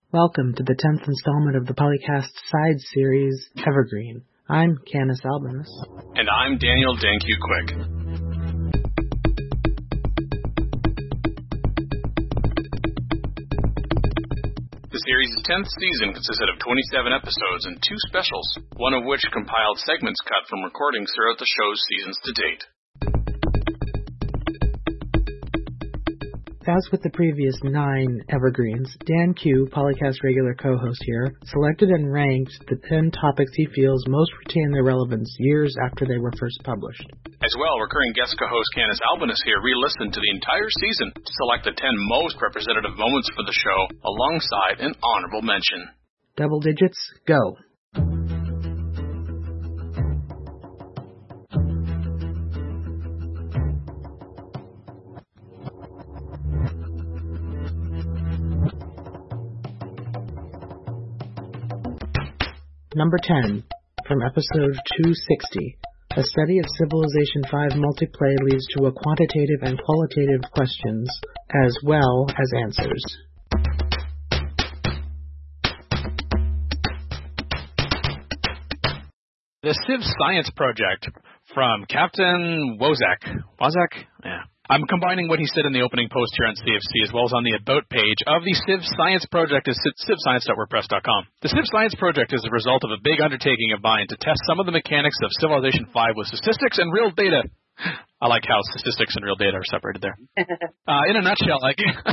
Welcome to the 10th installment of the Polycast Side Series, Evergreen. I'm Canis Albinus. And I'm Daniel Danku Quick. The series' 10th season consisted of 27 episodes and 2 specials, one of which compiled segments cut from recordings throughout the show's seasons to date. As with the previous 9 Evergreens, Dan Q, Polycast regular co-host here, selected and ranked the 10 topics he feels most retain their relevance years after they were first published. As well, recurring guest co-host Canis Albinus here re-listened to the entire season to select the 10 most representative moments for the show, alongside an honorable mention. Double digits, go. Number 10, from episode 260, a study of Civilization V multiplayer leads to a quantitative and qualitative questions, as well as answers. The Civ Science Project, from Captain Wozak. Wozak? Yeah. I'm combining what he said in the opening post here on CFC as well as on the About page of the Civ Science Project at civscience.wordpress.com. The Civ Science Project is the result of a big undertaking of mine to test some of the mechanics of Civilization V with statistics and real data. I like how statistics and real data are separated there. In a nutshell,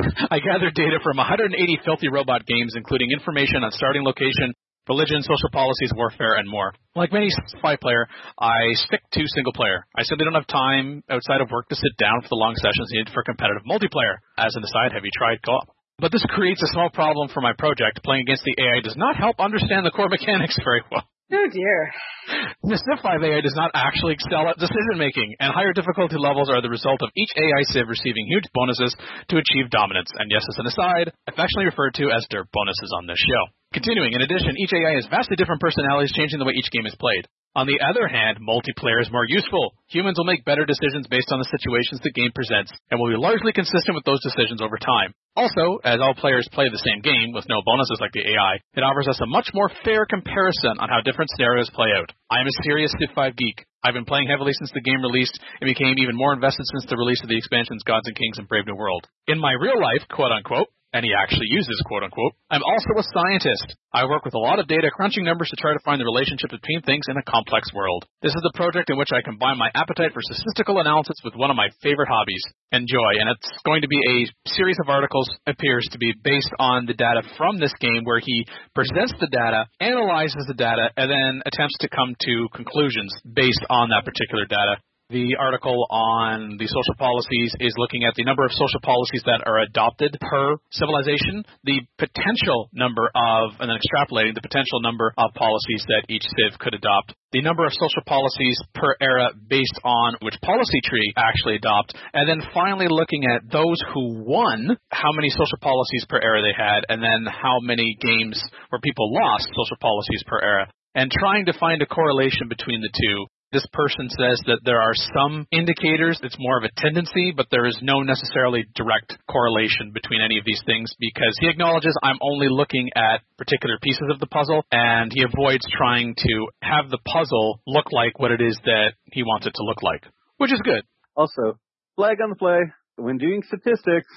I gathered data from 180 Filthy Robot games, including information on starting location, religion, social policies, warfare, and more. Like many 5-player, I stick to single-player. I simply don't have time outside of work to sit down for the long sessions needed for competitive multiplayer. As an aside, have you tried co-op? But this creates a small problem for my project. Playing against the AI does not help understand the core mechanics very well. Oh, dear. The Civ 5 AI does not actually excel at decision-making, and higher difficulty levels are the result of each AI Civ receiving huge bonuses to achieve dominance. And yes, as an aside, affectionately referred to as derp bonuses on this show. Continuing, in addition, each AI has vastly different personalities, changing the way each game is played. On the other hand, multiplayer is more useful. Humans will make better decisions based on the situations the game presents, and will be largely consistent with those decisions over time. Also, as all players play the same game, with no bonuses like the AI, it offers us a much more fair comparison on how different scenarios play out. I am a serious Civ 5 geek. I've been playing heavily since the game released, and became even more invested since the release of the expansions Gods and Kings and Brave New World. In my real life, quote-unquote, and he actually uses quote-unquote, I'm also a scientist. I work with a lot of data, crunching numbers to try to find the relationship between things in a complex world. This is the project in which I combine my appetite for statistical analysis with one of my favorite hobbies, enjoy. And it's going to be a series of articles, appears to be based on the data from this game, where he presents the data, analyzes the data, and then attempts to come to conclusions based on that particular data. The article on the social policies is looking at the number of social policies that are adopted per civilization, the potential number of, and then extrapolating the potential number of policies that each civ could adopt, the number of social policies per era based on which policy tree actually adopt, and then finally looking at those who won, how many social policies per era they had, and then how many games where people lost social policies per era, and trying to find a correlation between the two. This person says that there are some indicators, it's more of a tendency, but there is no necessarily direct correlation between any of these things, because he acknowledges I'm only looking at particular pieces of the puzzle, and he avoids trying to have the puzzle look like what it is that he wants it to look like, which is good. Also, flag on the play, when doing statistics,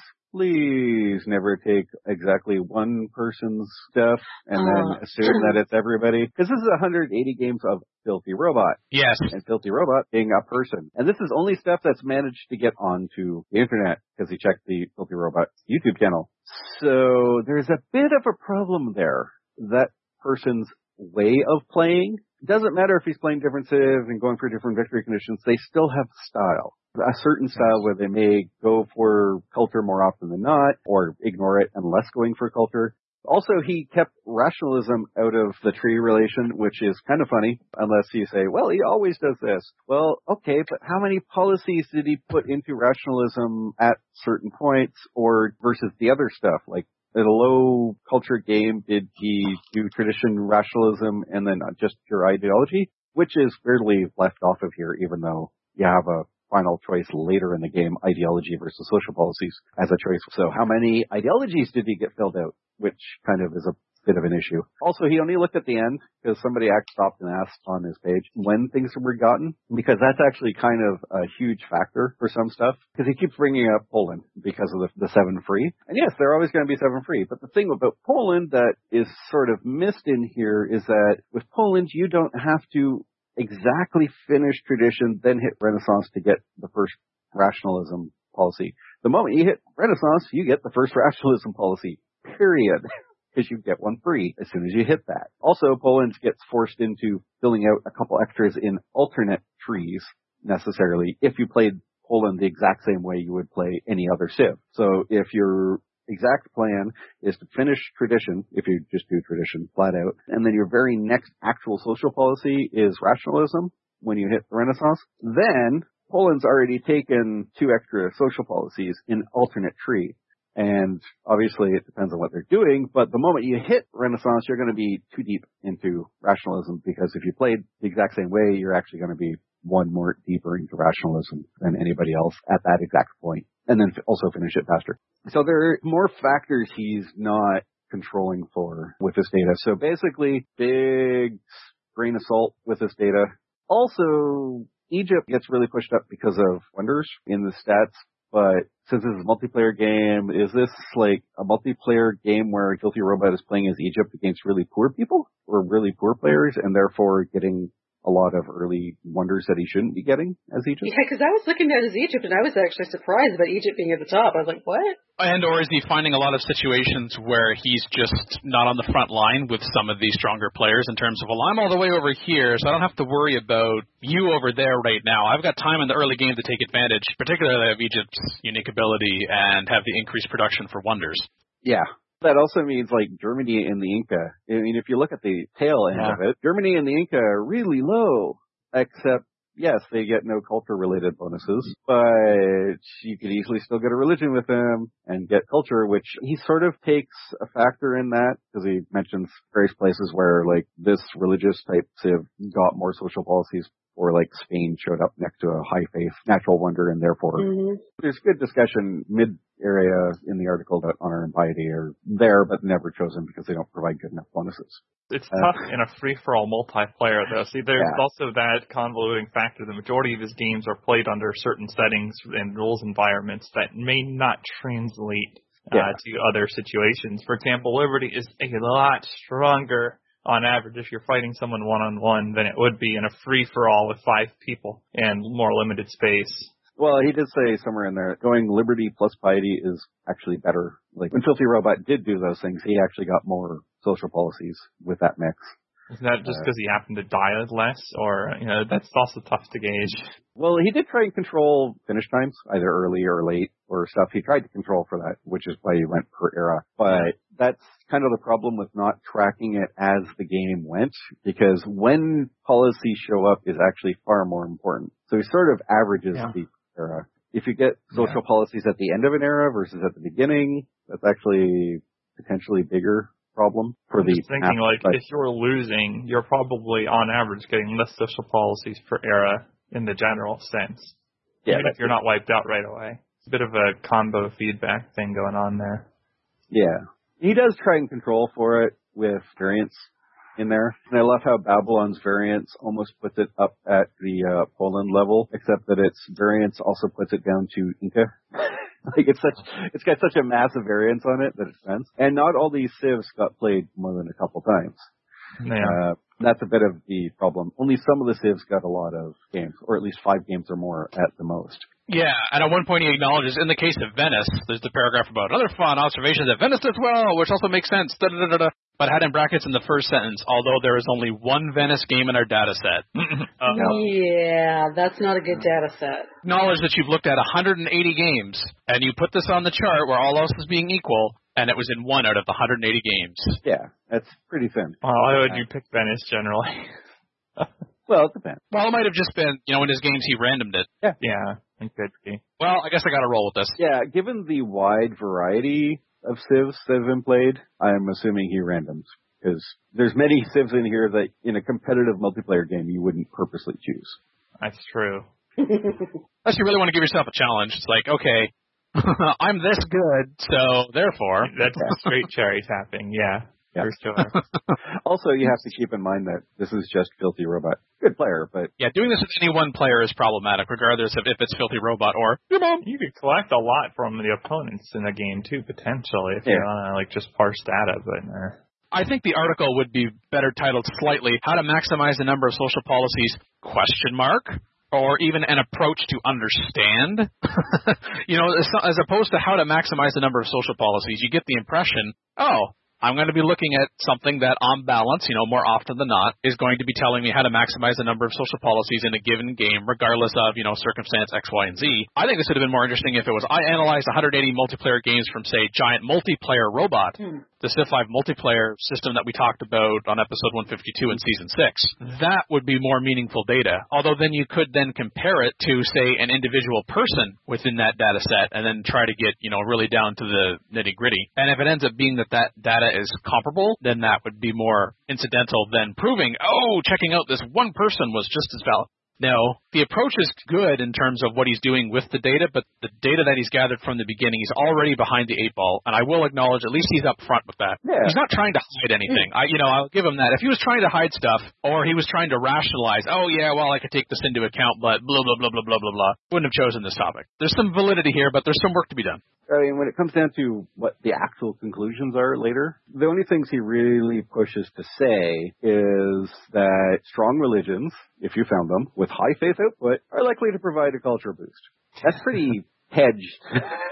please never take exactly one person's stuff and then assume that it's everybody. Because this is 180 games of Filthy Robot. Yes. And Filthy Robot being a person. And this is only stuff that's managed to get onto the internet, because he checked the Filthy Robot YouTube channel. So there's a bit of a problem there. That person's way of playing, doesn't matter if he's playing different civs and going for different victory conditions, they still have style. A certain style where they may go for culture more often than not, or ignore it unless going for culture. Also, he kept rationalism out of the tree relation, which is kind of funny, unless you say, well, he always does this. Well, okay, but how many policies did he put into rationalism at certain points, or versus the other stuff? Like, in a low culture game, did he do tradition, rationalism, and then just pure ideology? Which is weirdly left off of here, even though you have a final choice later in the game, ideology versus social policies, as a choice. So how many ideologies did he get filled out? Which kind of is a bit of an issue. Also, he only looked at the end because somebody stopped and asked on his page when things were gotten, because that's actually kind of a huge factor for some stuff, because he keeps bringing up Poland because of the 7 free. And yes, they're always going to be 7 free. But the thing about Poland that is sort of missed in here is that with Poland, you don't have to exactly finish tradition, then hit Renaissance to get the first rationalism policy. The moment you hit Renaissance, you get the first rationalism policy, period. Because you get one free as soon as you hit that. Also, Poland gets forced into filling out a couple extras in alternate trees, necessarily, if you played Poland the exact same way you would play any other Civ. So if your exact plan is to finish tradition, if you just do tradition flat out, and then your very next actual social policy is rationalism when you hit the Renaissance, then Poland's already taken 2 extra social policies in alternate tree. And obviously it depends on what they're doing, but the moment you hit Renaissance, you're going to be too deep into rationalism, because if you played the exact same way, you're actually going to be one more deeper into rationalism than anybody else at that exact point, and then also finish it faster. So there are more factors he's not controlling for with this data. So basically, big grain of salt with this data. Also, Egypt gets really pushed up because of wonders in the stats. But since this is a multiplayer game, is this like a multiplayer game where Filthy Robot is playing as Egypt against really poor people or really poor players, and therefore getting a lot of early wonders that he shouldn't be getting as Egypt? Yeah, because I was looking at his Egypt, and I was actually surprised about Egypt being at the top. I was like, what? And or is he finding a lot of situations where he's just not on the front line with some of these stronger players in terms of, well, I'm all the way over here, so I don't have to worry about you over there right now. I've got time in the early game to take advantage, particularly of Egypt's unique ability and have the increased production for wonders. Yeah. That also means, like, Germany and the Inca. I mean, if you look at the tail end of it, Germany and the Inca are really low, except, yes, they get no culture-related bonuses, but you could easily still get a religion with them and get culture, which he sort of takes a factor in that, because he mentions various places where, like, this religious type Civ got more social policies, or like Spain showed up next to a high faith natural wonder, and therefore there's good discussion mid-area in the article that honor and piety are there, but never chosen because they don't provide good enough bonuses. It's tough in a free-for-all multiplayer, though. See, there's also that convoluting factor. The majority of his games are played under certain settings and rules environments that may not translate to other situations. For example, Liberty is a lot stronger on average if you're fighting someone one-on-one than it would be in a free-for-all with 5 people and more limited space. Well, he did say somewhere in there, going Liberty plus Piety is actually better. Like, when Filthy Robot did do those things, he actually got more social policies with that mix. Is that just because he happened to die less? Or, you know, that's also tough to gauge. Well, he did try and control finish times, either early or late or stuff. He tried to control for that, which is why he went per era. But that's kind of the problem with not tracking it as the game went, because when policies show up is actually far more important. So he sort of averages the era. If you get social policies at the end of an era versus at the beginning, that's actually potentially bigger problem for the thinking if you're losing, you're probably on average getting less social policies per era in the general sense. Even if you're not wiped out right away. It's a bit of a combo feedback thing going on there. Yeah. He does try and control for it with variants in there. And I love how Babylon's variants almost puts it up at the Poland level, except that its variants also puts it down to Inca. Like it's got such a massive variance on it that it's dense. And not all these civs got played more than a couple times. Yeah. That's a bit of the problem. Only some of the civs got a lot of games, or at least 5 games or more at the most. Yeah, and at one point he acknowledges, in the case of Venice, there's the paragraph about other fun observations that Venice did well, which also makes sense, but had in brackets in the first sentence, although there is only one Venice game in our data set. Yeah, that's not a good data set. Acknowledge that you've looked at 180 games, and you put this on the chart where all else is being equal, and it was in 1 out of the 180 games. Yeah, that's pretty thin. Well, why would you pick Venice generally? Well, it depends. Well, it might have just been, in his games he randomed it. Yeah, it could be. Well, I guess I got to roll with this. Yeah, given the wide variety of civs that have been played, I'm assuming he randoms. Because there's many civs in here that in a competitive multiplayer game you wouldn't purposely choose. That's true. Unless you really want to give yourself a challenge. It's like, okay, I'm this good, so therefore. That's straight cherry tapping, yeah. Yeah. For sure. Also, you have to keep in mind that this is just Filthy Robot. Good player, but... Yeah, doing this with any one player is problematic, regardless of if it's Filthy Robot or... You could collect a lot from the opponents in a game, too, potentially, if you want to, just parse data, but... I think the article would be better titled slightly, How to Maximize the Number of Social Policies, ? Or even an approach to understand. As opposed to how to maximize the number of social policies, you get the impression, I'm going to be looking at something that, on balance, more often than not, is going to be telling me how to maximize the number of social policies in a given game, regardless of, circumstance X, Y, and Z. I think this would have been more interesting if it was, I analyzed 180 multiplayer games from, say, Giant Multiplayer Robot, the Civ 5 multiplayer system that we talked about on episode 152 in season 6. That would be more meaningful data. Although then you could then compare it to, say, an individual person within that data set and then try to get, really down to the nitty-gritty. And if it ends up being that data is comparable, then that would be more incidental than proving, checking out this one person was just as valid. No, the approach is good in terms of what he's doing with the data, but the data that he's gathered from the beginning, he's already behind the 8 ball, and I will acknowledge at least he's up front with that. Yeah. He's not trying to hide anything. I'll give him that. If he was trying to hide stuff, or he was trying to rationalize, I could take this into account, but blah, blah, blah, blah, blah, blah, blah, wouldn't have chosen this topic. There's some validity here, but there's some work to be done. I mean, when it comes down to what the actual conclusions are later, the only things he really pushes to say is that strong religions, if you found them, with high faith output, are likely to provide a culture boost. That's pretty hedged.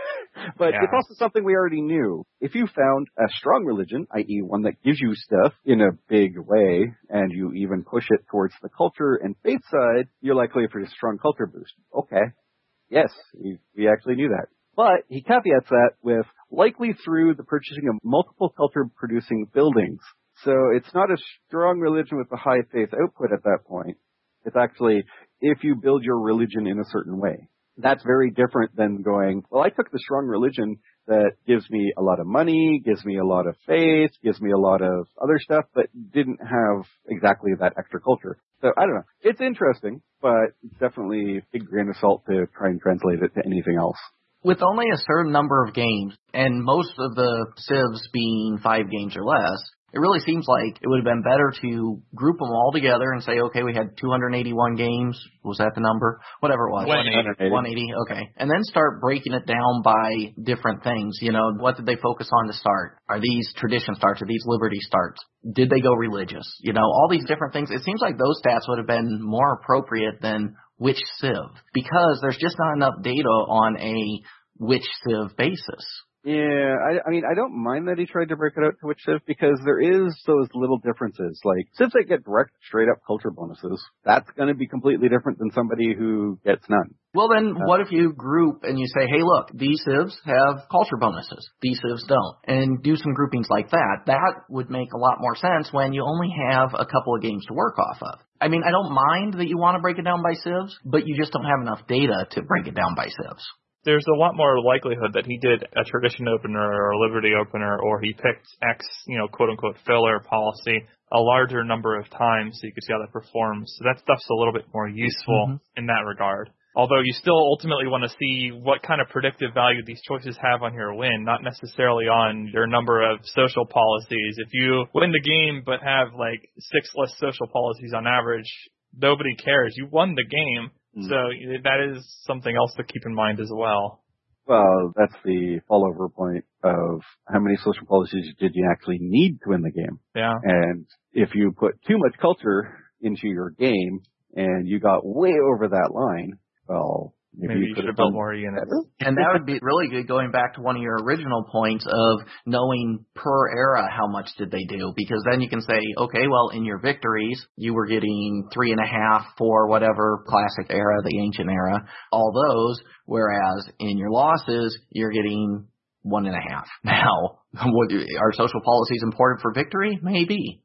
But it's also something we already knew. If you found a strong religion, i.e. one that gives you stuff in a big way, and you even push it towards the culture and faith side, you're likely for a strong culture boost. Okay. Yes, we actually knew that. But he caveats that with likely through the purchasing of multiple culture-producing buildings. So it's not a strong religion with a high faith output at that point. It's actually if you build your religion in a certain way. That's very different than going, I took the strong religion that gives me a lot of money, gives me a lot of faith, gives me a lot of other stuff, but didn't have exactly that extra culture. So I don't know. It's interesting, but it's definitely a big grain of salt to try and translate it to anything else. With only a certain number of games, and most of the Civs being 5 games or less, it really seems like it would have been better to group them all together and say, okay, we had 281 games. Was that the number? Whatever it was. 180. Okay. And then start breaking it down by different things. What did they focus on to start? Are these tradition starts? Are these liberty starts? Did they go religious? All these different things. It seems like those stats would have been more appropriate than which Civ, because there's just not enough data on a which Civ basis. Yeah, I mean, I don't mind that he tried to break it out to which Civ, because there is those little differences. Like, Civs that get direct, straight-up culture bonuses, that's going to be completely different than somebody who gets none. Well, then, what if you group and you say, hey, look, these Civs have culture bonuses, these Civs don't, and do some groupings like that? That would make a lot more sense when you only have a couple of games to work off of. I mean, I don't mind that you want to break it down by Civs, but you just don't have enough data to break it down by Civs. There's a lot more likelihood that he did a tradition opener or a liberty opener, or he picked X, quote-unquote filler policy a larger number of times so you could see how that performs. So that stuff's a little bit more useful in that regard. Although you still ultimately want to see what kind of predictive value these choices have on your win, not necessarily on your number of social policies. If you win the game but have 6 less social policies on average, nobody cares. You won the game. So that is something else to keep in mind as well. Well, that's the fallover point of how many social policies did you actually need to win the game. Yeah. And if you put too much culture into your game and you got way over that line, well, maybe you should have built more units. And that would be really good, going back to one of your original points of knowing per era how much did they do, because then you can say, okay, well, in your victories, you were getting 3.5 for whatever classic era, the ancient era, all those, whereas in your losses, you're getting 1.5. Now, are social policies important for victory? Maybe.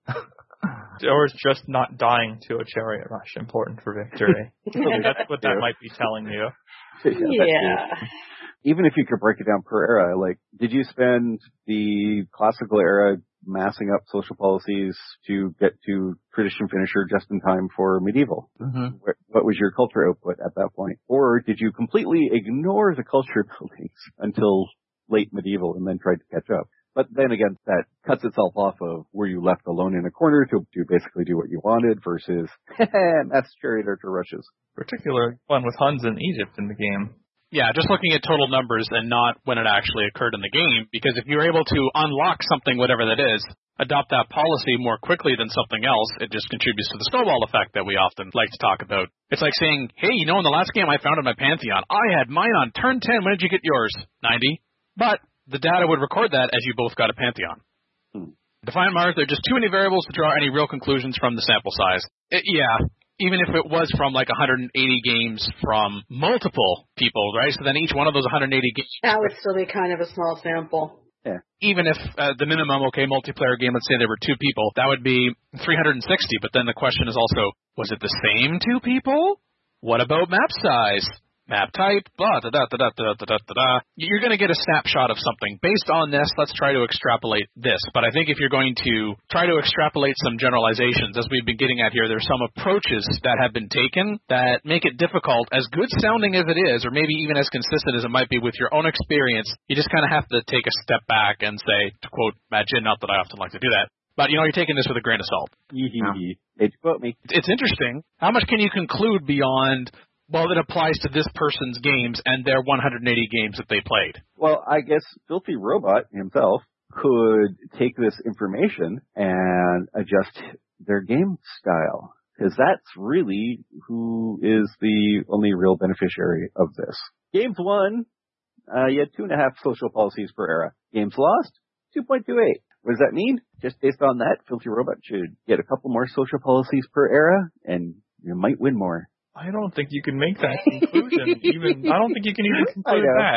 Or is just not dying to a chariot rush important for victory? That's what that might be telling you. Yeah. Even if you could break it down per era, did you spend the classical era massing up social policies to get to tradition finisher just in time for medieval? Mm-hmm. What was your culture output at that point? Or did you completely ignore the culture buildings until late medieval and then tried to catch up? But then again, that cuts itself off of were you left alone in a corner to basically do what you wanted versus mass chariot archer rushes. Particularly fun with Huns in Egypt in the game. Yeah, just looking at total numbers and not when it actually occurred in the game, because if you're able to unlock something, whatever that is, adopt that policy more quickly than something else, it just contributes to the snowball effect that we often like to talk about. It's like saying, hey, in the last game I founded my Pantheon, I had mine on turn 10, when did you get yours? 90. But the data would record that as you both got a Pantheon. Defiant Mars, there are just too many variables to draw any real conclusions from the sample size. Even if it was from like 180 games from multiple people, right? So then each one of those 180 games... That would still be kind of a small sample. Yeah. Even if the minimum, multiplayer game, let's say there were 2 people, that would be 360. But then the question is also, was it the same 2 people? What about map size? Map type, blah, You're going to get a snapshot of something. Based on this, let's try to extrapolate this. But I think if you're going to try to extrapolate some generalizations, as we've been getting at here, there's some approaches that have been taken that make it difficult, as good sounding as it is, or maybe even as consistent as it might be with your own experience. You just kind of have to take a step back and say, to quote Matt Ginn, not that I often like to do that, but, you're taking this with a grain of salt. Did you quote me? It's interesting. How much can you conclude beyond... well, it applies to this person's games and their 180 games that they played? Well, I guess Filthy Robot himself could take this information and adjust their game style, because that's really who is the only real beneficiary of this. Games won, you had 2.5 social policies per era. Games lost, 2.28. What does that mean? Just based on that, Filthy Robot should get a couple more social policies per era, and you might win more. I don't think you can make that conclusion. I don't think you can even conclude that.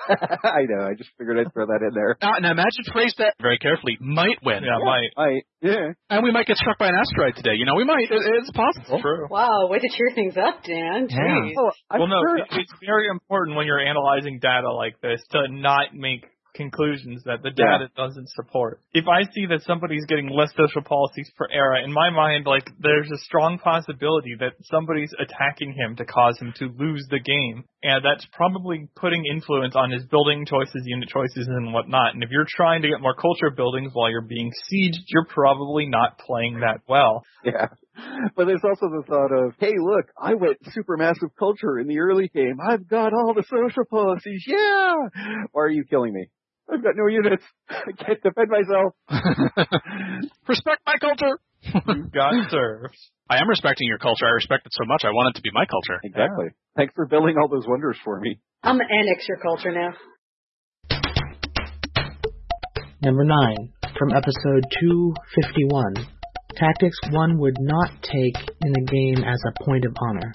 I know. I just figured I'd throw that in there. Now imagine phrase that very carefully. Might win. Yeah, might. Yeah. And we might get struck by an asteroid today. We might. It's possible. It's true. Wow, way to cheer things up, Dan. Jeez. Yeah. It's very important when you're analyzing data like this to not make conclusions that the data doesn't support. If I see that somebody's getting less social policies per era, in my mind, there's a strong possibility that somebody's attacking him to cause him to lose the game. And that's probably putting influence on his building choices, unit choices, and whatnot. And if you're trying to get more culture buildings while you're being sieged, you're probably not playing that well. Yeah. But there's also the thought of, hey, look, I went supermassive culture in the early game. I've got all the social policies. Yeah. Why are you killing me? I've got no units. I can't defend myself. Respect my culture. You got served. I am respecting your culture. I respect it so much. I want it to be my culture. Exactly. Yeah. Thanks for building all those wonders for me. I'm going to annex your culture now. Number 9, from episode 251. Tactics one would not take in a game as a point of honor.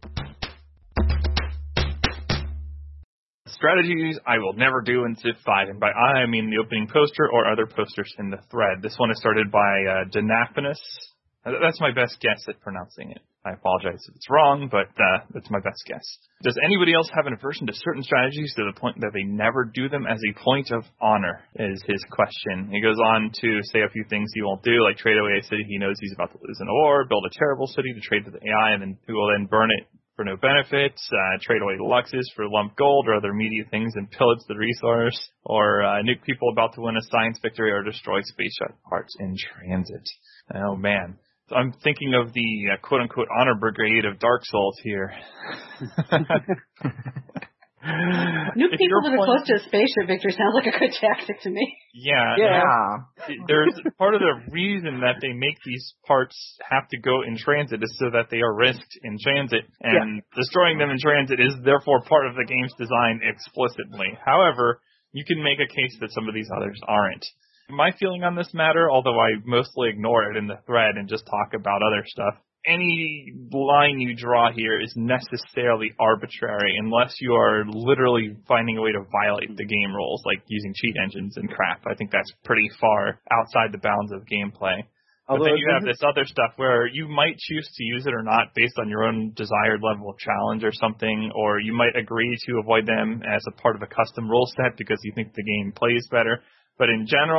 Strategies I will never do in Civ 5, and by I mean the opening poster or other posters in the thread. This one is started by Denaphanus. That's my best guess at pronouncing it. I apologize if it's wrong, but that's my best guess. Does anybody else have an aversion to certain strategies to the point that they never do them as a point of honor, is his question. He goes on to say a few things he won't do, like trade away a city he knows he's about to lose in a war, build a terrible city to trade to the AI, and then who will then burn it for no benefits, trade away Luxus for lump gold or other media things and pillage the resource, or nuke people about to win a science victory or destroy spaceship parts in transit. Oh man. So I'm thinking of the quote-unquote honor brigade of Dark Souls here. Nuke people that are close to a spaceship victory sounds like a good tactic to me. Yeah. There's part of the reason that they make these parts have to go in transit is so that they are risked in transit, and destroying them in transit is therefore part of the game's design explicitly. However, you can make a case that some of these others aren't. My feeling on this matter, although I mostly ignore it in the thread and just talk about other stuff, any line you draw here is necessarily arbitrary unless you are literally finding a way to violate the game rules, like using cheat engines and crap. I think that's pretty far outside the bounds of gameplay. But then you have this other stuff where you might choose to use it or not based on your own desired level of challenge or something, or you might agree to avoid them as a part of a custom rule set because you think the game plays better. But in general,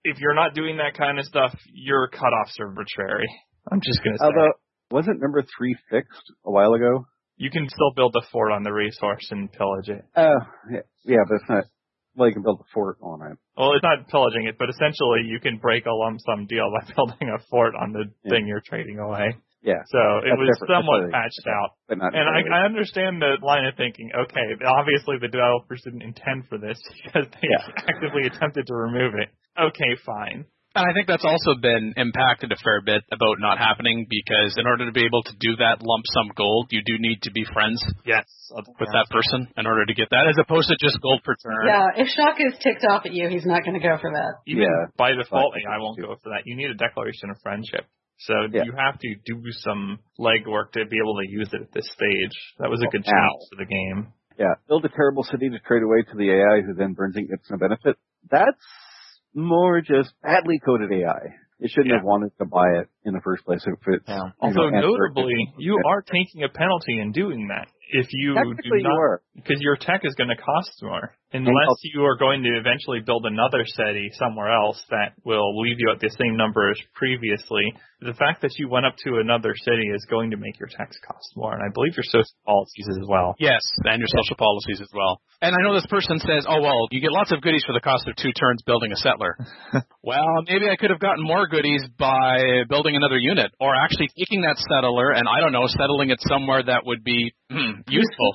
if you're not doing that kind of stuff, your cutoffs are arbitrary. I'm just going to say. Although, wasn't number 3 fixed a while ago? You can still build a fort on the resource and pillage it. Yeah, but it's not. Well, you can build a fort on it. Well, it's not pillaging it, but essentially you can break a lump sum deal by building a fort on the thing you're trading away. Yeah. So it was somewhat patched out. But not and I understand the line of thinking, okay, obviously the developers didn't intend for this because they actively attempted to remove it. Okay, fine. And I think that's also been impacted a fair bit about not happening because in order to be able to do that lump sum gold, you do need to be friends with that person in order to get that, as opposed to just gold per turn. Yeah, if Shock is ticked off at you, he's not going to go for that. Even by default, I won't go for that. You need a declaration of friendship. So you have to do some legwork to be able to use it at this stage. That was a good change to the game. Yeah, build a terrible city to trade away to the AI who then burns it and gets no benefit. That's more just badly coded AI. It shouldn't have wanted to buy it in the first place. If it's, although notably, you are taking a penalty in doing that. If you do not, because your tech is going to cost more. Unless you are going to eventually build another city somewhere else that will leave you at the same number as previously, the fact that you went up to another city is going to make your tax cost more. And I believe your social policies as well. Yes, and your social policies as well. And I know this person says, oh, well, you get lots of goodies for the cost of 2 turns building a settler. Well, maybe I could have gotten more goodies by building another unit or actually taking that settler and, I don't know, settling it somewhere that would be useful.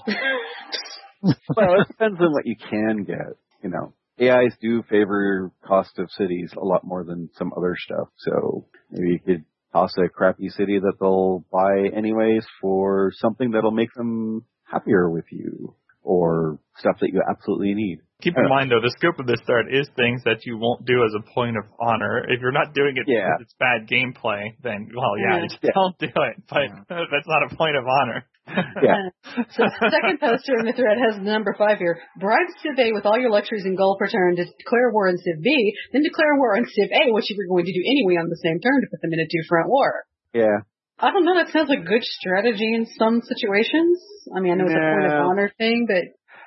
Well, it depends on what you can get. You know, AIs do favor cost of cities a lot more than some other stuff. So maybe you could toss a crappy city that they'll buy anyways for something that'll make them happier with you or stuff that you absolutely need. Keep in mind, though, the scope of this thread is things that you won't do as a point of honor. If you're not doing it because it's bad gameplay, then, well, don't do it. But that's not a point of honor. So the second poster in the thread has number 5 here. Bribe Civ A with all your luxuries and gold per turn to declare war on Civ B, then declare war on Civ A, which you were going to do anyway on the same turn to put them in a 2-front war. Yeah. I don't know, that sounds like good strategy in some situations. I mean, I know it's a point of honor thing, but...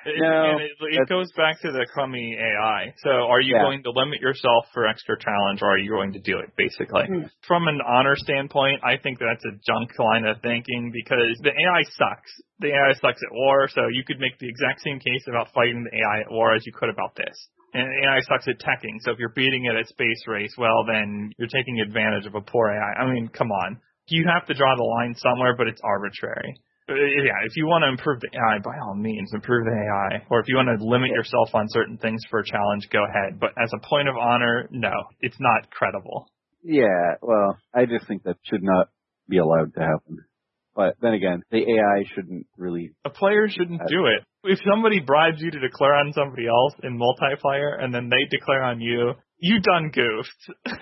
It goes back to the crummy AI. So are you going to limit yourself for extra challenge, or are you going to do it, basically? From an honor standpoint, I think that's a junk line of thinking because the AI sucks. The AI sucks at war, so you could make the exact same case about fighting the AI at war as you could about this. And AI sucks at teching, so if you're beating it at space race, well, then you're taking advantage of a poor AI. I mean, come on. You have to draw the line somewhere, but it's arbitrary. If you want to improve the AI, by all means, improve the AI. Or if you want to limit yourself on certain things for a challenge, go ahead. But as a point of honor, no, it's not credible. Yeah, well, I just think that should not be allowed to happen. But then again, the AI shouldn't really... A player shouldn't do it. If somebody bribes you to declare on somebody else in multiplayer, and then they declare on you, you done goofed.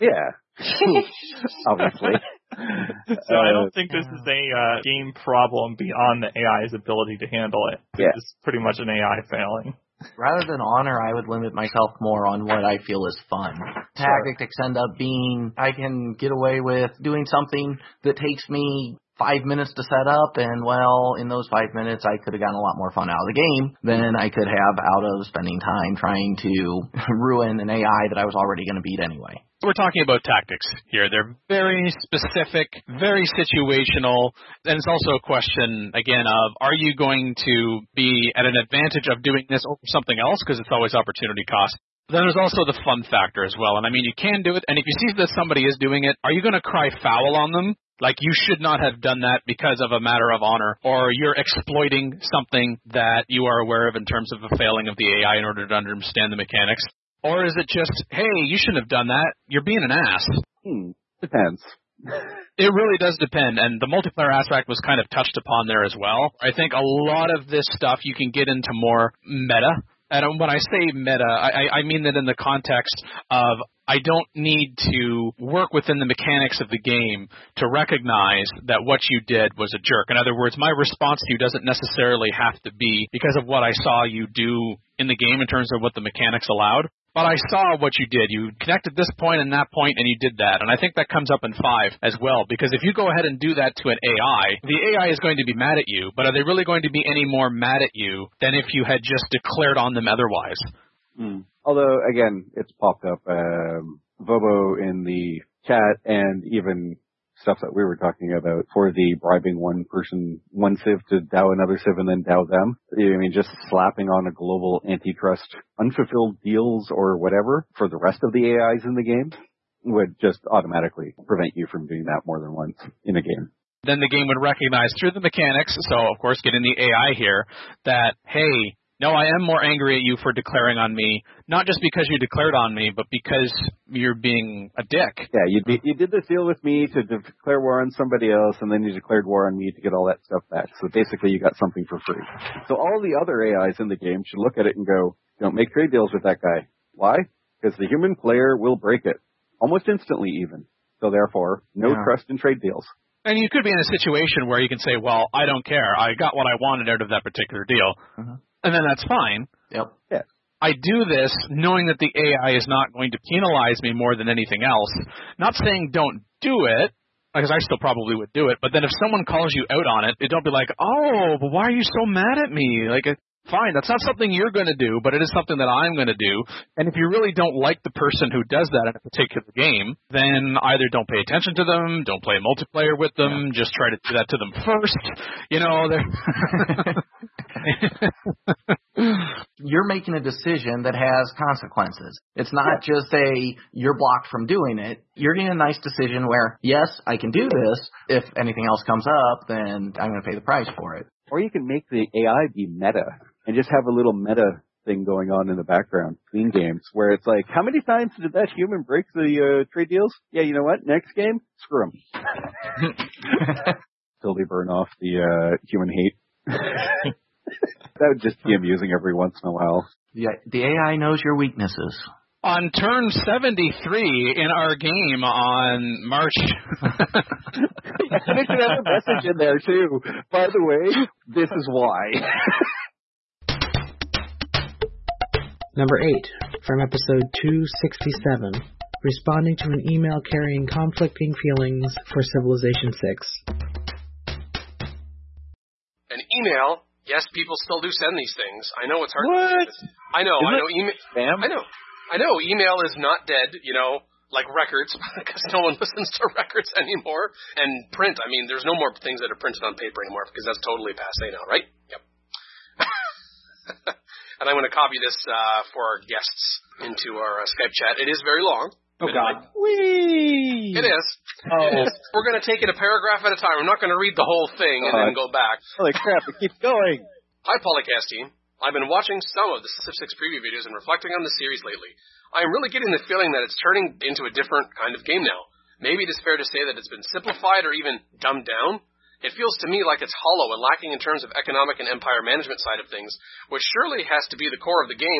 Yeah. Obviously. So I don't think this is a game problem beyond the AI's ability to handle it. It's pretty much an AI failing. Rather than honor, I would limit myself more on what I feel is fun. Tactics end up being, I can get away with doing something that takes me 5 minutes to set up, and well, in those 5 minutes, I could have gotten a lot more fun out of the game than I could have out of spending time trying to ruin an AI that I was already going to beat anyway. We're talking about tactics here. They're very specific, very situational, and it's also a question, again, of are you going to be at an advantage of doing this over something else, because it's always opportunity cost. Then there's also the fun factor as well, and I mean, you can do it, and if you see that somebody is doing it, are you going to cry foul on them? Like, you should not have done that because of a matter of honor, or you're exploiting something that you are aware of in terms of a failing of the AI in order to understand the mechanics. Or is it just, hey, you shouldn't have done that, you're being an ass? Depends. It really does depend, and the multiplayer aspect was kind of touched upon there as well. I think a lot of this stuff you can get into more meta. And when I say meta, I mean that in the context of I don't need to work within the mechanics of the game to recognize that what you did was a jerk. In other words, my response to you doesn't necessarily have to be because of what I saw you do in the game in terms of what the mechanics allowed. But I saw what you did. You connected this point and that point, and you did that. And I think that comes up in 5 as well, because if you go ahead and do that to an AI, the AI is going to be mad at you, but are they really going to be any more mad at you than if you had just declared on them otherwise? Although, again, it's popped up, Vobo in the chat and even stuff that we were talking about for the bribing one civ to dow another civ and then dow them. I mean, just slapping on a global antitrust unfulfilled deals or whatever for the rest of the AIs in the game would just automatically prevent you from doing that more than once in a game. Then the game would recognize through the mechanics, so of course getting the AI here, that, hey, no, I am more angry at you for declaring on me, not just because you declared on me, but because you're being a dick. Yeah, you did this deal with me to declare war on somebody else, and then you declared war on me to get all that stuff back. So basically you got something for free. So all the other AIs in the game should look at it and go, don't make trade deals with that guy. Why? Because the human player will break it. Almost instantly even. So therefore, no trust in trade deals. And you could be in a situation where you can say, well, I don't care. I got what I wanted out of that particular deal. Uh-huh. And then that's fine. Yep. Yeah. I do this knowing that the AI is not going to penalize me more than anything else. Not saying don't do it, because I still probably would do it. But then if someone calls you out on it, don't be like, oh, but why are you so mad at me? Like, fine, that's not something you're going to do, but it is something that I'm going to do. And if you really don't like the person who does that in a particular game, then either don't pay attention to them, don't play multiplayer with them, just try to do that to them first. You know, you're making a decision that has consequences. It's not just you're blocked from doing it. You're getting a nice decision where, yes, I can do this. If anything else comes up, then I'm going to pay the price for it. Or you can make the AI be meta and just have a little meta thing going on in the background between games where it's like, how many times did that human break the trade deals? Yeah, you know what? Next game, screw him. Till they burn off the human hate. That would just be amusing every once in a while. Yeah, the AI knows your weaknesses. On turn 73 in our game on March... They should have a message in there, too. By the way, this is why. Number 8, from episode 267, responding to an email carrying conflicting feelings for Civilization 6. An email? Yes, people still do send these things. I know it's hard. What? I know. Spam? I know. Email is not dead, like records, because no one listens to records anymore. And print, I mean, there's no more things that are printed on paper anymore, because that's totally passé now, right? Yep. And I'm going to copy this for our guests into our Skype chat. It is very long. Oh, God. Whee! It is. Oh. We're going to take it a paragraph at a time. I'm not going to read the whole thing and then go back. Holy crap, it keeps going. Hi, Polycast team. I've been watching some of the Civ 6 preview videos and reflecting on the series lately. I am really getting the feeling that it's turning into a different kind of game now. Maybe it is fair to say that it's been simplified or even dumbed down. It feels to me like it's hollow and lacking in terms of economic and empire management side of things, which surely has to be the core of the game, !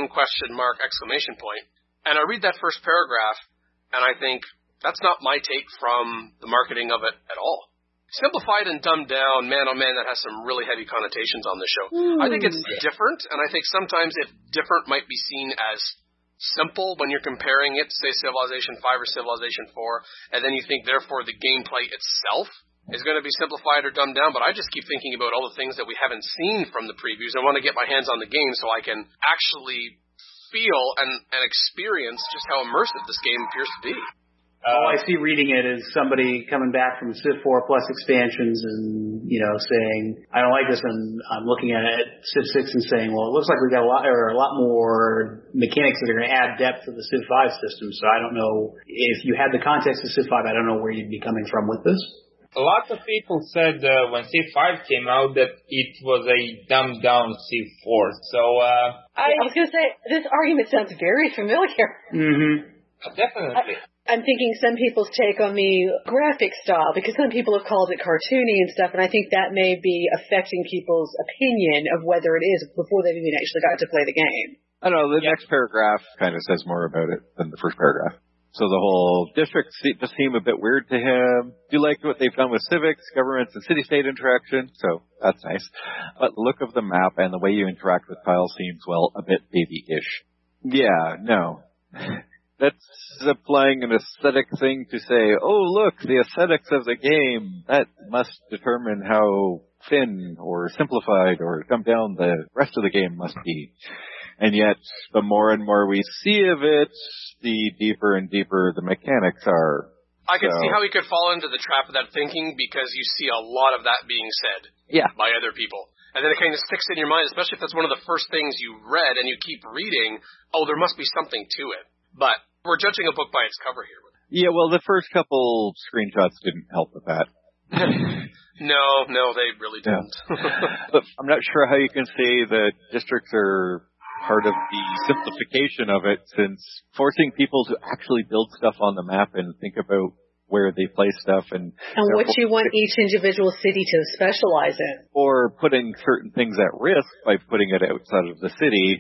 And I read that first paragraph, and I think, that's not my take from the marketing of it at all. Simplified and dumbed down, man, oh man, that has some really heavy connotations on this show. I think it's different, and I think sometimes if different might be seen as simple when you're comparing it to, say, Civilization 5 or Civilization 4, and then you think, therefore, the gameplay itself is going to be simplified or dumbed down, but I just keep thinking about all the things that we haven't seen from the previews. I want to get my hands on the game so I can actually feel and experience just how immersive this game appears to be. All I see reading it is somebody coming back from Civ 4 plus expansions and, saying, I don't like this, and I'm looking at it, Civ 6, and saying, well, it looks like we got a lot more mechanics that are going to add depth to the Civ 5 system, so I don't know, if you had the context of Civ 5, I don't know where you'd be coming from with this. A lot of people said when Civ 5 came out that it was a dumbed down Civ 4, so I was going to say, this argument sounds very familiar. Mm-hmm. Definitely. I'm thinking some people's take on the graphic style, because some people have called it cartoony and stuff, and I think that may be affecting people's opinion of whether it is before they've even actually got to play the game. I don't know, the next paragraph kind of says more about it than the first paragraph. So the whole districts just seem a bit weird to him. Do you like what they've done with civics, governments, and city-state interaction? So that's nice. But the look of the map and the way you interact with tiles seems, well, a bit baby-ish. Yeah, no. That's applying an aesthetic thing to say, oh, look, the aesthetics of the game, that must determine how thin or simplified or dumbed down the rest of the game must be. And yet, the more and more we see of it, the deeper and deeper the mechanics are. I can see how he could fall into the trap of that thinking because you see a lot of that being said by other people. And then it kind of sticks in your mind, especially if that's one of the first things you read and you keep reading, oh, there must be something to it. But we're judging a book by its cover here. Yeah, well, the first couple screenshots didn't help with that. No, they really didn't. But I'm not sure how you can say that districts are part of the simplification of it, since forcing people to actually build stuff on the map and think about where they place stuff and what you want each individual city to specialize in. Or putting certain things at risk by putting it outside of the city,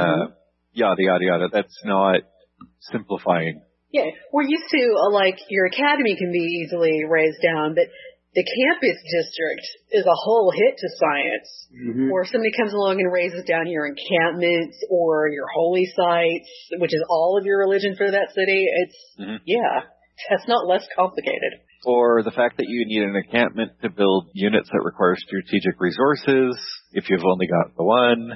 yada, yada, yada. That's not simplifying. Yeah, we're used to, your academy can be easily raised down, but the campus district is a whole hit to science. Mm-hmm. Or somebody comes along and raises down your encampments or your holy sites, which is all of your religion for that city. It's, that's not less complicated. Or the fact that you need an encampment to build units that require strategic resources if you've only got the one.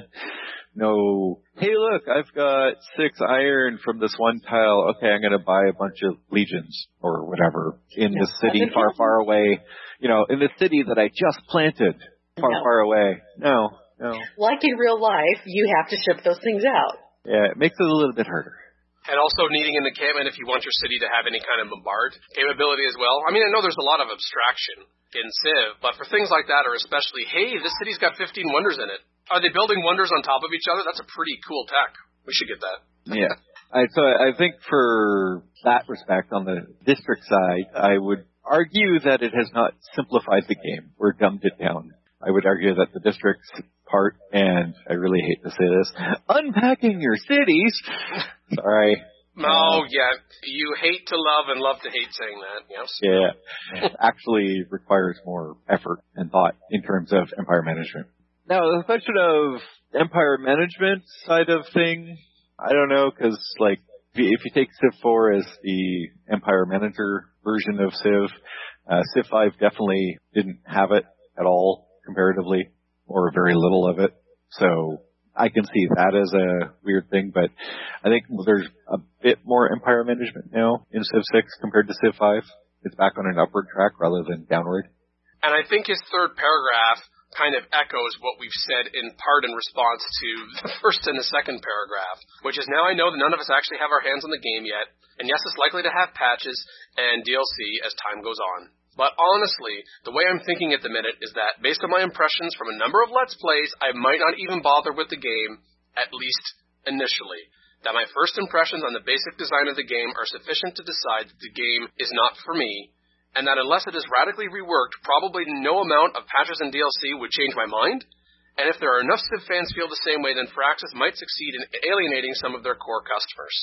No, hey look, I've got 6 iron from this one tile. Okay, I'm going to buy a bunch of legions or whatever in this city far, far away. In the city that I just planted far away. No. Like in real life, you have to ship those things out. Yeah, it makes it a little bit harder. And also needing an encampment if you want your city to have any kind of bombard capability as well. I mean, I know there's a lot of abstraction in Civ, but for things like that, or especially, hey, this city's got 15 wonders in it. Are they building wonders on top of each other? That's a pretty cool tech. We should get that. Yeah. So I think for that respect, on the district side, I would argue that it has not simplified the game or dumbed it down. I would argue that the districts part, and I really hate to say this, unpacking your cities. Sorry. No, you hate to love and love to hate saying that, yes. Yeah. Actually requires more effort and thought in terms of empire management. Now, the question of empire management side of thing, I don't know, because, if you take Civ 4 as the empire manager version of Civ, Civ 5 definitely didn't have it at all, comparatively, or very little of it. So I can see that as a weird thing, but I think there's a bit more empire management now in Civ 6 compared to Civ 5. It's back on an upward track rather than downward. And I think his third paragraph kind of echoes what we've said in part in response to the first and the second paragraph, which is now I know that none of us actually have our hands on the game yet, and yes, it's likely to have patches and DLC as time goes on. But honestly, the way I'm thinking at the minute is that, based on my impressions from a number of Let's Plays, I might not even bother with the game, at least initially. That my first impressions on the basic design of the game are sufficient to decide that the game is not for me, and that unless it is radically reworked, probably no amount of patches and DLC would change my mind. And if there are enough Civ fans feel the same way, then Firaxis might succeed in alienating some of their core customers.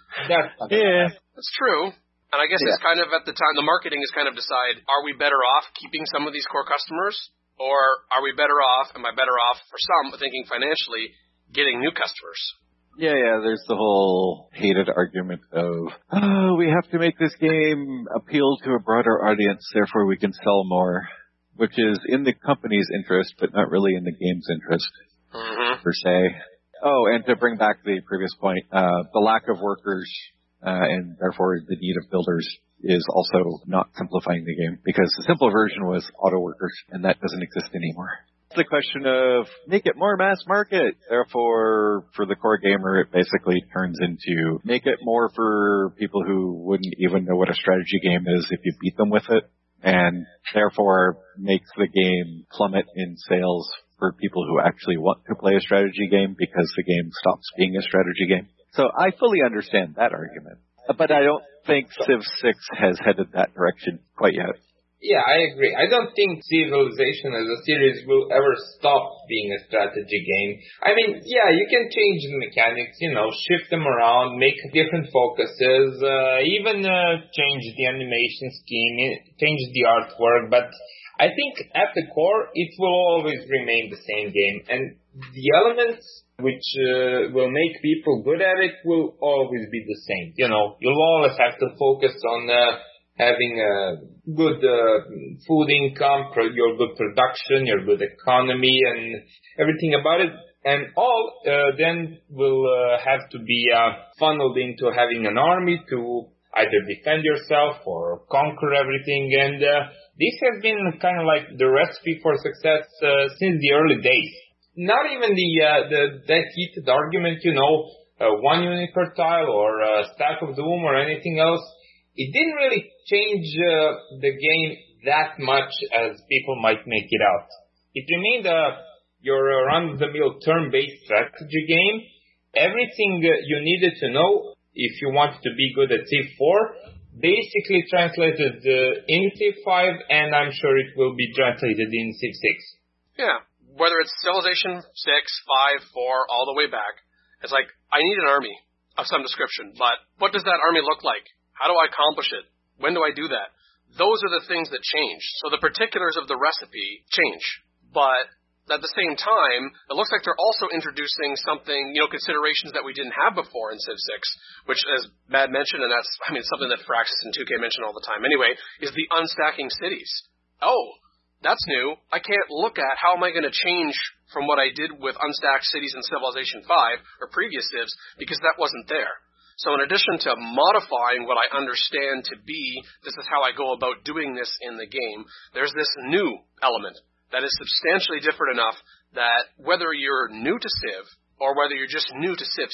That's true. And I guess it's kind of at the time, the marketing is kind of decide, are we better off keeping some of these core customers? Or are we better off, am I better off, for some, thinking financially, getting new customers? Yeah, there's the whole hated argument of, we have to make this game appeal to a broader audience, therefore we can sell more, which is in the company's interest, but not really in the game's interest, per se. Oh, and to bring back the previous point, the lack of workers, and therefore the need of builders, is also not simplifying the game, because the simple version was auto workers, and that doesn't exist anymore. The question of make it more mass market. Therefore, for the core gamer, it basically turns into make it more for people who wouldn't even know what a strategy game is if you beat them with it, and therefore makes the game plummet in sales for people who actually want to play a strategy game because the game stops being a strategy game. So I fully understand that argument, but I don't think Civ 6 has headed that direction quite yet. Yeah, I agree. I don't think Civilization as a series will ever stop being a strategy game. I mean, yeah, you can change the mechanics, shift them around, make different focuses, even change the animation scheme, change the artwork, but I think at the core, it will always remain the same game. And the elements which will make people good at it will always be the same. You'll always have to focus on having a good food income, your good production, your good economy, and everything about it. And all then will have to be funneled into having an army to either defend yourself or conquer everything. And this has been kind of like the recipe for success since the early days. Not even that heated argument, one unit per tile or a stack of doom or anything else. It didn't really change the game that much as people might make it out. It remained your run-of-the-mill turn-based strategy game. Everything you needed to know if you wanted to be good at Civ 4 basically translated in Civ 5, and I'm sure it will be translated in Civ 6. Yeah, whether it's Civilization 6, 5, 4, all the way back, it's like, I need an army of some description, but what does that army look like? How do I accomplish it? When do I do that? Those are the things that change. So the particulars of the recipe change. But at the same time, it looks like they're also introducing something, considerations that we didn't have before in Civ 6, which, as Matt mentioned, and that's, something that Firaxis and 2K mention all the time anyway, is the unstacking cities. Oh, that's new. I can't look at how am I going to change from what I did with unstacked cities in Civilization 5 or previous Civs, because that wasn't there. So in addition to modifying what I understand to be, this is how I go about doing this in the game, there's this new element that is substantially different enough that whether you're new to Civ or whether you're just new to Civ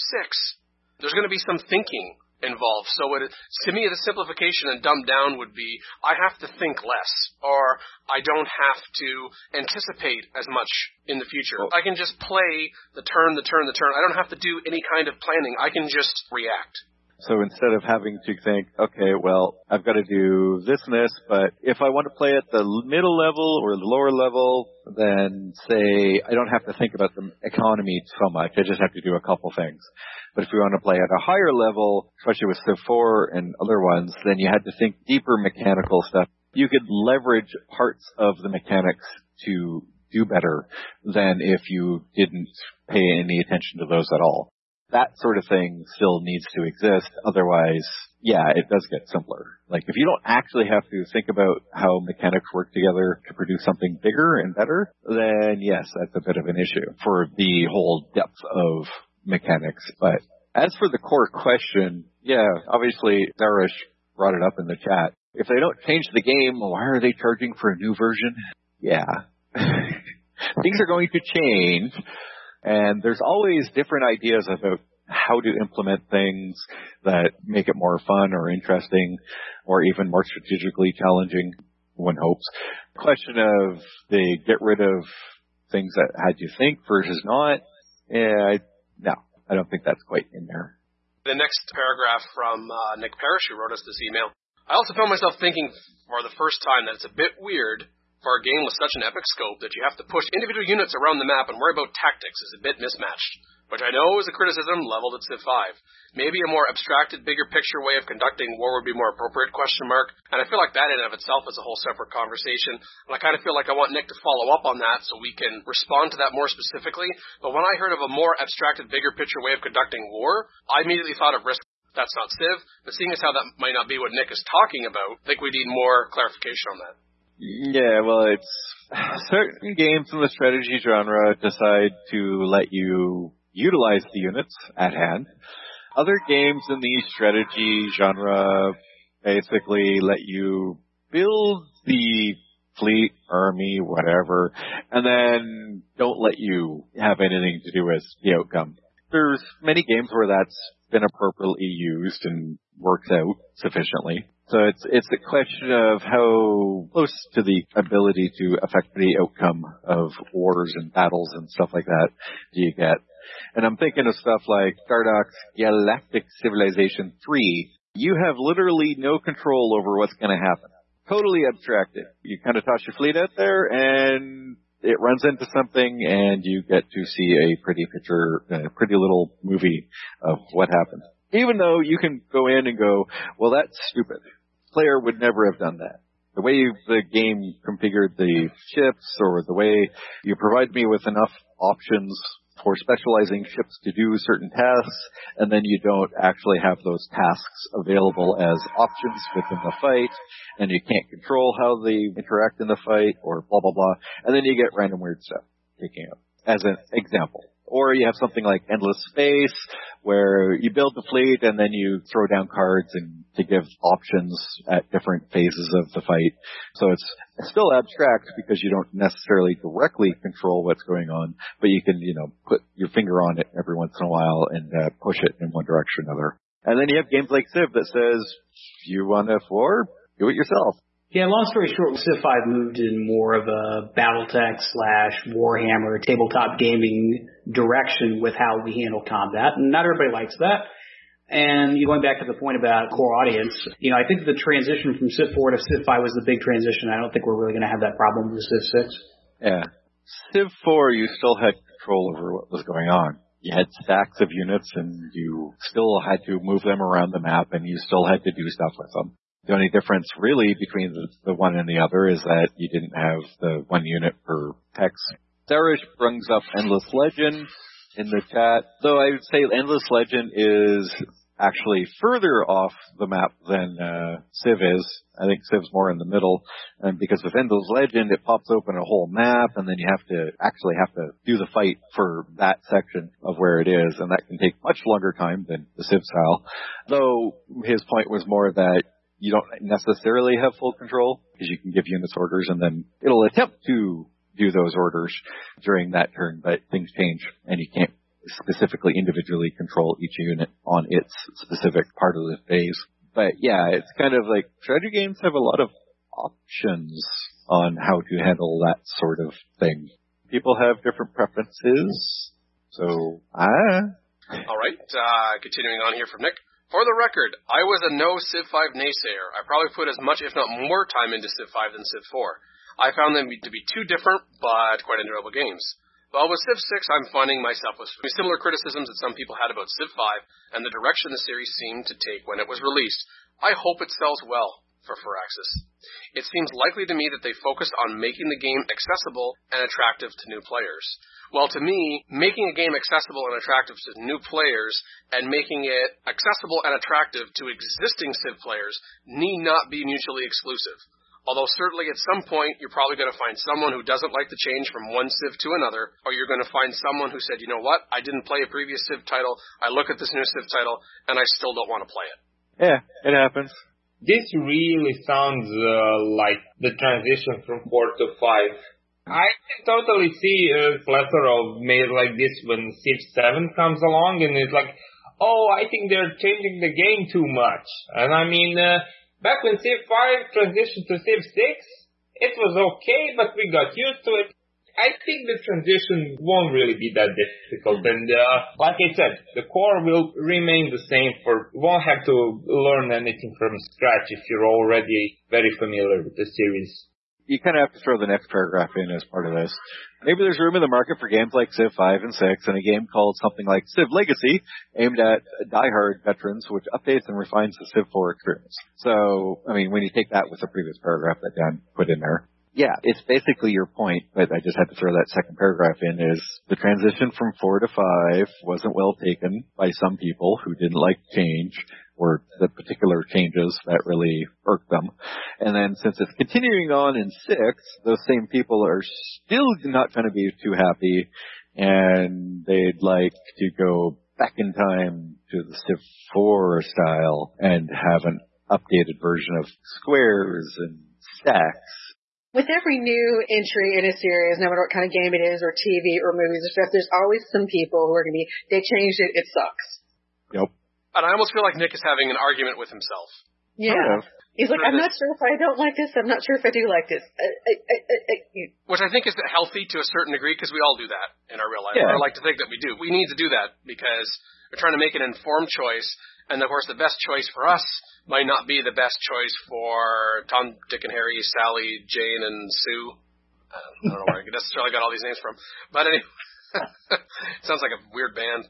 6, there's going to be some thinking involved. So to me, the simplification and dumbed down would be, I have to think less, or I don't have to anticipate as much in the future. I can just play the turn. I don't have to do any kind of planning. I can just react. So instead of having to think, okay, well, I've got to do this and this, but if I want to play at the middle level or the lower level, then say I don't have to think about the economy so much. I just have to do a couple things. But if you want to play at a higher level, especially with Civ 4 and other ones, then you had to think deeper mechanical stuff. You could leverage parts of the mechanics to do better than if you didn't pay any attention to those at all. That sort of thing still needs to exist. Otherwise, yeah, it does get simpler. Like, if you don't actually have to think about how mechanics work together to produce something bigger and better, then yes, that's a bit of an issue for the whole depth of mechanics. But as for the core question, yeah, obviously, Darish brought it up in the chat. If they don't change the game, why are they charging for a new version? Yeah. Things are going to change. And there's always different ideas about how to implement things that make it more fun or interesting or even more strategically challenging, one hopes. The question of they get rid of things that had you think versus not, no, I don't think that's quite in there. The next paragraph from Nick Parrish, who wrote us this email. I also found myself thinking for the first time that it's a bit weird for a game with such an epic scope that you have to push individual units around the map and worry about tactics is a bit mismatched, which I know is a criticism leveled at Civ 5. Maybe a more abstracted, bigger picture way of conducting war would be more appropriate, ? And I feel like that in and of itself is a whole separate conversation, and I kind of feel like I want Nick to follow up on that so we can respond to that more specifically. But when I heard of a more abstracted, bigger picture way of conducting war, I immediately thought of Risk. That's not Civ, but seeing as how that might not be what Nick is talking about, I think we need more clarification on that. Yeah, well, it's certain games in the strategy genre decide to let you utilize the units at hand. Other games in the strategy genre basically let you build the fleet, army, whatever, and then don't let you have anything to do with the outcome. There's many games where that's been appropriately used and works out sufficiently. So it's a question of how close to the ability to affect the outcome of wars and battles and stuff like that do you get. And I'm thinking of stuff like Stardock's Galactic Civilization 3. You have literally no control over what's going to happen. Totally abstracted. You kind of toss your fleet out there and it runs into something and you get to see a pretty little movie of what happened. Even though you can go in and go, well, that's stupid. Player would never have done that. The way the game configured the ships or the way you provide me with enough options for specializing ships to do certain tasks, and then you don't actually have those tasks available as options within the fight, and you can't control how they interact in the fight, or blah, blah, blah, and then you get random weird stuff taking out. As an example. Or you have something like Endless Space, where you build the fleet and then you throw down cards and to give options at different phases of the fight. So it's still abstract because you don't necessarily directly control what's going on, but you can, put your finger on it every once in a while and push it in one direction or another. And then you have games like Civ that says, if you want a war, do it yourself. Yeah, long story short, Civ 5 moved in more of a Battletech / Warhammer tabletop gaming direction with how we handle combat, and not everybody likes that. And going back to the point about core audience, I think the transition from Civ 4 to Civ 5 was the big transition. I don't think we're really going to have that problem with Civ 6. Yeah. Civ 4, you still had control over what was going on. You had stacks of units, and you still had to move them around the map, and you still had to do stuff with them. The only difference really between the one and the other is that you didn't have the one unit per hex. Sarish brings up Endless Legend in the chat, though I would say Endless Legend is actually further off the map than Civ is. I think Civ's more in the middle, and because with Endless Legend it pops open a whole map, and then you have to do the fight for that section of where it is, and that can take much longer time than the Civ style. Though his point was more that you don't necessarily have full control, because you can give units orders and then it'll attempt to do those orders during that turn, but things change and you can't specifically individually control each unit on its specific part of the phase. But yeah, it's kind of like strategy games have a lot of options on how to handle that sort of thing. People have different preferences, so All right, continuing on here from Nick. For the record, I was a no Civ 5 naysayer. I probably put as much, if not more, time into Civ 5 than Civ 4. I found them to be two different, but quite enjoyable games. But with Civ 6, I'm finding myself with similar criticisms that some people had about Civ 5 and the direction the series seemed to take when it was released. I hope it sells well for Firaxis. It seems likely to me that they focused on making the game accessible and attractive to new players. Well, to me, making a game accessible and attractive to new players and making it accessible and attractive to existing Civ players need not be mutually exclusive. Although certainly at some point you're probably going to find someone who doesn't like the change from one Civ to another, or you're going to find someone who said, you know what, I didn't play a previous Civ title, I look at this new Civ title, and I still don't want to play it. Yeah, it happens. This really sounds like the transition from 4 to 5. I can totally see a plethora of mail like this when Civ 7 comes along and it's like, oh, I think they're changing the game too much. And I mean, back when Civ 5 transitioned to Civ 6, it was okay, but we got used to it. I think the transition won't really be that difficult. And like I said, the core will remain the same. You won't have to learn anything from scratch if you're already very familiar with the series. You kind of have to throw the next paragraph in as part of this. Maybe there's room in the market for games like Civ 5 and 6 and a game called something like Civ Legacy aimed at diehard veterans, which updates and refines the Civ 4 experience. So, I mean, when you take that with the previous paragraph that Dan put in there, yeah, it's basically your point, but I just had to throw that second paragraph in, is the transition from 4 to 5 wasn't well taken by some people who didn't like change, or the particular changes that really irked them. And then since it's continuing on in 6, those same people are still not going to be too happy, and they'd like to go back in time to the Civ 4 style and have an updated version of squares and stacks. With every new entry in a series, no matter what kind of game it is, or TV, or movies, or stuff, there's always some people who are going to be, they changed it, it sucks. Yep. And I almost feel like Nick is having an argument with himself. Yeah. He's like, I'm not sure if I don't like this, I'm not sure if I do like this. Which I think is healthy to a certain degree, because we all do that in our real life. Yeah. I like to think that we do. We need to do that, because we're trying to make an informed choice, and of course the best choice for us might not be the best choice for Tom, Dick, and Harry, Sally, Jane, and Sue. I don't know where I necessarily got all these names from. But anyway, sounds like a weird band.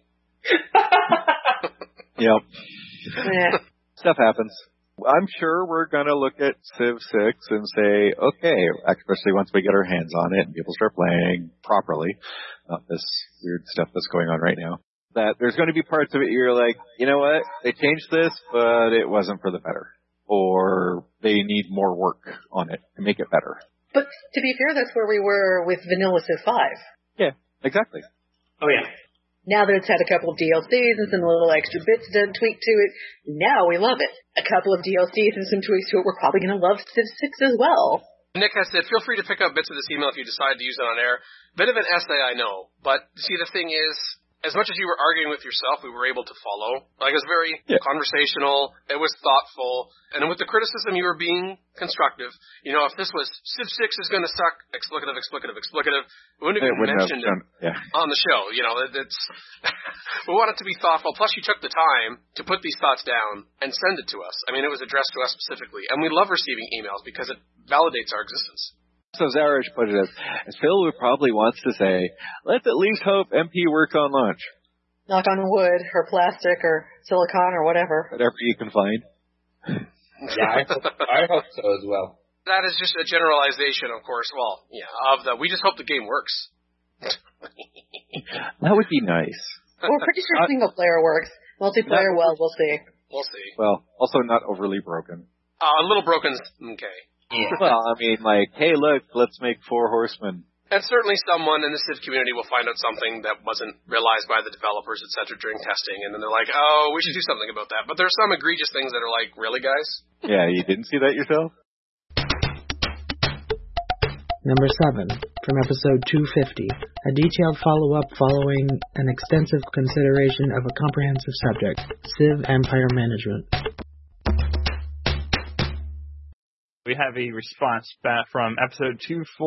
Yep. Yeah. Stuff happens. I'm sure we're going to look at Civ 6 and say, okay, especially once we get our hands on it and people start playing properly, not this weird stuff that's going on right now, that there's going to be parts of it you're like, you know what, they changed this, but it wasn't for the better. Or they need more work on it to make it better. But to be fair, that's where we were with Vanilla Civ 5. Yeah, exactly. Oh, yeah. Now that it's had a couple of DLCs and some little extra bits done, tweaked to it, now we love it. A couple of DLCs and some tweaks to it, we're probably going to love Civ 6 as well. Nick has said, feel free to pick up bits of this email if you decide to use it on air. Bit of an essay, I know. But, see, the thing is, as much as you were arguing with yourself, we were able to follow. Like, it was very conversational. It was thoughtful. And with the criticism, you were being constructive. You know, if this was Civ 6 is going to suck, explicative, we wouldn't have even mentioned it on the show. You know, it's we want it to be thoughtful. Plus, you took the time to put these thoughts down and send it to us. I mean, it was addressed to us specifically. And we love receiving emails because it validates our existence. So Zarish put it as Phil would probably wants to say, let's at least hope MP works on launch. Knock on wood, or plastic, or silicon, or whatever. Whatever you can find. Yeah, I hope so as well. That is just a generalization, of course. Well, we just hope the game works. That would be nice. We're pretty sure single player works. Multiplayer, we'll see. We'll see. Well, also not overly broken. A little broken's okay. Yeah. Well, I mean, like, hey, look, let's make 4 horsemen. And certainly someone in the Civ community will find out something that wasn't realized by the developers, et cetera, during testing, and then they're like, oh, we should do something about that. But there's some egregious things that are like, really, guys? Yeah, you didn't see that yourself? Number 7, from episode 250, a detailed follow-up following an extensive consideration of a comprehensive subject, Civ Empire Management. We have a response back from episode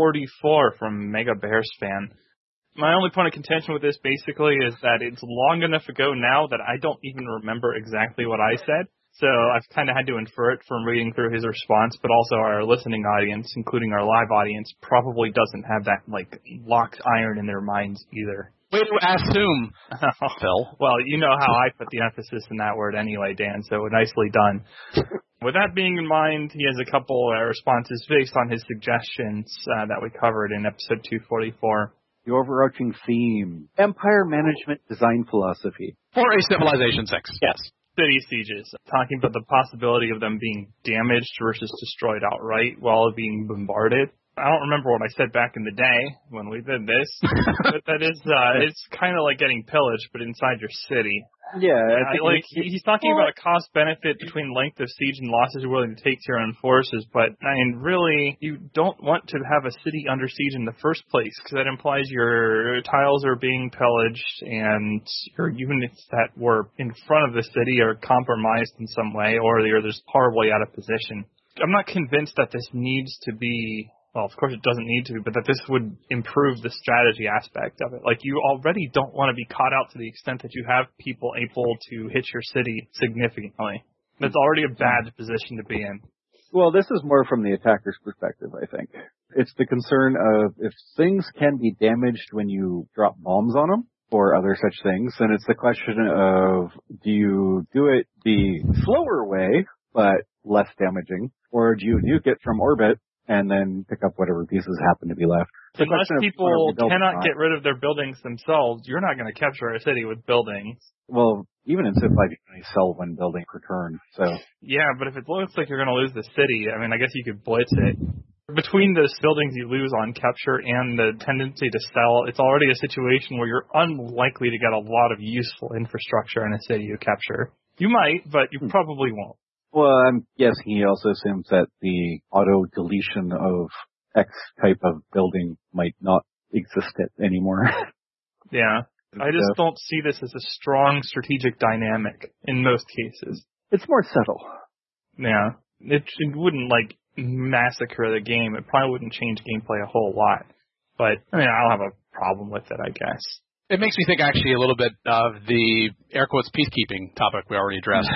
244 from Mega Bears fan. My only point of contention with this basically is that it's long enough ago now that I don't even remember exactly what I said. So I've kind of had to infer it from reading through his response, but also our listening audience, including our live audience, probably doesn't have that, like, locked iron in their minds either. Way to assume, Phil. Well, you know how I put the emphasis in that word anyway, Dan, so nicely done. With that being in mind, he has a couple responses based on his suggestions that we covered in episode 244. The overarching theme, Empire Management Design Philosophy. For a Civilization 6. Yes. City sieges, talking about the possibility of them being damaged versus destroyed outright while being bombarded. I don't remember what I said back in the day when we did this, but that is, it's kind of like getting pillaged, but inside your city. Yeah. He's talking about a cost-benefit between length of siege and losses you're willing to take to your own forces, but, I mean, really, you don't want to have a city under siege in the first place, because that implies your tiles are being pillaged, and your units that were in front of the city are compromised in some way, or they're just horribly out of position. I'm not convinced that this needs to be... Well, of course it doesn't need to, but that this would improve the strategy aspect of it. Like, you already don't want to be caught out to the extent that you have people able to hit your city significantly. That's already a bad position to be in. Well, this is more from the attacker's perspective, I think. It's the concern of if things can be damaged when you drop bombs on them or other such things, then it's the question of do you do it the slower way, but less damaging, or do you nuke it from orbit and then pick up whatever pieces happen to be left? Unless people cannot get rid of their buildings themselves, you're not going to capture a city with buildings. Well, even in Civ 5, you can only sell one building per turn, so... Yeah, but if it looks like you're going to lose the city, I mean, I guess you could blitz it. Between those buildings you lose on capture and the tendency to sell, it's already a situation where you're unlikely to get a lot of useful infrastructure in a city you capture. You might, but you probably won't. Well, I'm guessing he also assumes that the auto-deletion of X type of building might not exist anymore. Yeah. I just don't see this as a strong strategic dynamic in most cases. It's more subtle. Yeah. It wouldn't, like, massacre the game. It probably wouldn't change gameplay a whole lot. But, I mean, I don't have a problem with it, I guess. It makes me think, actually, a little bit of the, air quotes, peacekeeping topic we already addressed.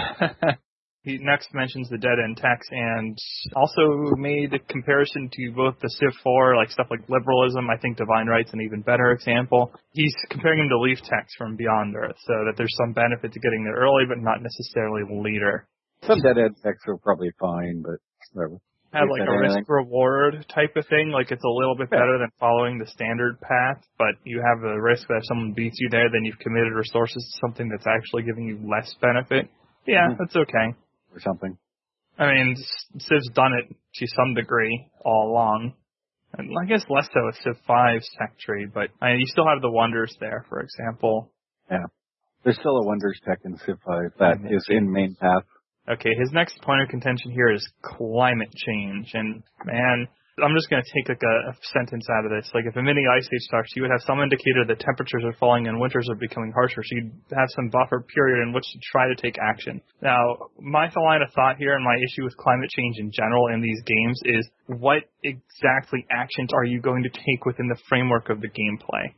He next mentions the dead-end text and also made a comparison to both the Civ 4, like stuff like liberalism, I think Divine Right's an even better example. He's comparing him to Leaf Text from Beyond Earth, so that there's some benefit to getting there early, but not necessarily later. Some dead-end texts are probably fine, but whatever. Have like a risk-reward type of thing, like it's a little bit better than following the standard path, but you have the risk that if someone beats you there, then you've committed resources to something that's actually giving you less benefit. Yeah, that's okay. Or something. I mean, Civ's done it to some degree all along. And I guess less so with Civ 5's tech tree, but I mean, you still have the wonders there, for example. Yeah. There's still a Wonders tech in Civ 5 that is in main path. Okay, his next point of contention here is climate change. And, man, I'm just going to take like a sentence out of this. Like, if a mini ice age starts, you would have some indicator that temperatures are falling and winters are becoming harsher. So you'd have some buffer period in which to try to take action. Now, my line of thought here and my issue with climate change in general in these games is what exactly actions are you going to take within the framework of the gameplay?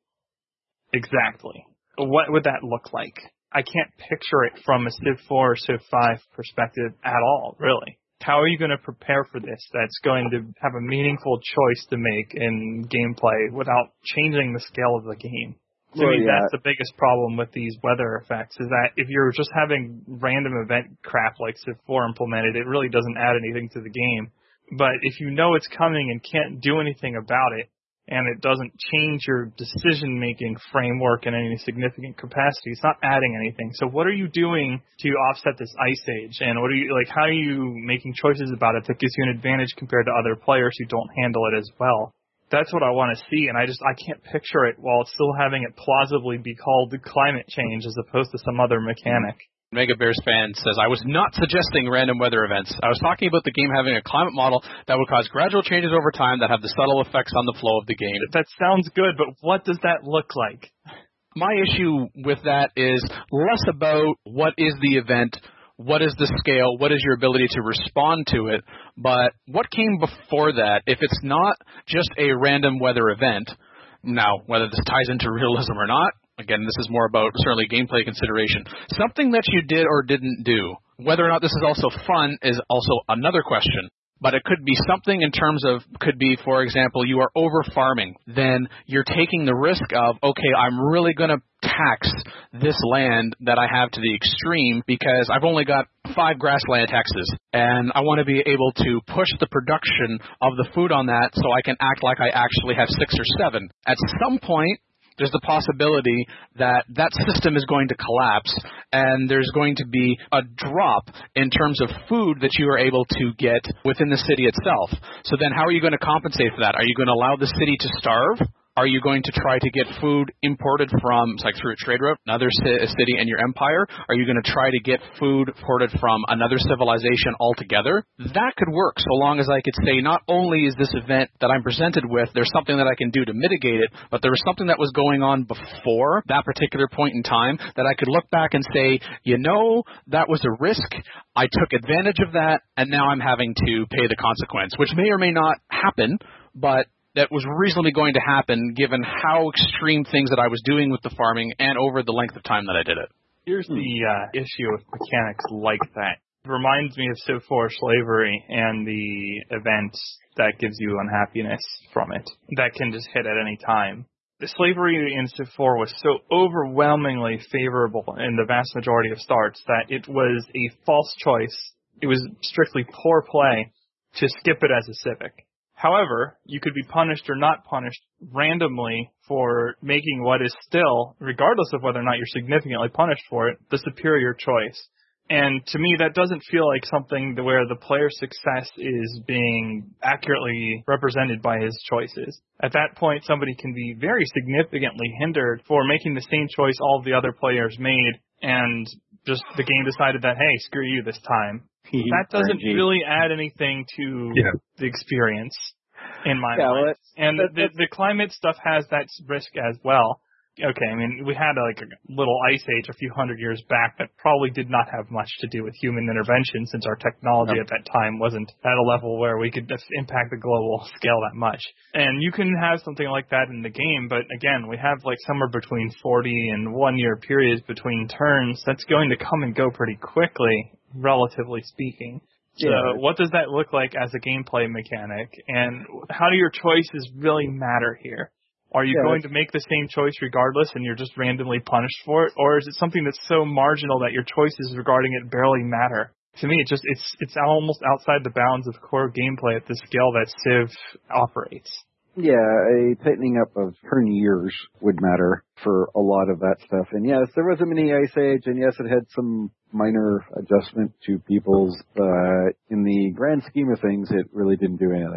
Exactly. What would that look like? I can't picture it from a Civ 4 or Civ 5 perspective at all, really. How are you going to prepare for this that's going to have a meaningful choice to make in gameplay without changing the scale of the game? To me, that's the biggest problem with these weather effects, is that if you're just having random event crap like Civ 4 implemented, it really doesn't add anything to the game. But if you know it's coming and can't do anything about it, and it doesn't change your decision-making framework in any significant capacity, it's not adding anything. So what are you doing to offset this ice age? And what are you, like, how are you making choices about it that gives you an advantage compared to other players who don't handle it as well? That's what I want to see, and I can't picture it while still having it plausibly be called climate change as opposed to some other mechanic. Mega Bears fan says, I was not suggesting random weather events. I was talking about the game having a climate model that would cause gradual changes over time that have the subtle effects on the flow of the game. That sounds good, but what does that look like? My issue with that is less about what is the event, what is the scale, what is your ability to respond to it, but what came before that. If it's not just a random weather event, now, whether this ties into realism or not, again, this is more about certainly gameplay consideration. Something that you did or didn't do. Whether or not this is also fun is also another question. But it could be something in terms of, could be, for example, you are over-farming. Then you're taking the risk of, okay, I'm really going to tax this land that I have to the extreme because I've only got 5 grassland taxes. And I want to be able to push the production of the food on that so I can act like I actually have 6 or 7. At some point, there's the possibility that that system is going to collapse and there's going to be a drop in terms of food that you are able to get within the city itself. So then how are you going to compensate for that? Are you going to allow the city to starve? Are you going to try to get food imported from, like through a trade route, another city in your empire? Are you going to try to get food imported from another civilization altogether? That could work so long as I could say not only is this event that I'm presented with, there's something that I can do to mitigate it, but there was something that was going on before that particular point in time that I could look back and say, you know, that was a risk. I took advantage of that, and now I'm having to pay the consequence, which may or may not happen, but that was reasonably going to happen given how extreme things that I was doing with the farming and over the length of time that I did it. Here's the issue with mechanics like that. It reminds me of Civ 4 slavery and the events that gives you unhappiness from it that can just hit at any time. The slavery in Civ 4 was so overwhelmingly favorable in the vast majority of starts that it was a false choice. It was strictly poor play to skip it as a civic. However, you could be punished or not punished randomly for making what is still, regardless of whether or not you're significantly punished for it, the superior choice. And to me, that doesn't feel like something where the player's success is being accurately represented by his choices. At that point, somebody can be very significantly hindered for making the same choice all of the other players made, and just the game decided that, hey, screw you this time. That doesn't really add anything to the experience, in my mind. And the climate stuff has that risk as well. Okay, I mean, we had like a little ice age a few hundred years back that probably did not have much to do with human intervention, since our technology at that time wasn't at a level where we could impact the global scale that much. And you can have something like that in the game, but again, we have like somewhere between 40 and 1 year periods between turns. That's going to come and go pretty quickly, relatively speaking. So what does that look like as a gameplay mechanic? And how do your choices really matter here? Are you going to make the same choice regardless and you're just randomly punished for it? Or is it something that's so marginal that your choices regarding it barely matter? To me, it's almost outside the bounds of core gameplay at the scale that Civ operates. Yeah, a tightening up of turn years would matter for a lot of that stuff. And yes, there was a mini Ice Age, and yes, it had some minor adjustment to people's, in the grand scheme of things, it really didn't do anything.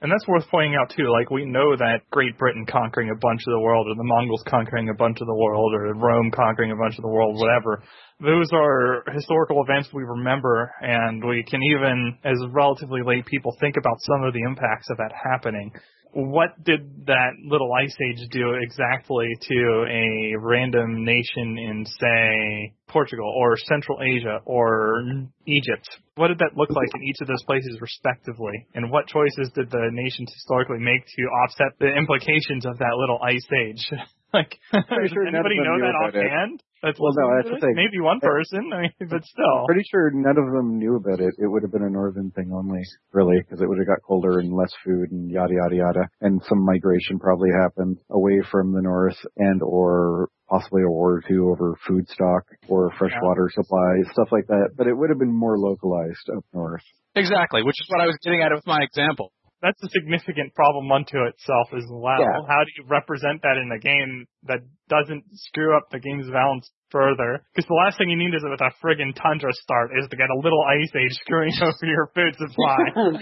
And that's worth pointing out, too. Like, we know that Great Britain conquering a bunch of the world, or the Mongols conquering a bunch of the world, or Rome conquering a bunch of the world, whatever. Those are historical events we remember, and we can even, as relatively lay people, think about some of the impacts of that happening. What did that little ice age do exactly to a random nation in, say, Portugal or Central Asia or Egypt? What did that look like in each of those places respectively? And what choices did the nations historically make to offset the implications of that little ice age? Like, does anybody know that offhand? That's no, that's the thing. Maybe one person, but still. I'm pretty sure none of them knew about it. It would have been a northern thing only, really, because it would have got colder and less food and yada, yada, yada. And some migration probably happened away from the north and or possibly a war or two over food stock or freshwater supply, stuff like that. But it would have been more localized up north. Exactly, which is what I was getting at with my example. That's a significant problem unto itself as well. Yeah. How do you represent that in a game that doesn't screw up the game's balance further? Because the last thing you need is with a friggin' tundra start is to get a little ice age screwing over your food supply. Oh,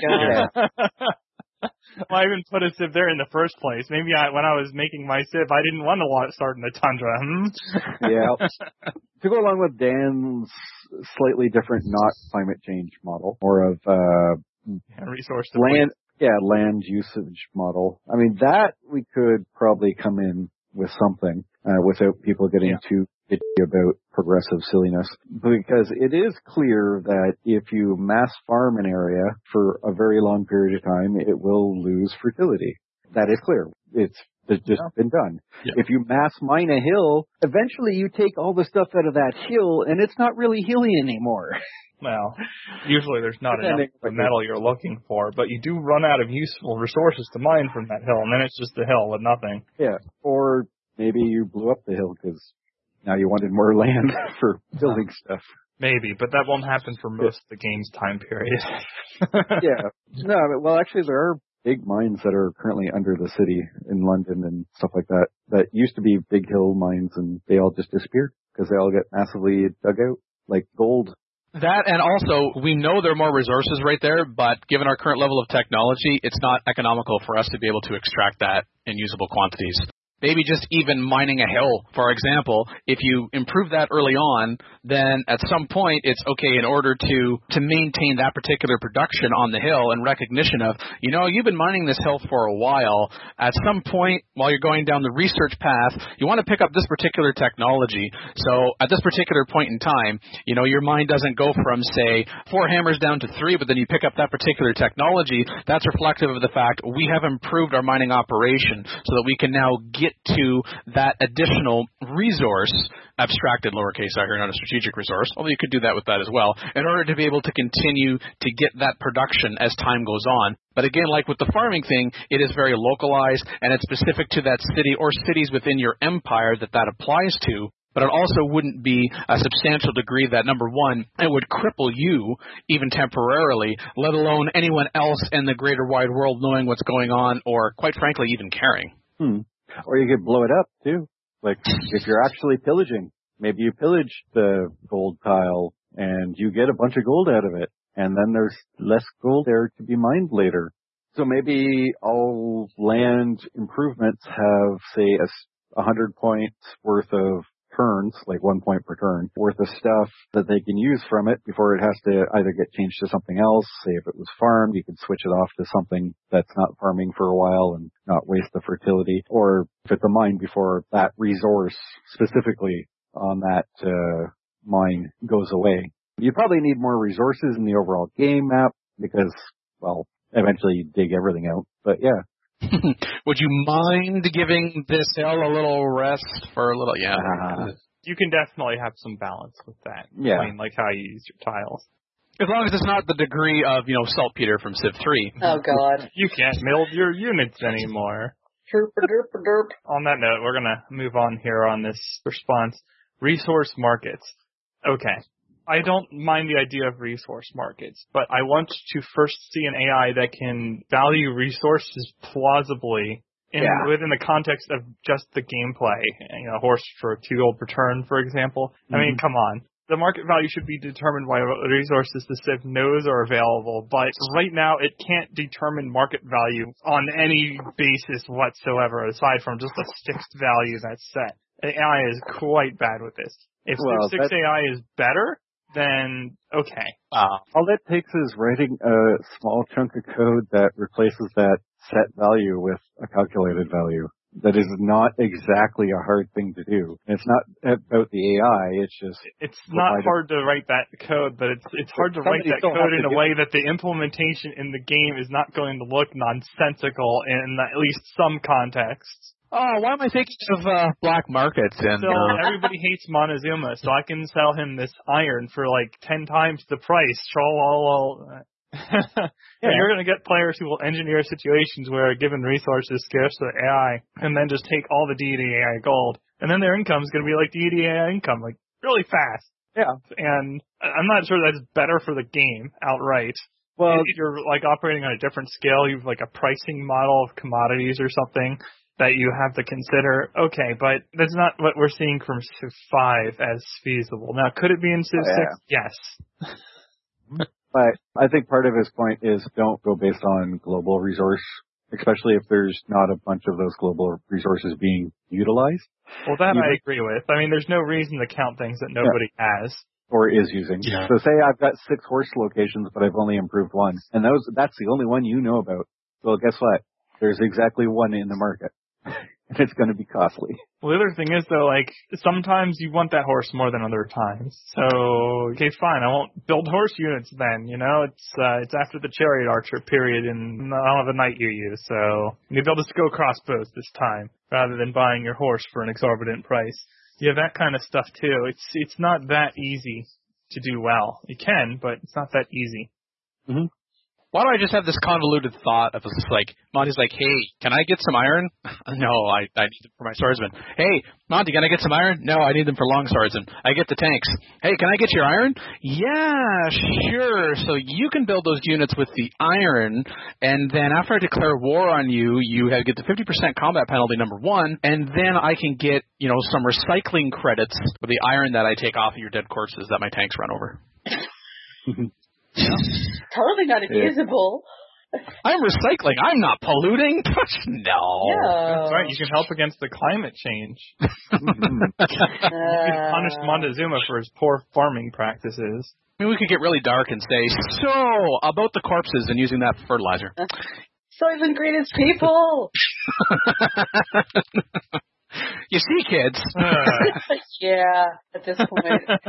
God. Why even put a civ there in the first place? Maybe when I was making my civ, I didn't want to start in the tundra. Yeah. To go along with Dan's slightly different, not climate change model, more of resource land. Yeah, land usage model. I mean, that we could probably come in with something without people getting too bitchy about progressive silliness. Because it is clear that if you mass farm an area for a very long period of time, it will lose fertility. That is clear. It's just been done. Yeah. If you mass mine a hill, eventually you take all the stuff out of that hill, and it's not really hilly anymore. Well, usually there's not enough of the metal you're looking for, but you do run out of useful resources to mine from that hill, and then it's just a hill with nothing. Yeah, or maybe you blew up the hill because now you wanted more land for building stuff. Maybe, but that won't happen for most of the game's time period. Yeah. No, well, actually, there are big mines that are currently under the city in London and stuff like that that used to be big hill mines, and they all just disappeared because they all get massively dug out, like gold. That, and also, we know there are more resources right there, but given our current level of technology, it's not economical for us to be able to extract that in usable quantities. Maybe just even mining a hill, for example, if you improve that early on, then at some point it's okay in order to maintain that particular production on the hill and recognition of, you've been mining this hill for a while. At some point, while you're going down the research path, you want to pick up this particular technology. So at this particular point in time, your mine doesn't go from, say, 4 hammers down to 3, but then you pick up that particular technology. That's reflective of the fact we have improved our mining operation so that we can now get to that additional resource, abstracted lowercase I here, not a strategic resource, although you could do that with that as well, in order to be able to continue to get that production as time goes on. But again, like with the farming thing, it is very localized, and it's specific to that city or cities within your empire that applies to. But it also wouldn't be a substantial degree that, number one, it would cripple you, even temporarily, let alone anyone else in the greater wide world knowing what's going on or, quite frankly, even caring. Or you could blow it up, too. Like, if you're actually pillaging, maybe you pillage the gold tile and you get a bunch of gold out of it, and then there's less gold there to be mined later. So maybe all land improvements have, say, 100 points worth of turns, like 1 point per turn, worth of stuff that they can use from it before it has to either get changed to something else. Say if it was farmed, you can switch it off to something that's not farming for a while and not waste the fertility. Or if it's a mine, before that resource specifically on that mine goes away. You probably need more resources in the overall game map because, well, eventually you dig everything out. But yeah. Would you mind giving this hill a little rest for a little? Yeah. You can definitely have some balance with that. Yeah. I mean, like how you use your tiles. As long as it's not the degree of, saltpeter from Civ 3. Oh, God. You can't build your units anymore. On that note, we're going to move on here on this response. Resource markets. Okay. I don't mind the idea of resource markets, but I want to first see an AI that can value resources plausibly within the context of just the gameplay. A horse for 2 gold per turn, for example. I mean, come on. the market value should be determined by what resources the Civ knows are available, but right now it can't determine market value on any basis whatsoever, aside from just a fixed value that's set. AI is quite bad with this. If Civ 6 AI is better, then okay. All that takes is writing a small chunk of code that replaces that set value with a calculated value. That is not exactly a hard thing to do. It's not about the AI, it's just... It's not hard to write that code, but it's hard to write that code in a way that the implementation in the game is not going to look nonsensical in at least some contexts. Oh, why am I thinking of black markets? And so everybody hates Montezuma, so I can sell him this iron for like 10 times the price. You're going to get players who will engineer situations where a given resource is scarce to AI, and then just take all the deity AI gold, and then their income is going to be like deity AI income, like really fast. Yeah, and I'm not sure that's better for the game outright. Well, if you're like operating on a different scale, you've like a pricing model of commodities or something that you have to consider. Okay, but that's not what we're seeing from Civ 5 as feasible. Now, could it be in Civ 6? Yes. But I think part of his point is don't go based on global resource, especially if there's not a bunch of those global resources being utilized. Well, that I agree with. I mean, there's no reason to count things that nobody has. Or is using. Yeah. So say I've got 6 horse locations, but I've only improved 1. And that's the only one you know about. Well, guess what? There's exactly 1 in the market. And it's going to be costly. Well, the other thing is, though, like, sometimes you want that horse more than other times. So, okay, fine, I won't build horse units then, you know? It's after the chariot archer period, and I don't have a knight you use, so maybe I'll just go crossbows this time, rather than buying your horse for an exorbitant price. You have that kind of stuff, too. It's not that easy to do well. You can, but it's not that easy. Mm-hmm. Why do I just have this convoluted thought of just like, Monty's like, hey, can I get some iron? No, I need them for my swordsman. Hey, Monty, can I get some iron? No, I need them for long swords. And I get the tanks. Hey, can I get your iron? Yeah, sure. So you can build those units with the iron, and then after I declare war on you, you get the 50% combat penalty, number 1, and then I can get, some recycling credits for the iron that I take off of your dead corpses that my tanks run over. Totally not usable. I'm recycling. I'm not polluting. No. Yeah. That's right. You can help against the climate change. You can punish Montezuma for his poor farming practices. I mean, we could get really dark and say, so, about the corpses and using that for fertilizer. Soylent Green is people. You see, kids. Yeah, at this point.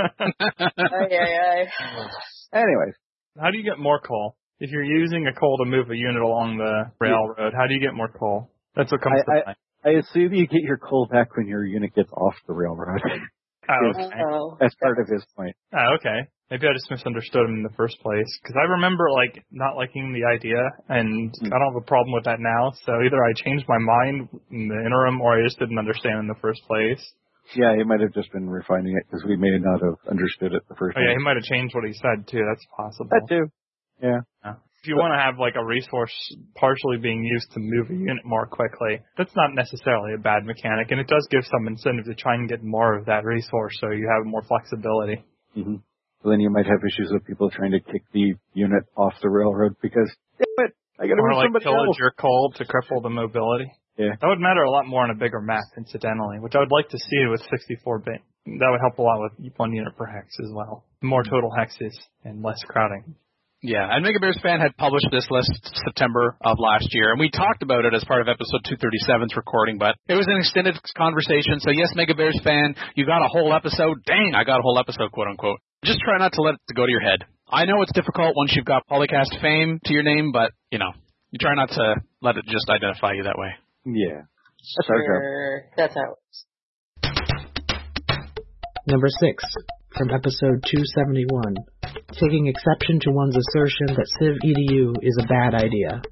Anyways. How do you get more coal? If you're using a coal to move a unit along the railroad, how do you get more coal? That's what comes to mind. I assume you get your coal back when your unit gets off the railroad. Okay. That's part of his point. Okay. Maybe I just misunderstood him in the first place. Because I remember, not liking the idea, and I don't have a problem with that now. So either I changed my mind in the interim, or I just didn't understand in the first place. Yeah, he might have just been refining it, because we may not have understood it the first time. Yeah, he might have changed what he said, too. That's possible. That, too. Yeah. If you want to have, a resource partially being used to move a unit more quickly, that's not necessarily a bad mechanic, and it does give some incentive to try and get more of that resource so you have more flexibility. Mm-hmm. So then you might have issues with people trying to kick the unit off the railroad because, damn it, I got to move somebody else. Or pillage your coal to cripple the mobility. Yeah. That would matter a lot more on a bigger map, incidentally, which I would like to see with 64-bit. That would help a lot with 1 unit per hex as well. More total hexes and less crowding. Yeah, and Mega Bears Fan had published this list September of last year, and we talked about it as part of episode 237's recording, but it was an extended conversation, so yes, Mega Bears Fan, you got a whole episode. Dang, I got a whole episode, quote-unquote. Just try not to let it go to your head. I know it's difficult once you've got Polycast fame to your name, but, you try not to let it just identify you that way. Yeah. That's how it works. Number 6, from episode 271. Taking exception to one's assertion that Civ EDU is a bad idea.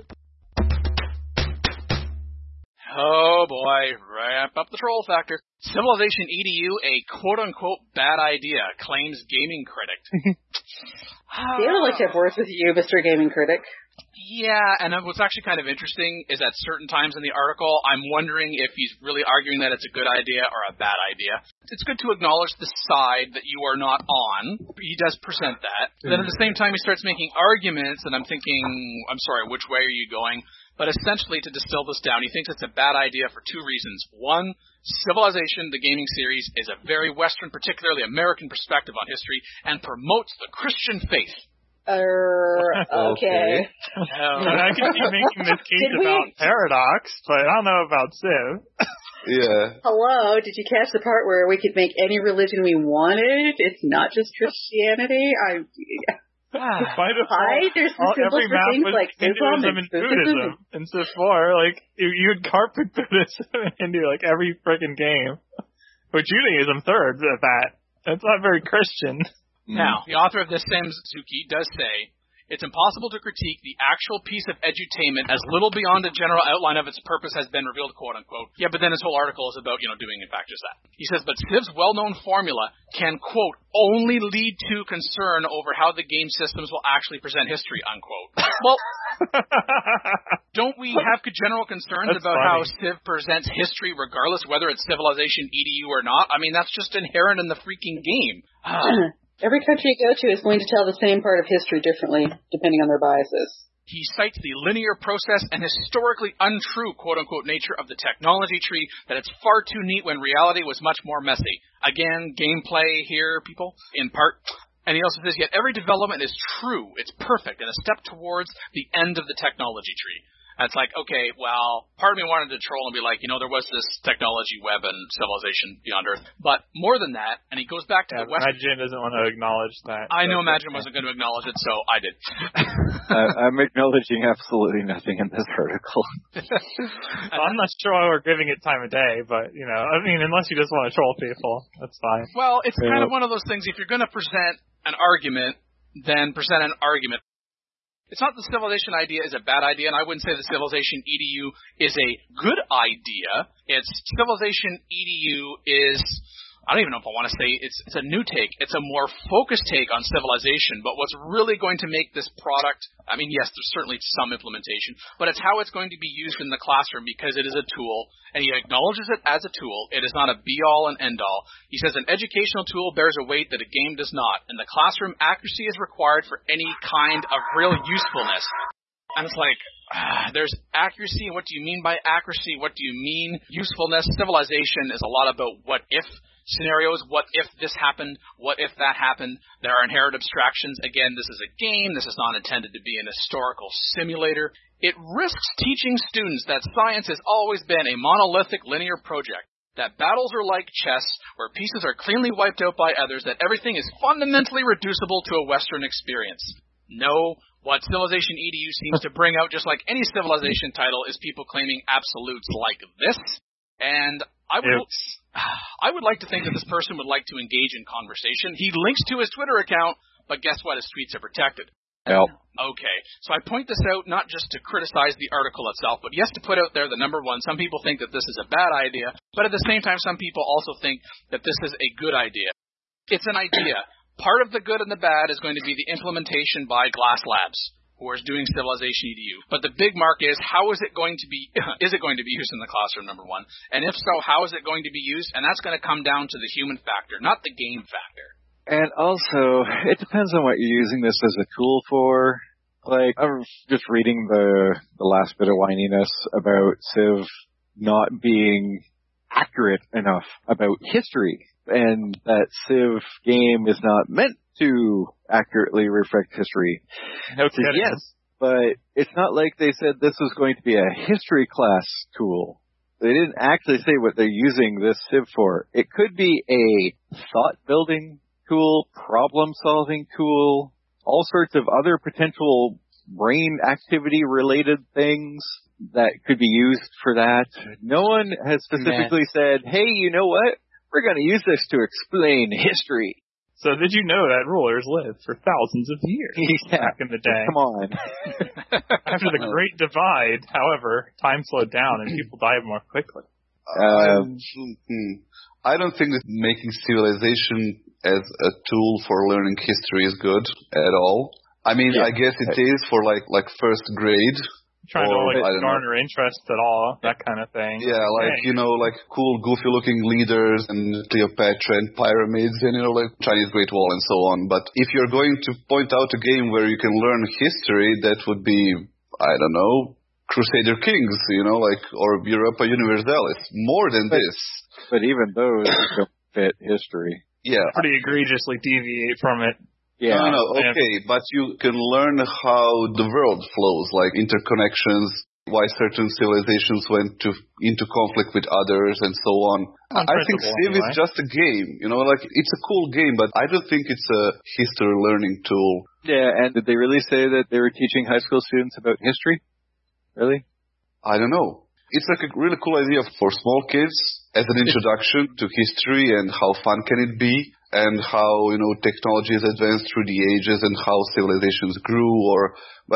Oh boy, ramp up the troll factor. Civilization EDU, a quote-unquote bad idea, claims gaming critic. I'd like to have words with you, Mr. Gaming Critic. Yeah, and what's actually kind of interesting is at certain times in the article, I'm wondering if he's really arguing that it's a good idea or a bad idea. It's good to acknowledge the side that you are not on. He does present that. Then at the same time, he starts making arguments, and I'm thinking, I'm sorry, which way are you going? But essentially, to distill this down, he thinks it's a bad idea for two reasons. One, Civilization, the gaming series, is a very Western, particularly American perspective on history, and promotes the Christian faith. Okay. I could keep making this case about Paradox, but I don't know about Civ. Yeah. Hello, did you catch the part where we could make any religion we wanted? It's not just Christianity. There's the symbols for things like Islam and Buddhism. In Civ 4, like, you'd carpet Buddhism into, like, every freaking game. But Judaism third at that. That's not very Christian. Now, the author of this, Sam Suzuki, does say, it's impossible to critique the actual piece of edutainment as little beyond a general outline of its purpose has been revealed, quote-unquote. Yeah, but then his whole article is about, doing, in fact, just that. He says, but Civ's well-known formula can, quote, only lead to concern over how the game systems will actually present history, unquote. Well, don't we have general concerns about how Civ presents history regardless whether it's Civilization EDU or not? I mean, that's just inherent in the freaking game. Every country you go to is going to tell the same part of history differently, depending on their biases. He cites the linear process and historically untrue, quote-unquote, nature of the technology tree, that it's far too neat when reality was much more messy. Again, gameplay here, people, in part. And he also says, yet every development is true, it's perfect, and a step towards the end of the technology tree. And it's like, okay, well, part of me wanted to troll and be like, there was this technology web and Civilization Beyond Earth. But more than that, and he goes back to the West. Imagine doesn't want to acknowledge that. I know Imagine wasn't going to acknowledge it, so I did. I'm acknowledging absolutely nothing in this article. I'm not sure why we're giving it time of day, but, unless you just want to troll people, that's fine. Well, it's kind of one of those things, if you're going to present an argument, then present an argument. It's not the Civilization idea is a bad idea, and I wouldn't say the Civilization EDU is a good idea. It's Civilization EDU is, I don't even know if I want to say it's a new take. It's a more focused take on Civilization, but what's really going to make this product, I mean, yes, there's certainly some implementation, but it's how it's going to be used in the classroom because it is a tool, and he acknowledges it as a tool. It is not a be-all and end-all. He says an educational tool bears a weight that a game does not. In the classroom, accuracy is required for any kind of real usefulness. And it's like, there's accuracy. What do you mean by accuracy? What do you mean usefulness? Civilization is a lot about what-if scenarios. What if this happened? What if that happened? There are inherent abstractions. Again, this is a game. This is not intended to be an historical simulator. It risks teaching students that science has always been a monolithic linear project, that battles are like chess, where pieces are cleanly wiped out by others, that everything is fundamentally reducible to a Western experience. No, what Civilization EDU seems to bring out, just like any Civilization title, is people claiming absolutes like this. And I would like to think that this person would like to engage in conversation. He links to his Twitter account, but guess what? His tweets are protected. Yep. Okay, so I point this out not just to criticize the article itself, but yes, to put out there the number one. Some people think that this is a bad idea, but at the same time, some people also think that this is a good idea. It's an idea. Part of the good and the bad is going to be the implementation by Glass Labs, who is doing Civilization EDU. But the big mark is, how is it going to be, is it going to be used in the classroom, number one? And if so, how is it going to be used? And that's going to come down to the human factor, not the game factor. And also, it depends on what you're using this as a tool for. Like, I'm just reading the last bit of whininess about Civ not being accurate enough about history, and that Civ game is not meant to accurately reflect history. No kidding. Yes, but it's not like they said this was going to be a history class tool. They didn't actually say what they're using this Civ for. It could be a thought-building tool, problem-solving tool, all sorts of other potential brain activity-related things that could be used for that. No one has specifically said, hey, you know what? We're going to use this to explain history. So did you know that rulers lived for thousands of years back in the day? Come on. After the Great Divide, however, time slowed down and people died more quickly. I don't think that making Civilization as a tool for learning history is good at all. I mean, I guess it is for like first grade. Trying to garner interest at all, that kind of thing. Yeah, like cool, goofy-looking leaders and Cleopatra and pyramids and like Chinese Great Wall and so on. But if you're going to point out a game where you can learn history, that would be, I don't know, Crusader Kings, or Europa Universalis. More than this. But even those don't fit history. Yeah. Pretty egregiously deviate from it. Yeah. No, okay, but you can learn how the world flows, like interconnections, why certain civilizations went into conflict with others, and so on. I think Civ is just a game, it's a cool game, but I don't think it's a history learning tool. Yeah, and did they really say that they were teaching high school students about history? Really? I don't know. It's like a really cool idea for small kids as an introduction to history and how fun can it be. And how, technology has advanced through the ages and how civilizations grew but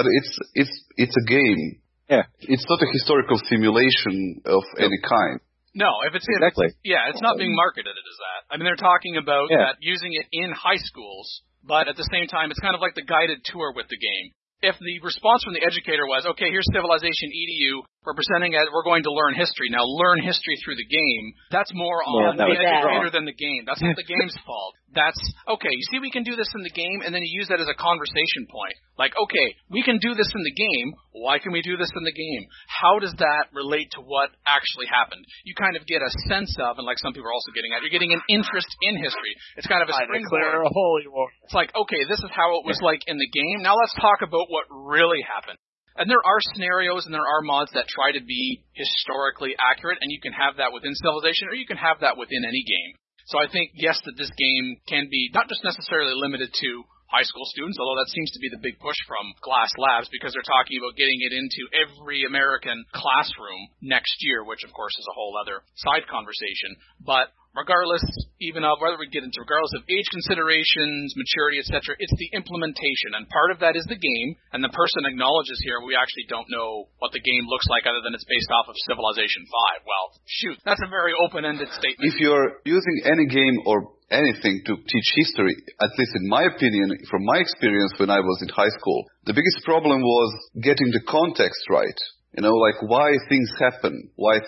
it's a game. Yeah. It's not a historical simulation of any kind. No, if it's exactly. It's not being marketed as that. I mean, they're talking about that using it in high schools, but at the same time, it's kind of like the guided tour with the game. If the response from the educator was, okay, here's Civilization EDU, we're presenting it, we're going to learn history. Now learn history through the game. That's more on the educator than the game. That's not the game's fault. That's, okay, you see we can do this in the game, and then you use that as a conversation point. Like, okay, we can do this in the game. Why can we do this in the game? How does that relate to what actually happened? You kind of get a sense of, and like some people are also getting at, you're getting an interest in history. It's kind of a springboard. Declare a holy war. It's like, okay, this is how it was like in the game. Now let's talk about what really happened. And there are scenarios and there are mods that try to be historically accurate, and you can have that within Civilization, or you can have that within any game. So I think, yes, that this game can be not just necessarily limited to high school students, although that seems to be the big push from Glass Labs, because they're talking about getting it into every American classroom next year, which, of course, is a whole other side conversation. But regardless, even of whether we get into regardless of age considerations, maturity, etc., it's the implementation, and part of that is the game, and the person acknowledges here we actually don't know what the game looks like other than it's based off of Civilization 5. Well, shoot, that's a very open-ended statement. If you're using any game or anything to teach history, at least in my opinion, from my experience when I was in high school, the biggest problem was getting the context right. Like why things happened,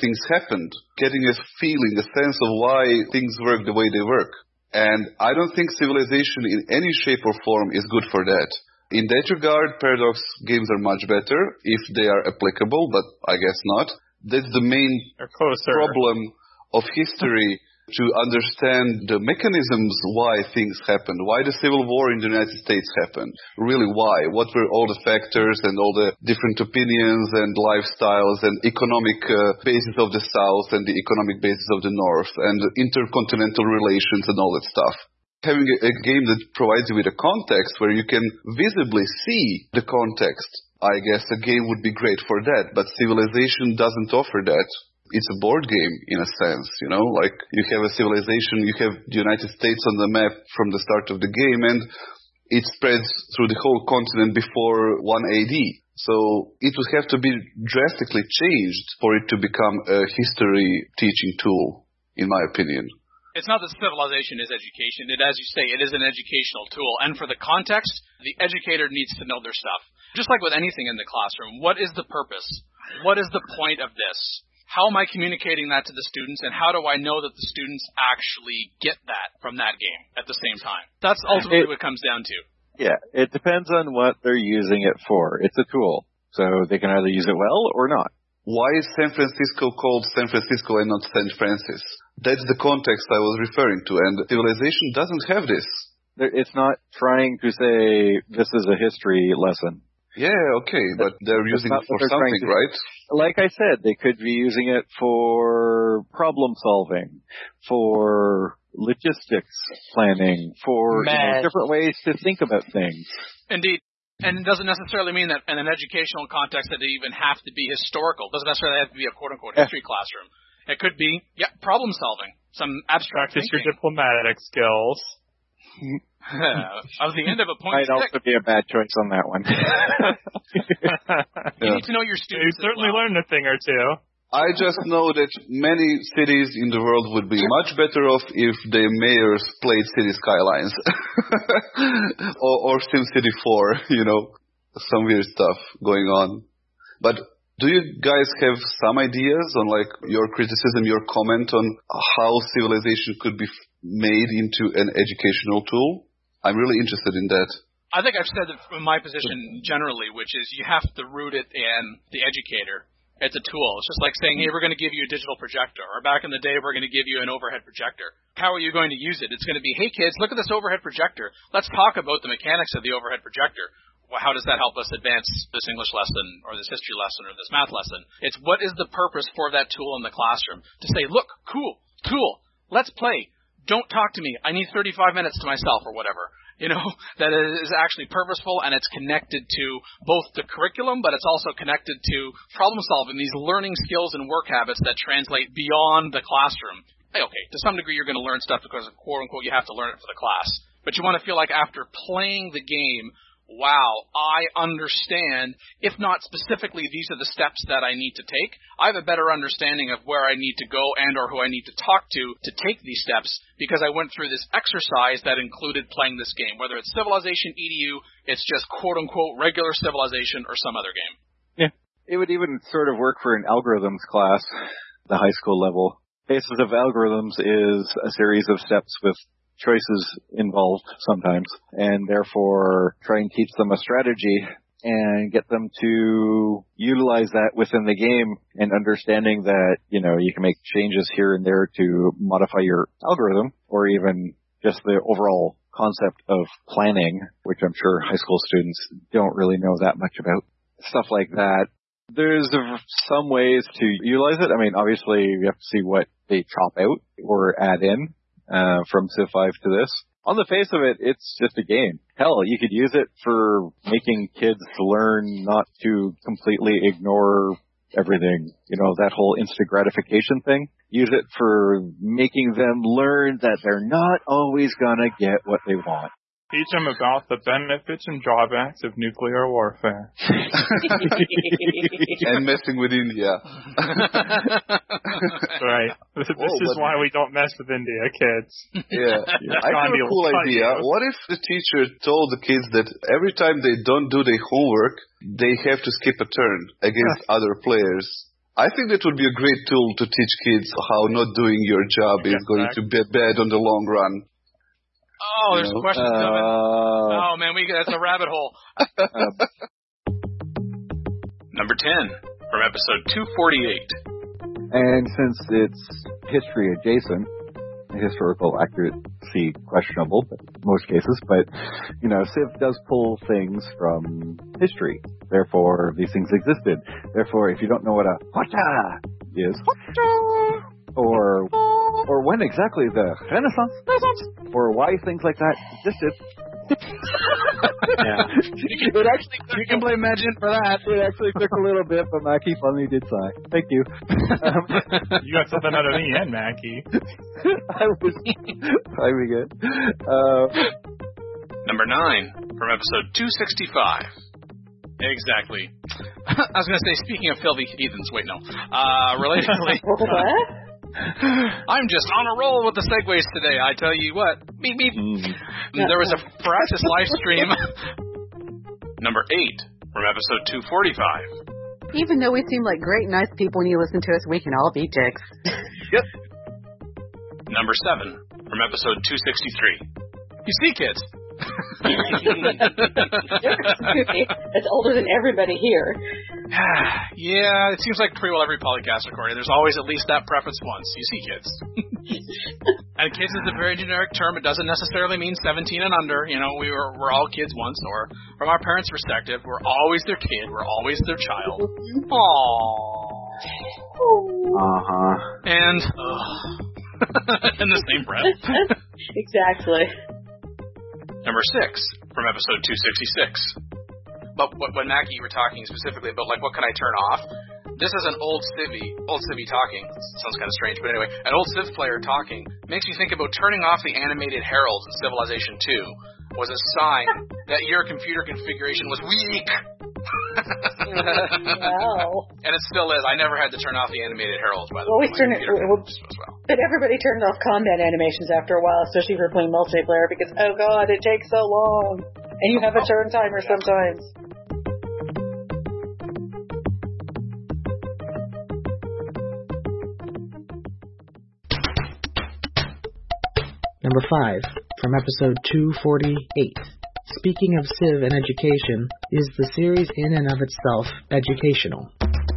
getting a feeling, a sense of why things work the way they work. And I don't think Civilization in any shape or form is good for that. In that regard, Paradox games are much better if they are applicable, but I guess not. That's the main problem of history, to understand the mechanisms why things happened, why the Civil War in the United States happened, really why, what were all the factors and all the different opinions and lifestyles and economic basis of the South and the economic basis of the North and intercontinental relations and all that stuff. Having a game that provides you with a context where you can visibly see the context, I guess a game would be great for that, but Civilization doesn't offer that. It's a board game in a sense, like you have a civilization, you have the United States on the map from the start of the game, and it spreads through the whole continent before 1 AD. So it would have to be drastically changed for it to become a history teaching tool, in my opinion. It's not that Civilization is education. As you say, it is an educational tool. And for the context, the educator needs to know their stuff. Just like with anything in the classroom, what is the purpose? What is the point of this? How am I communicating that to the students, and how do I know that the students actually get that from that game at the same time? That's ultimately what it comes down to. Yeah, it depends on what they're using it for. It's a tool, so they can either use it well or not. Why is San Francisco called San Francisco and not St. Francis? That's the context I was referring to, and Civilization doesn't have this. It's not trying to say this is a history lesson. Yeah, okay, but they're using it for something, right? Like I said, they could be using it for problem solving, for logistics planning, for different ways to think about things. Indeed. And it doesn't necessarily mean that in an educational context that they even have to be historical. It doesn't necessarily have to be a quote-unquote history classroom. It could be, problem solving, some abstract thinking. Practice your diplomatic skills. Of the end of a point Might also be a bad choice on that one. You need to know your students. You certainly learned a thing or two. I just know that many cities in the world would be much better off if their mayors played City Skylines or SimCity 4, some weird stuff going on. But do you guys have some ideas on your criticism, your comment on how Civilization could be made into an educational tool? I'm really interested in that. I think I've said that from my position generally, which is you have to root it in the educator. It's a tool. It's just like saying, hey, we're going to give you a digital projector. Or back in the day, we're going to give you an overhead projector. How are you going to use it? It's going to be, hey, kids, look at this overhead projector. Let's talk about the mechanics of the overhead projector. Well, how does that help us advance this English lesson or this history lesson or this math lesson? It's what is the purpose for that tool in the classroom? To say, look, cool, tool, let's play. Don't talk to me. I need 35 minutes to myself or whatever. That is actually purposeful, and it's connected to both the curriculum, but it's also connected to problem solving, these learning skills and work habits that translate beyond the classroom. Okay, to some degree you're going to learn stuff because, quote unquote, you have to learn it for the class. But you want to feel like after playing the game, wow, I understand, if not specifically these are the steps that I need to take, I have a better understanding of where I need to go and or who I need to talk to take these steps because I went through this exercise that included playing this game. Whether it's Civilization EDU, it's just quote-unquote regular Civilization or some other game. Yeah, it would even sort of work for an algorithms class, the high school level. Basis of algorithms is a series of steps with choices involved sometimes, and therefore try and teach them a strategy and get them to utilize that within the game and understanding that, you can make changes here and there to modify your algorithm or even just the overall concept of planning, which I'm sure high school students don't really know that much about. Stuff like that. There's some ways to utilize it. I mean, obviously you have to see what they chop out or add in. From Civ 5 to this. On the face of it, it's just a game. Hell, you could use it for making kids learn not to completely ignore everything. That whole instant gratification thing. Use it for making them learn that they're not always gonna get what they want. Teach them about the benefits and drawbacks of nuclear warfare. And messing with India. Right. This is why we don't mess with India, kids. Yeah. I have a cool idea. What if the teacher told the kids that every time they don't do their homework, they have to skip a turn against other players? I think that would be a great tool to teach kids how not doing your job is going to be bad on the long run. Oh, there's questions coming. Oh, man, that's a rabbit hole. Number 10, from episode 248. And since it's history adjacent, historical accuracy questionable, but most cases, but, Civ does pull things from history. Therefore, these things existed. Therefore, if you don't know what a hota is, or when exactly the Renaissance, or why things like that existed. Yeah. You can blame Magin for that. It actually took a little bit, but Mackie finally did sigh. Thank you. You got something out of me and Mackie. I was timing it. Number 9, from episode 265. Exactly. I was going to say, speaking of filthy heathens, wait, no. Relatedly. What? I'm just on a roll with the segues today. I tell you what. Beep, beep. There was a Paratus live stream. Number 8, from episode 245. Even though we seem like great, nice people when you listen to us, we can all be dicks. Yep. Number 7, from episode 263. You see, kids. It's older than everybody here. Yeah, it seems like pretty well every podcast recording. There's always at least that preface once. You see, kids. And kids is a very generic term. It doesn't necessarily mean 17 and under. We're all kids once, or from our parents' perspective, we're always their kid. We're always their child. Aww. And in the same breath. Exactly. Number 6, from episode 266. But when Mackie, you were talking specifically about, what can I turn off? This is an old civvy talking. Sounds kind of strange, but anyway, an old Civ player talking makes you think about turning off the animated heralds in Civilization 2 was a sign that your computer configuration was weak. Wow. And it still is. I never had to turn off the animated herald, by the Well, way. But everybody turned off combat animations after a while, especially if you're playing multiplayer, because, oh god, it takes so long. And you have a turn timer sometimes. Number 5, from episode 248. Speaking of Civ and education, is the series in and of itself educational?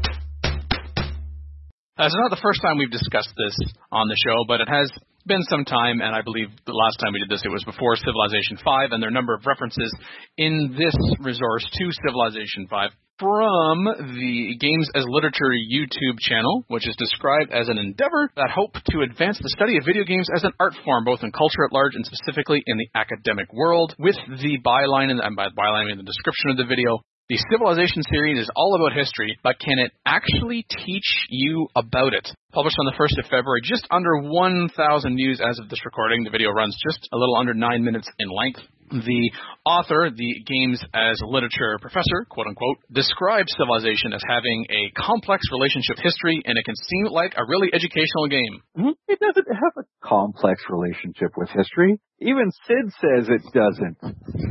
It's not the first time we've discussed this on the show, but it has been some time, and I believe the last time we did this, it was before Civilization 5, and there are a number of references in this resource to Civilization 5 from the Games as Literature YouTube channel, which is described as an endeavor that hoped to advance the study of video games as an art form, both in culture at large and specifically in the academic world, with the byline, and by byline I mean the description of the video. The Civilization series is all about history, but can it actually teach you about it? Published on the 1st of February, just under 1,000 views as of this recording. The video runs just a little under 9 minutes in length. The author, the Games as Literature professor, quote-unquote, describes Civilization as having a complex relationship history, and it can seem like a really educational game. It doesn't have a complex relationship with history. Even Sid says it doesn't.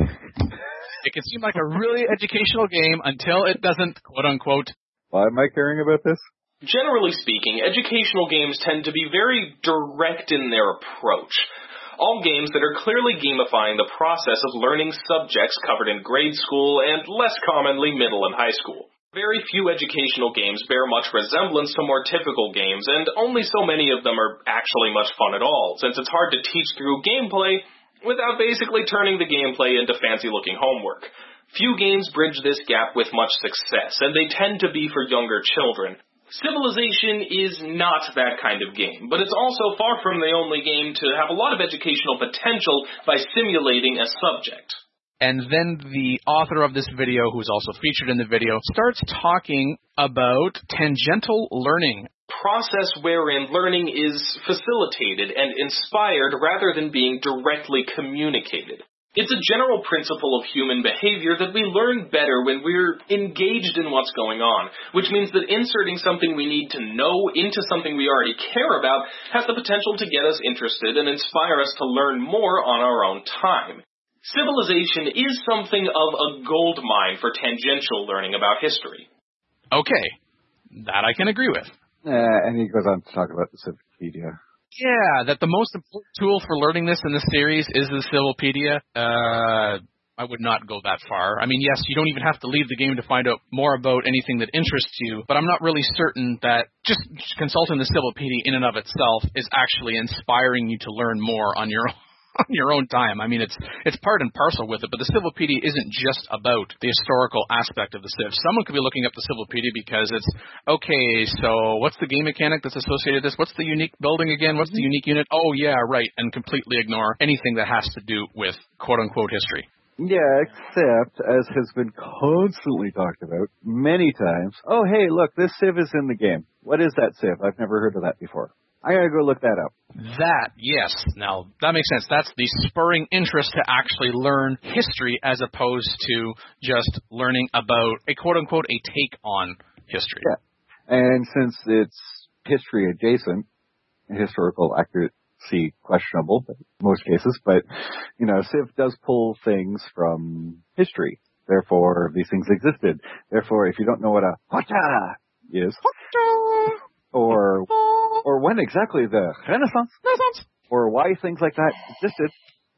It can seem like a really educational game until it doesn't, quote-unquote. Why am I caring about this? Generally speaking, educational games tend to be very direct in their approach. All games that are clearly gamifying the process of learning subjects covered in grade school and less commonly middle and high school. Very few educational games bear much resemblance to more typical games, and only so many of them are actually much fun at all, since it's hard to teach through gameplay without basically turning the gameplay into fancy-looking homework. Few games bridge this gap with much success, and they tend to be for younger children. Civilization is not that kind of game, but it's also far from the only game to have a lot of educational potential by simulating a subject. And then the author of this video, who's also featured in the video, starts talking about tangential learning. Process wherein learning is facilitated and inspired rather than being directly communicated. It's a general principle of human behavior that we learn better when we're engaged in what's going on, which means that inserting something we need to know into something we already care about has the potential to get us interested and inspire us to learn more on our own time. Civilization is something of a gold mine for tangential learning about history. Okay, that I can agree with. And he goes on to talk about the Civipedia. Yeah, that the most important tool for learning this in the series is the Civipedia. I would not go that far. I mean, yes, you don't even have to leave the game to find out more about anything that interests you, but I'm not really certain that just consulting the Civipedia in and of itself is actually inspiring you to learn more on your own time. I mean, it's part and parcel with it, but the Civipedia isn't just about the historical aspect of the Civ. Someone could be looking up the Civipedia because it's, okay, so what's the game mechanic that's associated with this? What's the unique building again? What's the unique unit? Oh, yeah, right, and completely ignore anything that has to do with quote-unquote history. Yeah, except, as has been constantly talked about many times, oh, hey, look, this Civ is in the game. What is that Civ? I've never heard of that before. I gotta go look that up. That, yes. Now, that makes sense. That's the spurring interest to actually learn history as opposed to just learning about a quote-unquote a take on history. Yeah. And since it's history adjacent, historical accuracy questionable in most cases, but, you know, Civ does pull things from history. Therefore, these things existed. Therefore, if you don't know what a hota is, or when exactly the Renaissance, or why things like that existed.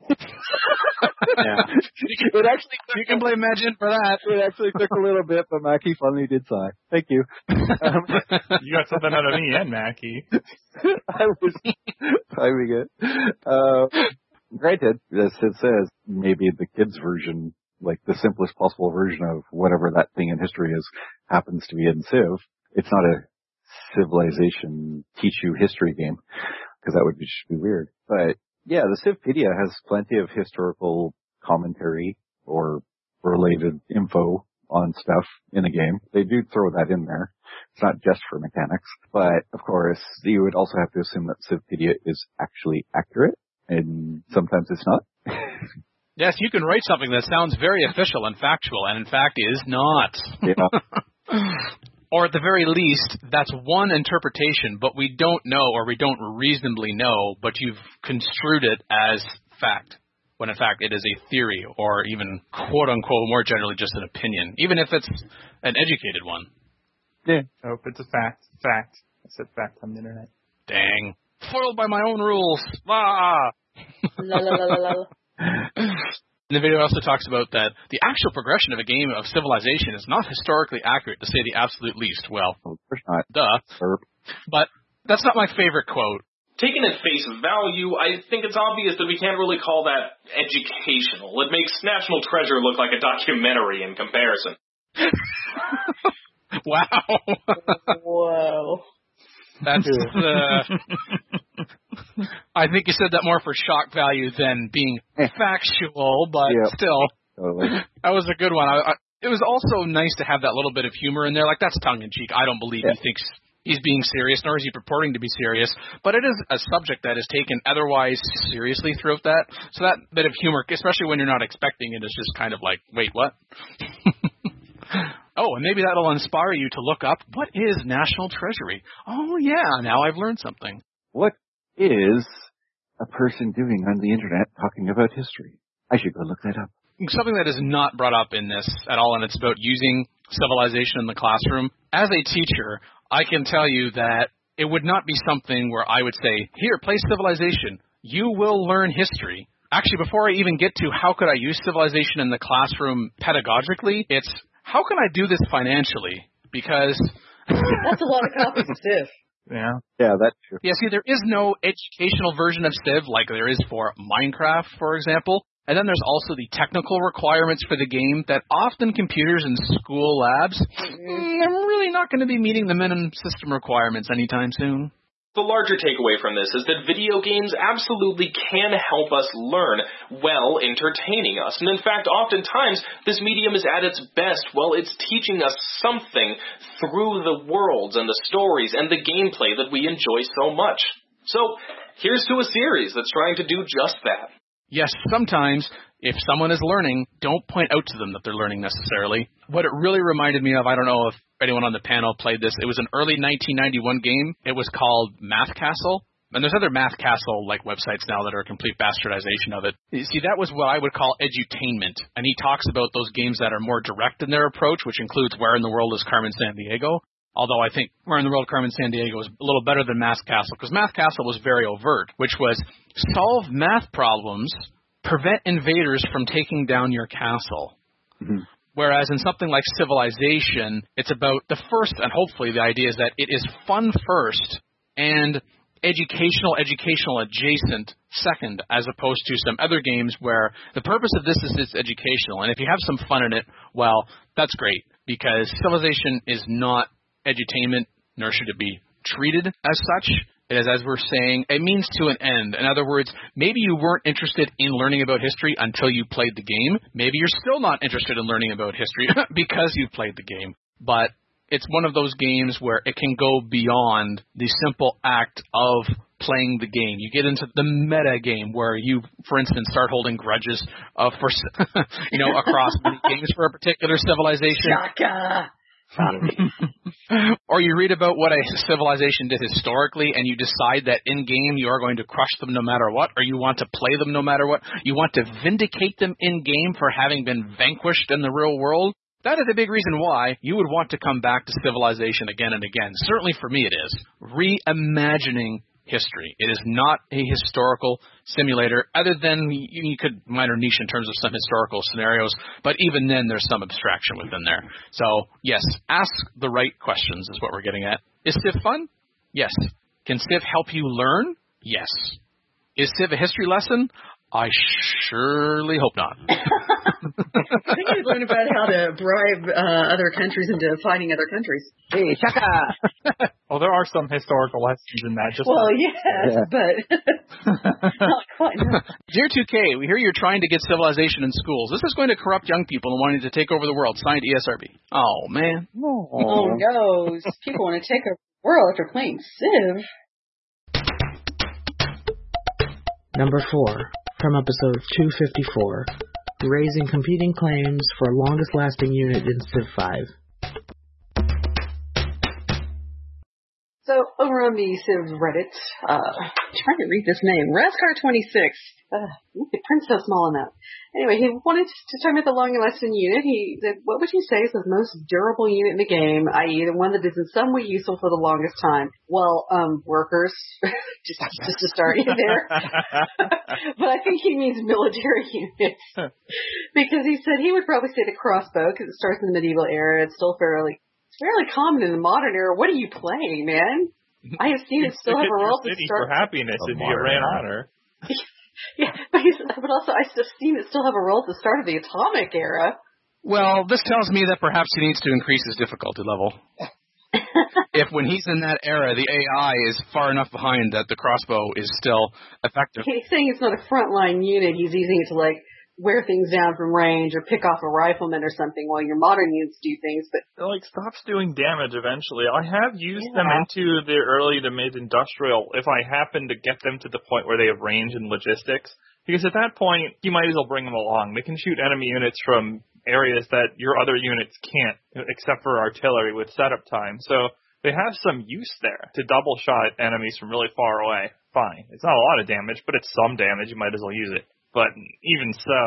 Yeah. It actually you can blame Magin for that. It actually took a little bit, but Mackie finally did sigh. Thank you. You got something out of me and Mackie. I was timing it. Granted, as it says, maybe the kids' version, like the simplest possible version of whatever that thing in history is, happens to be in Civ. It's not a Civilization teach you history game, because that would just be weird. But yeah, the Civipedia has plenty of historical commentary or related info on stuff in a game. They do throw that in there. It's not just for mechanics. But of course, you would also have to assume that Civipedia is actually accurate, and sometimes it's not. Yes, you can write something that sounds very official and factual, and in fact is not. Yeah. Or at the very least, that's one interpretation, but we don't know, or we don't reasonably know, but you've construed it as fact, when in fact it is a theory, or even, quote-unquote, more generally just an opinion, even if it's an educated one. Yeah. Oh, if it's a fact. Fact. I said fact on the internet. Dang. Foiled by my own rules. Ah! La la la la la. And the video also talks about that the actual progression of a game of Civilization is not historically accurate, to say the absolute least. Well, of course not. Duh. But that's not my favorite quote. Taken at face value, I think it's obvious that we can't really call that educational. It makes National Treasure look like a documentary in comparison. Wow. Whoa. That's, I think you said that more for shock value than being factual, but still, totally. That was a good one. It was also nice to have that little bit of humor in there. Like, that's tongue-in-cheek. I don't believe he thinks he's being serious, nor is he purporting to be serious. But it is a subject that is taken otherwise seriously throughout that. So that bit of humor, especially when you're not expecting it, is just kind of like, wait, what? Oh, and maybe that'll inspire you to look up, what is National Treasury? Oh, yeah, now I've learned something. What is a person doing on the internet talking about history? I should go look that up. Something that is not brought up in this at all, and it's about using Civilization in the classroom. As a teacher, I can tell you that it would not be something where I would say, here, play Civilization. You will learn history. Actually, before I even get to how could I use Civilization in the classroom pedagogically, it's how can I do this financially? Because that's a lot of copies of Civ. Yeah. Yeah, that's true. Yeah, see, there is no educational version of Civ like there is for Minecraft, for example. And then there's also the technical requirements for the game that often computers in school labs are really not going to be meeting the minimum system requirements anytime soon. The larger takeaway from this is that video games absolutely can help us learn while entertaining us. And in fact, oftentimes, this medium is at its best while it's teaching us something through the worlds and the stories and the gameplay that we enjoy so much. So, here's to a series that's trying to do just that. Yes, sometimes, if someone is learning, don't point out to them that they're learning necessarily. What it really reminded me of, I don't know if anyone on the panel played this, it was an early 1991 game. It was called Math Castle. And there's other Math Castle-like websites now that are a complete bastardization of it. You see, that was what I would call edutainment. And he talks about those games that are more direct in their approach, which includes Where in the World is Carmen Sandiego? Although I think Where in the World Carmen Sandiego was a little better than Math Castle, because Math Castle was very overt, which was solve math problems, prevent invaders from taking down your castle. Mm-hmm. Whereas in something like Civilization, it's about the first, and hopefully the idea is that it is fun first and educational adjacent second, as opposed to some other games where the purpose of this is it's educational. And if you have some fun in it, well, that's great, because Civilization is not edutainment, nor should it be treated as such. It is, as we're saying, a means to an end. In other words, maybe you weren't interested in learning about history until you played the game. Maybe you're still not interested in learning about history because you played the game. But it's one of those games where it can go beyond the simple act of playing the game. You get into the meta game where you, for instance, start holding grudges for across many games for a particular civilization. Shaka! Or you read about what a civilization did historically, and you decide that in-game you are going to crush them no matter what, or you want to play them no matter what. You want to vindicate them in-game for having been vanquished in the real world. That is a big reason why you would want to come back to Civilization again and again. Certainly for me it is. Reimagining history. It is not a historical simulator, other than you could minor niche in terms of some historical scenarios, but even then there's some abstraction within there. So, yes, ask the right questions is what we're getting at. Is Civ fun? Yes. Can Civ help you learn? Yes. Is Civ a history lesson? I surely hope not. I think you learn about how to bribe other countries into fighting other countries. Hey, shaka! Well, there are some historical lessons in that. But not quite. No. Dear 2K, we hear you're trying to get Civilization in schools. This is going to corrupt young people and wanting to take over the world. Signed, ESRB. Oh, man. Oh, no. People want to take over the world after playing Civ. Number 4. from episode 254, raising competing claims for longest lasting unit in Civ 5. So, over on the Civ Reddit, trying to read this name, Raskar26. It prints so small on that. Anyway, he wanted to talk about the longest lasting unit. He said, what would you say is the most durable unit in the game, i.e. the one that is in some way useful for the longest time? Well, workers, just to start you there. But I think he means military units. Because he said he would probably say the crossbow, because it starts in the medieval era. It's still fairly common in the modern era. What are you playing, man? I have seen it still have a role to start. For happiness if you ran honor. Yeah, but also I've seen it still have a role at the start of the atomic era. Well, this tells me that perhaps he needs to increase his difficulty level. If when he's in that era, the AI is far enough behind that the crossbow is still effective. He's saying it's not a frontline unit. He's using it to, like, wear things down from range or pick off a rifleman or something while your modern units do things, but it stops doing damage eventually. I have used them into the early to mid-industrial if I happen to get them to the point where they have range and logistics, because at that point, you might as well bring them along. They can shoot enemy units from areas that your other units can't, except for artillery with setup time. So they have some use there to double-shot enemies from really far away. Fine. It's not a lot of damage, but it's some damage. You might as well use it. But even so,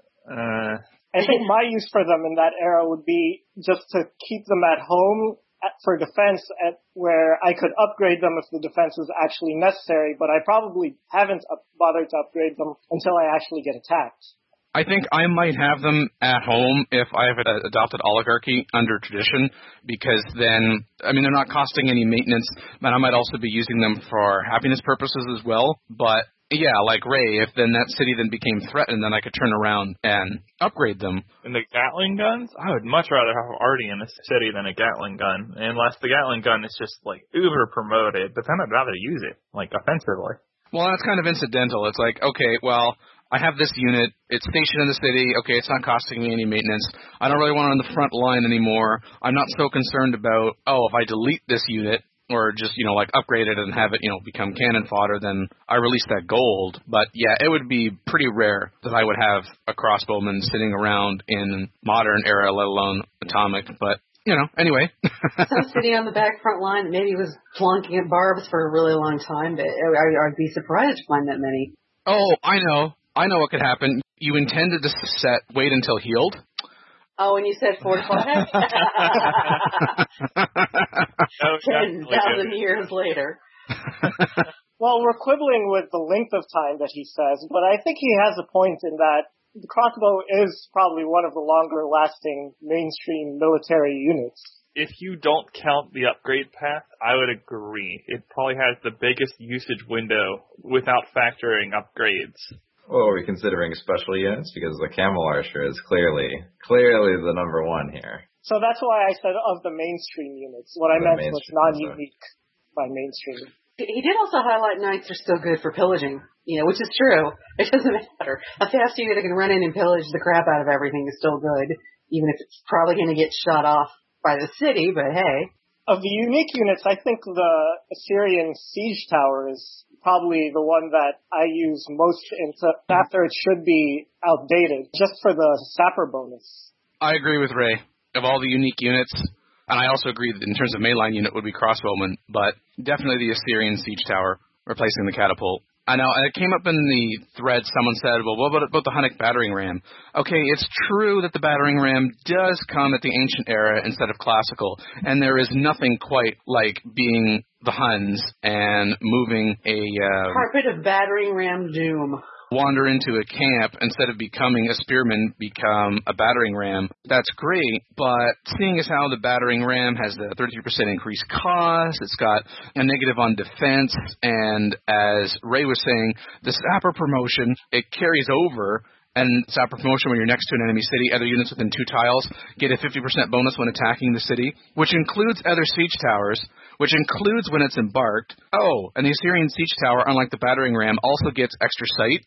I think my use for them in that era would be just to keep them at home for defense, where I could upgrade them if the defense was actually necessary, but I probably haven't bothered to upgrade them until I actually get attacked. I think I might have them at home if I have adopted oligarchy under tradition, because then, I mean, they're not costing any maintenance, but I might also be using them for happiness purposes as well, but yeah, like Ray, if then that city then became threatened, then I could turn around and upgrade them. And the Gatling guns? I would much rather have Artie in a city than a Gatling gun, unless the Gatling gun is just, like, uber promoted, but then I'd rather use it, like, offensively. Well, that's kind of incidental. It's like, okay, well, I have this unit, it's stationed in the city, okay, it's not costing me any maintenance. I don't really want it on the front line anymore. I'm not so concerned about, if I delete this unit, or just, like, upgrade it and have it, become cannon fodder, then I release that gold. But, yeah, it would be pretty rare that I would have a crossbowman sitting around in modern era, let alone atomic. But, anyway. Some city on the back front line maybe was flunking at barbs for a really long time, but I'd be surprised to find that many. Oh, I know what could happen. You intended to wait until healed. Oh, and you said 45? 10,000 years later. Well, we're quibbling with the length of time that he says, but I think he has a point in that the crossbow is probably one of the longer-lasting mainstream military units. If you don't count the upgrade path, I would agree. It probably has the biggest usage window without factoring upgrades. Well, are we considering special units? Because the Camel Archer is clearly the number one here. So that's why I said of the mainstream units. What I meant was non-unique by mainstream. He did also highlight knights are still good for pillaging, which is true. It doesn't matter. A fast unit that can run in and pillage the crap out of everything is still good, even if it's probably going to get shot off by the city, but hey. Of the unique units, I think the Assyrian Siege Tower is probably the one that I use most after it should be outdated, just for the sapper bonus. I agree with Ray. Of all the unique units, and I also agree that in terms of mainline unit would be crossbowman, but definitely the Assyrian Siege Tower, replacing the catapult. I know, and it came up in the thread, someone said, well, what about the Hunnic battering ram? Okay, it's true that the battering ram does come at the ancient era instead of classical, and there is nothing quite like being the Huns and moving a carpet of battering ram doom. Wander into a camp, instead of becoming a spearman, become a battering ram. That's great, but seeing as how the battering ram has the 33% increased cost, it's got a negative on defense, and as Ray was saying, the sapper promotion, it carries over, and sapper promotion when you're next to an enemy city, other units within 2 tiles get a 50% bonus when attacking the city, which includes other siege towers, which includes when it's embarked. Oh, and the Assyrian Siege Tower, unlike the battering ram, also gets extra sight.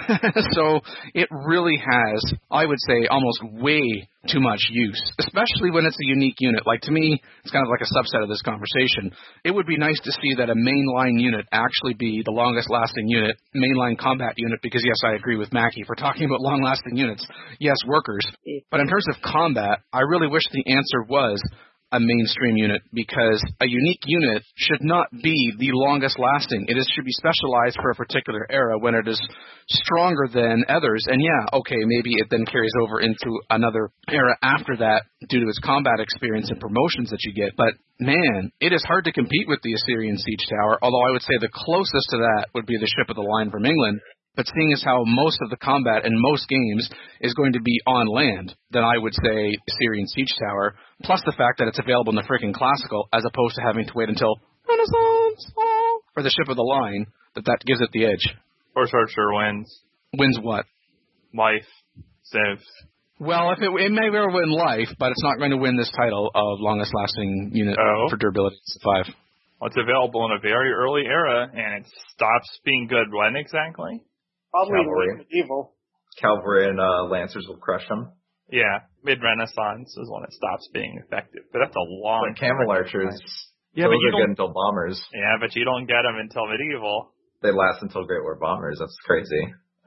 So it really has, I would say, almost way too much use, especially when it's a unique unit. Like, to me, it's kind of like a subset of this conversation. It would be nice to see that a mainline unit actually be the longest-lasting unit, mainline combat unit, because, yes, I agree with Mackie. If we're talking about long-lasting units, yes, workers. But in terms of combat, I really wish the answer was a mainstream unit, because a unique unit should not be the longest lasting. It should be specialized for a particular era when it is stronger than others. And yeah, okay, maybe it then carries over into another era after that due to its combat experience and promotions that you get. But man, it is hard to compete with the Assyrian Siege Tower, although I would say the closest to that would be the Ship of the Line from England. But seeing as how most of the combat in most games is going to be on land, then I would say Assyrian Siege Tower, plus the fact that it's available in the freaking Classical as opposed to having to wait until Renaissance or the Ship of the Line, that gives it the edge. Force Archer wins. Wins what? Life. Civs. Well, if it may very well win life, but it's not going to win this title of longest lasting unit for durability. It's 5. Well, it's available in a very early era, and it stops being good when exactly? Probably medieval. Cavalry and Lancers will crush them. Yeah, mid-Renaissance is when it stops being effective. But that's a long time. Camel Archers, yeah, those are good until bombers. Yeah, but you don't get them until medieval. They last until Great War bombers. That's crazy.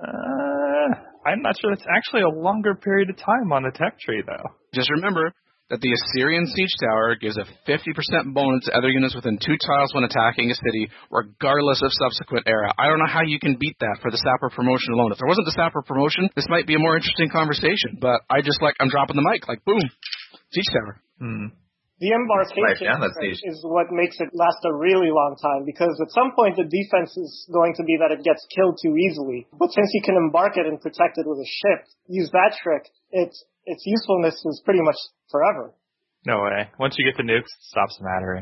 I'm not sure it's actually a longer period of time on the tech tree, though. Just remember that the Assyrian Siege Tower gives a 50% bonus to other units within 2 tiles when attacking a city, regardless of subsequent era. I don't know how you can beat that for the Sapper promotion alone. If there wasn't the Sapper promotion, this might be a more interesting conversation, but I'm dropping the mic, like, boom, Siege Tower. The embarkation is what makes it last a really long time, because at some point the defense is going to be that it gets killed too easily. But since you can embark it and protect it with a ship, use that trick, its usefulness is pretty much forever. No way. Once you get the nukes, it stops mattering.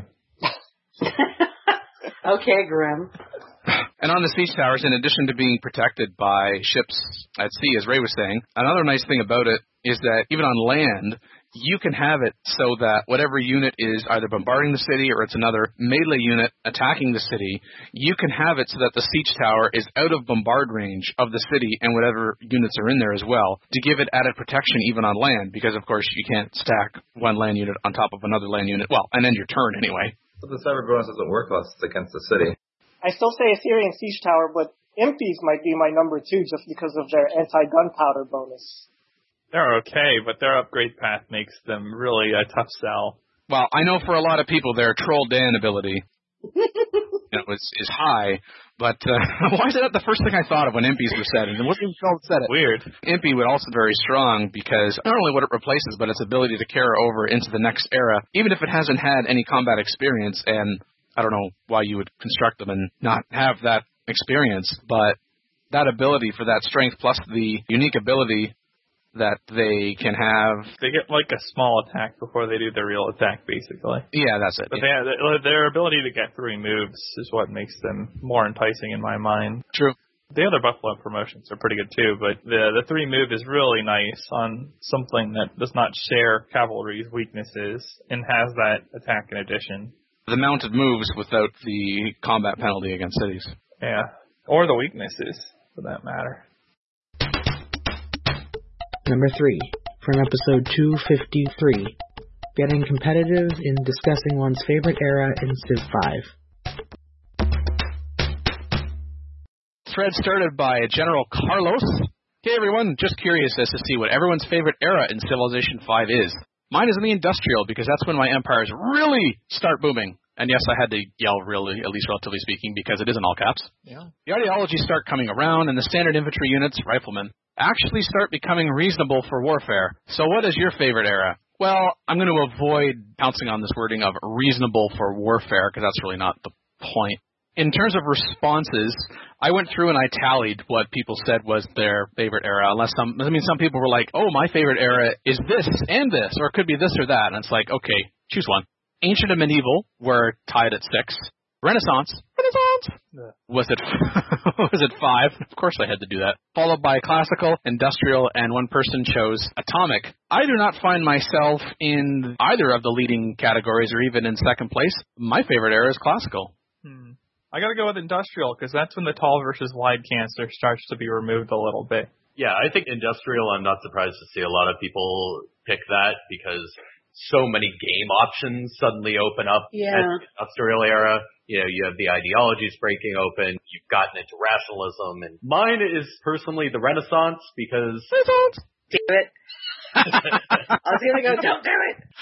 Okay, Grim. And on the siege towers, in addition to being protected by ships at sea, as Ray was saying, another nice thing about it is that even on land, you can have it so that whatever unit is either bombarding the city or it's another melee unit attacking the city, you can have it so that the siege tower is out of bombard range of the city and whatever units are in there as well, to give it added protection even on land, because of course you can't stack one land unit on top of another land unit, well, and end your turn anyway. But the cyber bonus doesn't work unless it's against the city. I still say Assyrian Siege Tower, but Impies might be my number 2 just because of their anti-gunpowder bonus. They're okay, but their upgrade path makes them really a tough sell. Well, I know for a lot of people their Troll Dan ability is high, but why is that the first thing I thought of when Impies were said? And what said it? Weird. Impy would also be very strong because not only what it replaces, but its ability to carry over into the next era, even if it hasn't had any combat experience, and I don't know why you would construct them and not have that experience, but that ability for that strength plus the unique ability that they can have. They get like a small attack before they do their real attack, basically. Yeah, that's it. But their ability to get 3 moves is what makes them more enticing in my mind. True. The other Buffalo promotions are pretty good too, but the 3 move is really nice on something that does not share cavalry's weaknesses and has that attack in addition. The mounted moves without the combat penalty against cities. Yeah, or the weaknesses, for that matter. Number 3, from episode 253, getting competitive in discussing one's favorite era in Civ 5. Thread started by General Carlos. Hey everyone, just curious as to see what everyone's favorite era in Civilization 5 is. Mine is in the Industrial, because that's when my empires really start booming. And yes, I had to yell really, at least relatively speaking, because it is in all caps. Yeah. The ideologies start coming around, and the standard infantry units, riflemen, actually start becoming reasonable for warfare. So what is your favorite era? Well, I'm going to avoid pouncing on this wording of reasonable for warfare, because that's really not the point. In terms of responses, I went through and I tallied what people said was their favorite era, some people were like, oh, my favorite era is this and this, or it could be this or that. And it's like, okay, choose one. Ancient and Medieval were tied at 6. Renaissance. Was it 5? Of course I had to do that. Followed by Classical, Industrial, and one person chose Atomic. I do not find myself in either of the leading categories or even in second place. My favorite era is Classical. I gotta go with industrial, because that's when the tall versus wide cancer starts to be removed a little bit. Yeah, I think industrial, I'm not surprised to see a lot of people pick that, because so many game options suddenly open up at the industrial era. You know, you have the ideologies breaking open, you've gotten into rationalism, and mine is personally the Renaissance, because... Do it. I was gonna go, don't do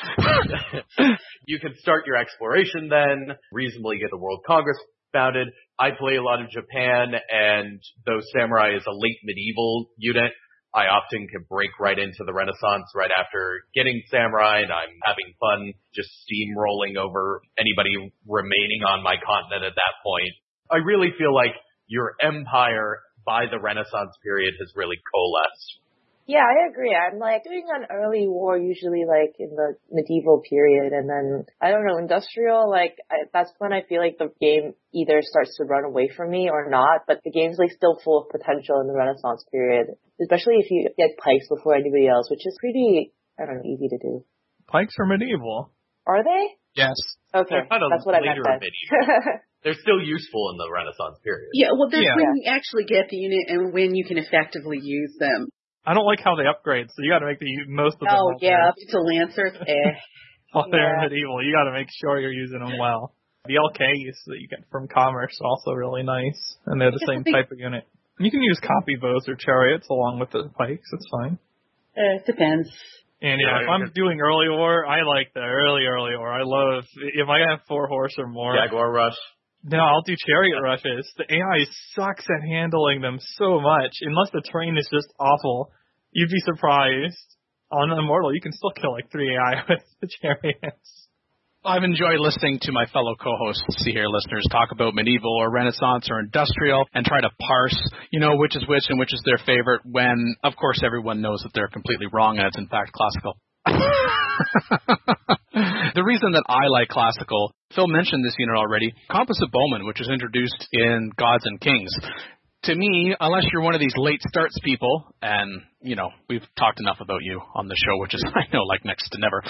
it! You can start your exploration then, reasonably get the World Congress founded. I play a lot of Japan, and though Samurai is a late medieval unit, I often can break right into the Renaissance right after getting Samurai, and I'm having fun just steamrolling over anybody remaining on my continent at that point. I really feel like your empire by the Renaissance period has really coalesced. Yeah, I agree. I'm like doing an early war usually like in the medieval period, and then I don't know, industrial, like that's when I feel like the game either starts to run away from me or not, but the game's like still full of potential in the Renaissance period, especially if you get pikes before anybody else, which is pretty, I don't know, easy to do. Pikes are medieval. Are they? Yes. Okay, that's what I meant then. They're still useful in the Renaissance period. Yeah, well, there's when you actually get the unit and when you can effectively use them. I don't like how they upgrade, so you gotta make the most of them. Oh, yeah, up to Lancers, While they're medieval, you gotta make sure you're using them well. The LKs that you get from Commerce are also really nice, and they're the same type of unit. You can use copy bows or chariots along with the pikes, it's fine. It depends. And if I'm doing early war, I like the early war. I love, if I have 4 horse or more. Jaguar Rush. No, I'll do chariot rushes. The AI sucks at handling them so much. Unless the terrain is just awful, you'd be surprised. On Immortal, you can still kill like 3 AI with the chariots. I've enjoyed listening to my fellow co-hosts here, listeners, talk about medieval or Renaissance or industrial and try to parse, which is which and which is their favorite when, of course, everyone knows that they're completely wrong and it's in fact classical. The reason that I like classical, Phil mentioned this unit already, Composite Bowman, which was introduced in Gods and Kings. To me, unless you're one of these late starts people, and, we've talked enough about you on the show, which is, I know, like next to never.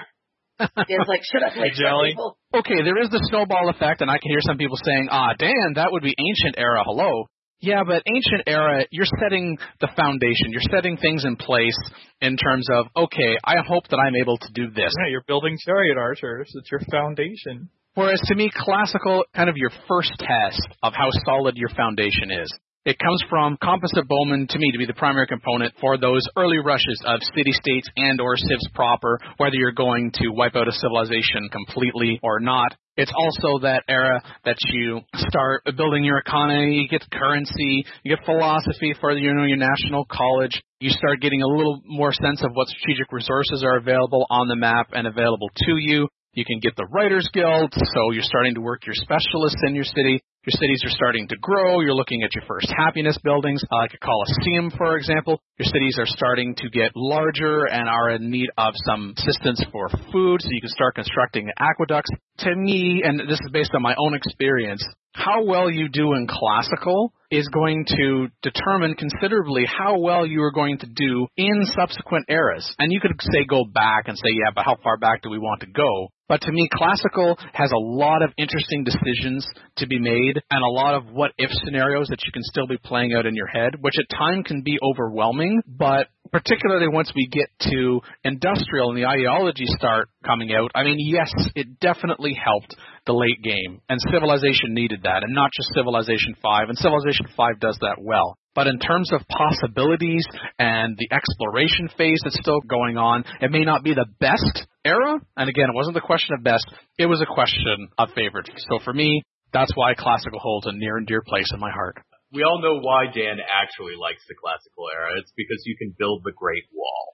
It's like, shut up, late start people. Okay, there is the snowball effect, and I can hear some people saying, Dan, that would be Ancient Era, hello. Yeah, but Ancient Era, you're setting the foundation. You're setting things in place in terms of, okay, I hope that I'm able to do this. Yeah, you're building chariot archers. It's your foundation. Whereas to me, classical, kind of your first test of how solid your foundation is. It comes from Composite Bowman, to me, to be the primary component for those early rushes of city-states and or civs proper, whether you're going to wipe out a civilization completely or not. It's also that era that you start building your economy, you get currency, you get philosophy for your national college. You start getting a little more sense of what strategic resources are available on the map and available to you. You can get the Writers Guild, so you're starting to work your specialists in your city. Your cities are starting to grow. You're looking at your first happiness buildings, like a Colosseum, for example. Your cities are starting to get larger and are in need of some assistance for food, so you can start constructing aqueducts. To me, and this is based on my own experience, how well you do in classical is going to determine considerably how well you are going to do in subsequent eras. And you could say go back and say, yeah, but how far back do we want to go? But to me, classical has a lot of interesting decisions to be made and a lot of what-if scenarios that you can still be playing out in your head, which at times can be overwhelming, but particularly once we get to industrial and the ideologies start coming out, I mean, yes, it definitely helped the late game, and Civilization needed that, and not just Civilization 5, and Civilization 5 does that well. But in terms of possibilities and the exploration phase that's still going on, it may not be the best era, and again, it wasn't the question of best, it was a question of favorite. So for me, that's why classical holds a near and dear place in my heart. We all know why Dan actually likes the classical era. It's because you can build the Great Wall.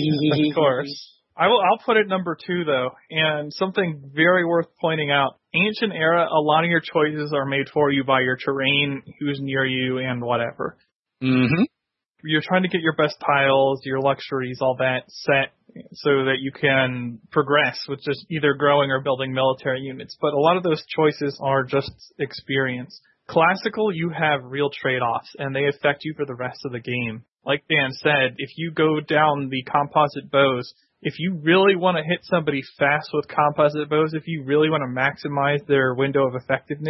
Of course. I'll put it number 2, though, and something very worth pointing out. Ancient Era, a lot of your choices are made for you by your terrain, who's near you, and whatever. Mm-hmm. You're trying to get your best tiles, your luxuries, all that set so that you can progress with just either growing or building military units. But a lot of those choices are just experience. Classical, you have real trade-offs, and they affect you for the rest of the game. Like Dan said, if you go down the composite bows, if you really want to hit somebody fast with composite bows, if you really want to maximize their window of effectiveness,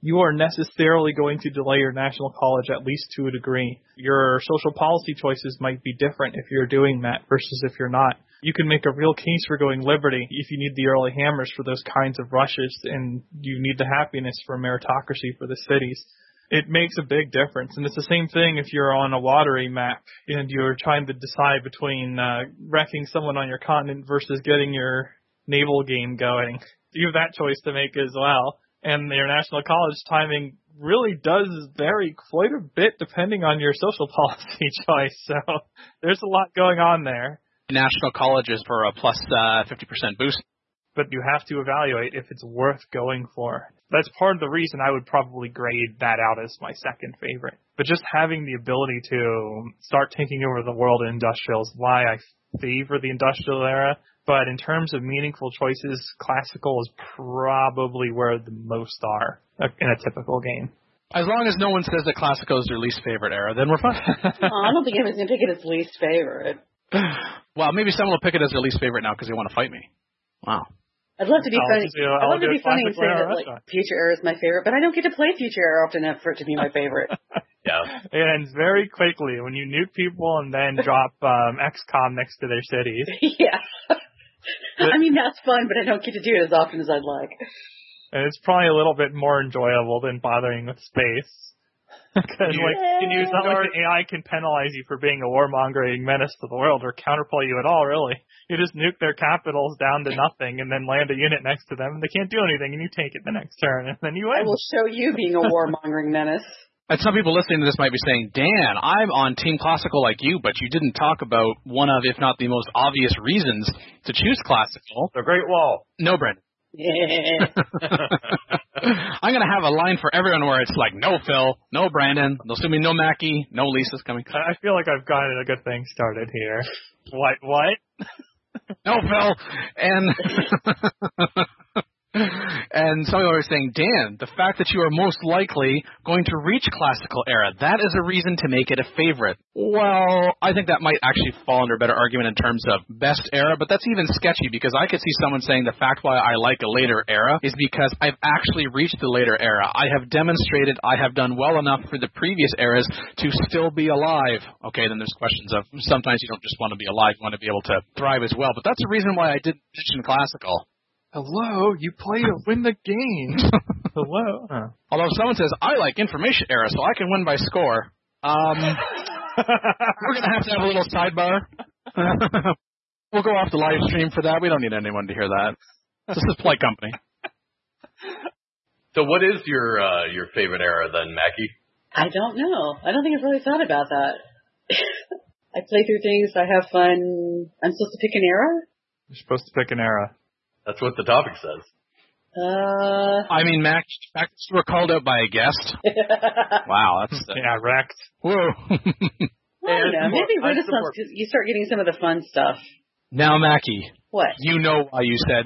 you are necessarily going to delay your national college at least to a degree. Your social policy choices might be different if you're doing that versus if you're not. You can make a real case for going liberty if you need the early hammers for those kinds of rushes and you need the happiness for meritocracy for the cities. It makes a big difference. And it's the same thing if you're on a watery map and you're trying to decide between wrecking someone on your continent versus getting your naval game going. You have that choice to make as well. And your national college timing really does vary quite a bit depending on your social policy choice. So there's a lot going on there. National college is for a plus 50% boost. But you have to evaluate if it's worth going for. That's part of the reason I would probably grade that out as my second favorite. But just having the ability to start taking over the world in industrial is why I favor the industrial era. But in terms of meaningful choices, classical is probably where the most are in a typical game. As long as no one says that classical is their least favorite era, then we're fine. I don't think anyone's going to pick it as least favorite. Well, maybe someone will pick it as their least favorite now because they want to fight me. Wow. I'd love to be funny. I'd love to be funny and say that Future Era is my favorite, but I don't get to play Future Era often enough for it to be my favorite. Yeah. It ends very quickly when you nuke people and then drop XCOM next to their cities. Yeah. I mean, that's fun, but I don't get to do it as often as I'd like. And it's probably a little bit more enjoyable than bothering with space. Because it's not like the AI can penalize you for being a warmongering menace to the world or counterplay you at all, really. You just nuke their capitals down to nothing and then land a unit next to them and they can't do anything and you take it the next turn and then you win. I will show you being a warmongering menace. And some people listening to this might be saying, Dan, I'm on Team Classical like you, but you didn't talk about one of, if not the most obvious reasons to choose Classical. The Great Wall. No, Brendan. Yeah. I'm going to have a line for everyone where it's like, no Phil, no Brandon, they'll sue me, no Mackie, no Lisa's coming. I feel like I've gotten a good thing started here. What? No Phil. And some people are saying, Dan, the fact that you are most likely going to reach Classical Era, that is a reason to make it a favorite. Well, I think that might actually fall under a better argument in terms of best era, but that's even sketchy because I could see someone saying the fact why I like a later era is because I've actually reached the later era. I have demonstrated I have done well enough for the previous eras to still be alive. Okay, then there's questions of sometimes you don't just want to be alive, you want to be able to thrive as well, but that's the reason why I did mention Classical. Hello, you play to win the game. Hello. Although if someone says, I like information era, so I can win by score, we're going to have a little sidebar. We'll go off the live stream for that. We don't need anyone to hear that. This is Play Company. So what is your favorite era then, Mackie? I don't know. I don't think I've really thought about that. I play through things, I have fun. I'm supposed to pick an era? You're supposed to pick an era. That's what the topic says. I mean, Max, you were called out by a guest. Wow, that's... yeah, wrecked. Whoa. I don't know. Maybe Renaissance, because you start getting some of the fun stuff. Now, Mackie. What? You know why you said...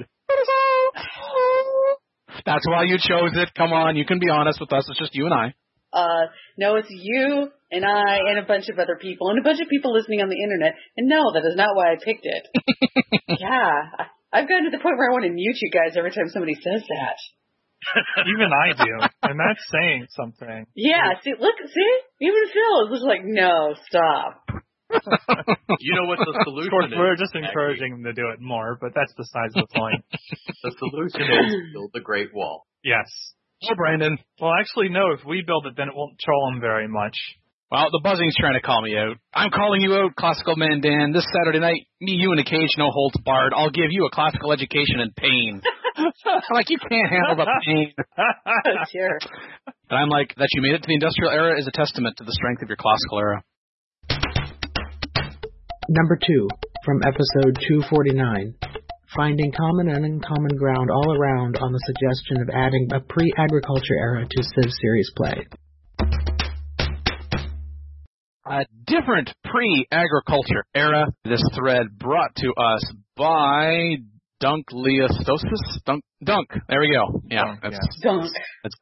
That's why you chose it. Come on, you can be honest with us. It's just you and I. No, it's you and I and a bunch of other people and a bunch of people listening on the internet. And no, that is not why I picked it. Yeah, I've gotten to the point where I want to mute you guys every time somebody says that. Even I do, and that's saying something. Yeah, see, even Phil is just like, no, stop. You know what the solution is? Of course, we're just Mackie. encouraging them to do it more, but that's besides the point. The solution is build the Great Wall. Yes. Oh, Brandon. Well, actually, no. If we build it, then it won't troll them very much. Well, the buzzing's trying to call me out. I'm calling you out, Classical Man Dan. This Saturday night, me, you in a cage, no holds barred. I'll give you a classical education in pain. Like, you can't handle the pain. Sure. And I'm like, that you made it to the industrial era is a testament to the strength of your classical era. Number 2, from episode 249. Finding common and uncommon ground all around on the suggestion of adding a pre-agriculture era to Civ series play. A different pre-agriculture era. This thread brought to us by Dunk Leostosis. Dunk. There we go. Yeah, Dunk. That's Dunk.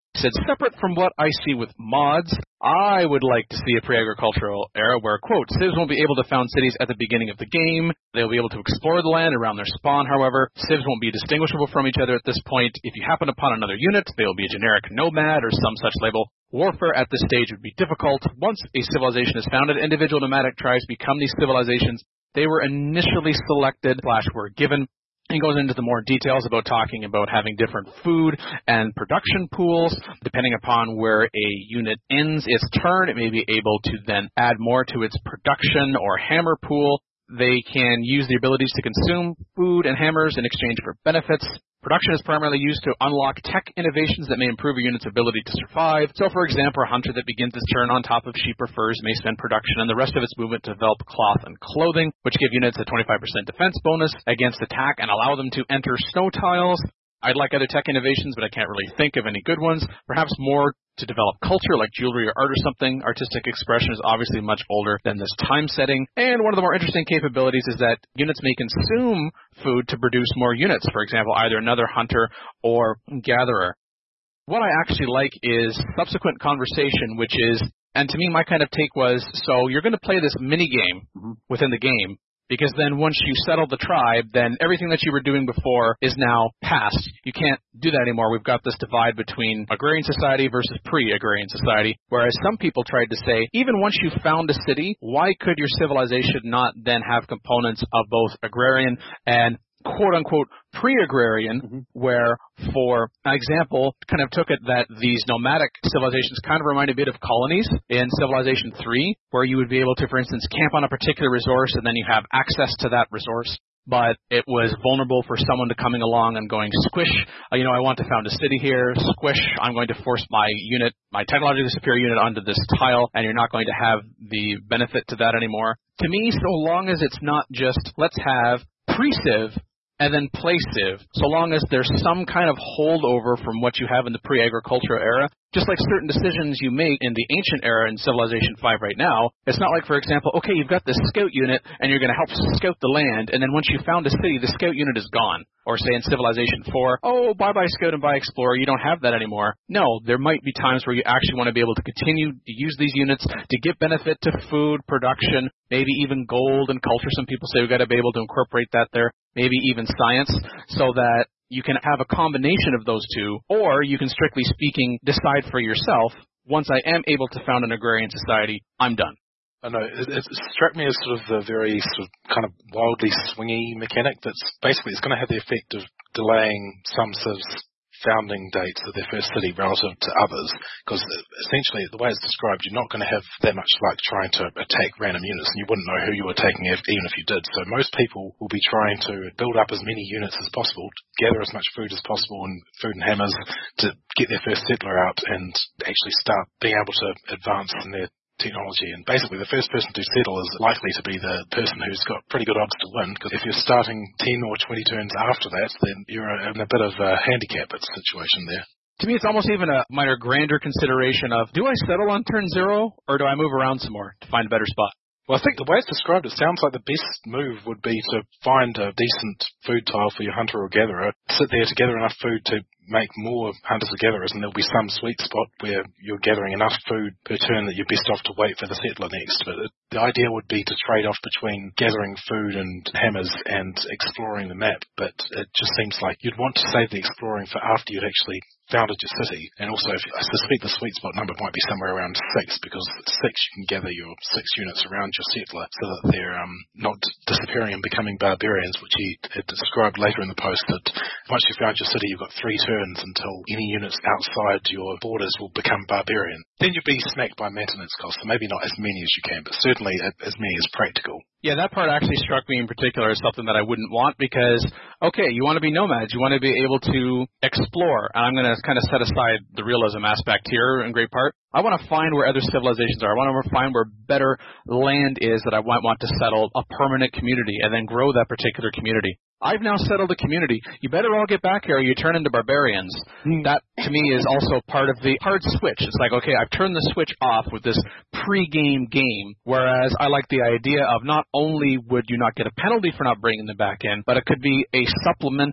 He said, separate from what I see with mods, I would like to see a pre-agricultural era where, quote, civs won't be able to found cities at the beginning of the game. They'll be able to explore the land around their spawn, however. Civs won't be distinguishable from each other at this point. If you happen upon another unit, they will be a generic nomad or some such label. Warfare at this stage would be difficult. Once a civilization is founded, individual nomadic tribes become these civilizations. They were initially selected / were given. He goes into the more details about talking about having different food and production pools. Depending upon where a unit ends its turn, it may be able to then add more to its production or hammer pool. They can use the abilities to consume food and hammers in exchange for benefits. Production is primarily used to unlock tech innovations that may improve a unit's ability to survive. So, for example, a hunter that begins his turn on top of sheep or furs may spend production and the rest of its movement to develop cloth and clothing, which give units a 25% defense bonus against attack and allow them to enter snow tiles. I'd like other tech innovations, but I can't really think of any good ones. Perhaps more to develop culture, like jewelry or art or something. Artistic expression is obviously much older than this time setting. And one of the more interesting capabilities is that units may consume food to produce more units. For example, either another hunter or gatherer. What I actually like is subsequent conversation, which is, and to me my kind of take was, so you're going to play this mini game within the game. Because then once you settle the tribe, then everything that you were doing before is now past. You can't do that anymore. We've got this divide between agrarian society versus pre-agrarian society. Whereas some people tried to say, even once you found a city, why could your civilization not then have components of both agrarian and quote-unquote pre-agrarian, where, for example, kind of took it that these nomadic civilizations kind of remind a bit of colonies in Civilization 3, where you would be able to, for instance, camp on a particular resource and then you have access to that resource. But it was vulnerable for someone to coming along and going, squish, I want to found a city here, squish, I'm going to force my unit, my technologically superior unit onto this tile, and you're not going to have the benefit to that anymore. To me, so long as it's not just, let's have pre-civ and then play-civ, so long as there's some kind of holdover from what you have in the pre-agricultural era, just like certain decisions you make in the ancient era in Civilization 5 right now. It's not like, for example, okay, you've got this scout unit, and you're going to help scout the land, and then once you found a city, the scout unit is gone. Or say in Civilization 4, oh, bye-bye scout and bye explorer, you don't have that anymore. No, there might be times where you actually want to be able to continue to use these units to get benefit to food, production, maybe even gold and culture. Some people say we've got to be able to incorporate that there, maybe even science, so that you can have a combination of those two, or you can, strictly speaking, decide for yourself, once I am able to found an agrarian society, I'm done. I know, it struck me as sort of the very sort of kind of wildly swingy mechanic that's basically, it's going to have the effect of delaying some civs' founding dates of their first city relative to others, because essentially the way it's described, you're not going to have that much luck trying to attack random units, and you wouldn't know who you were attacking even if you did. So most people will be trying to build up as many units as possible, gather as much food as possible and food and hammers to get their first settler out and actually start being able to advance in their technology. And basically the first person to settle is likely to be the person who's got pretty good odds to win, because if you're starting 10 or 20 turns after that, then you're in a bit of a handicap situation there. To me, it's almost even a minor grander consideration of, do I settle on turn 0, or do I move around some more to find a better spot? Well, I think the way it's described, it sounds like the best move would be to find a decent food tile for your hunter or gatherer, sit there to gather enough food to make more hunters or gatherers, and there'll be some sweet spot where you're gathering enough food per turn that you're best off to wait for the settler next. But the idea would be to trade off between gathering food and hammers and exploring the map, but it just seems like you'd want to save the exploring for after you'd actually founded your city. And also, I suspect the sweet spot number might be somewhere around 6, because at 6 you can gather your 6 units around your settler so that they're not disappearing and becoming barbarians, which he had described later in the post, that once you found your city, you've got 3 turns until any units outside your borders will become barbarian. Then you'll be smacked by maintenance costs, so maybe not as many as you can, but certainly as many as practical. Yeah, that part actually struck me in particular as something that I wouldn't want, because, okay, you want to be nomads, you want to be able to explore, and I'm going to kind of set aside the realism aspect here in great part. I want to find where other civilizations are. I want to find where better land is that I might want to settle a permanent community and then grow that particular community. I've now settled a community. You better all get back here or you turn into barbarians. That, to me, is also part of the hard switch. It's like, okay, I've turned the switch off with this pre-game game, whereas I like the idea of not only would you not get a penalty for not bringing them back in, but it could be a supplemental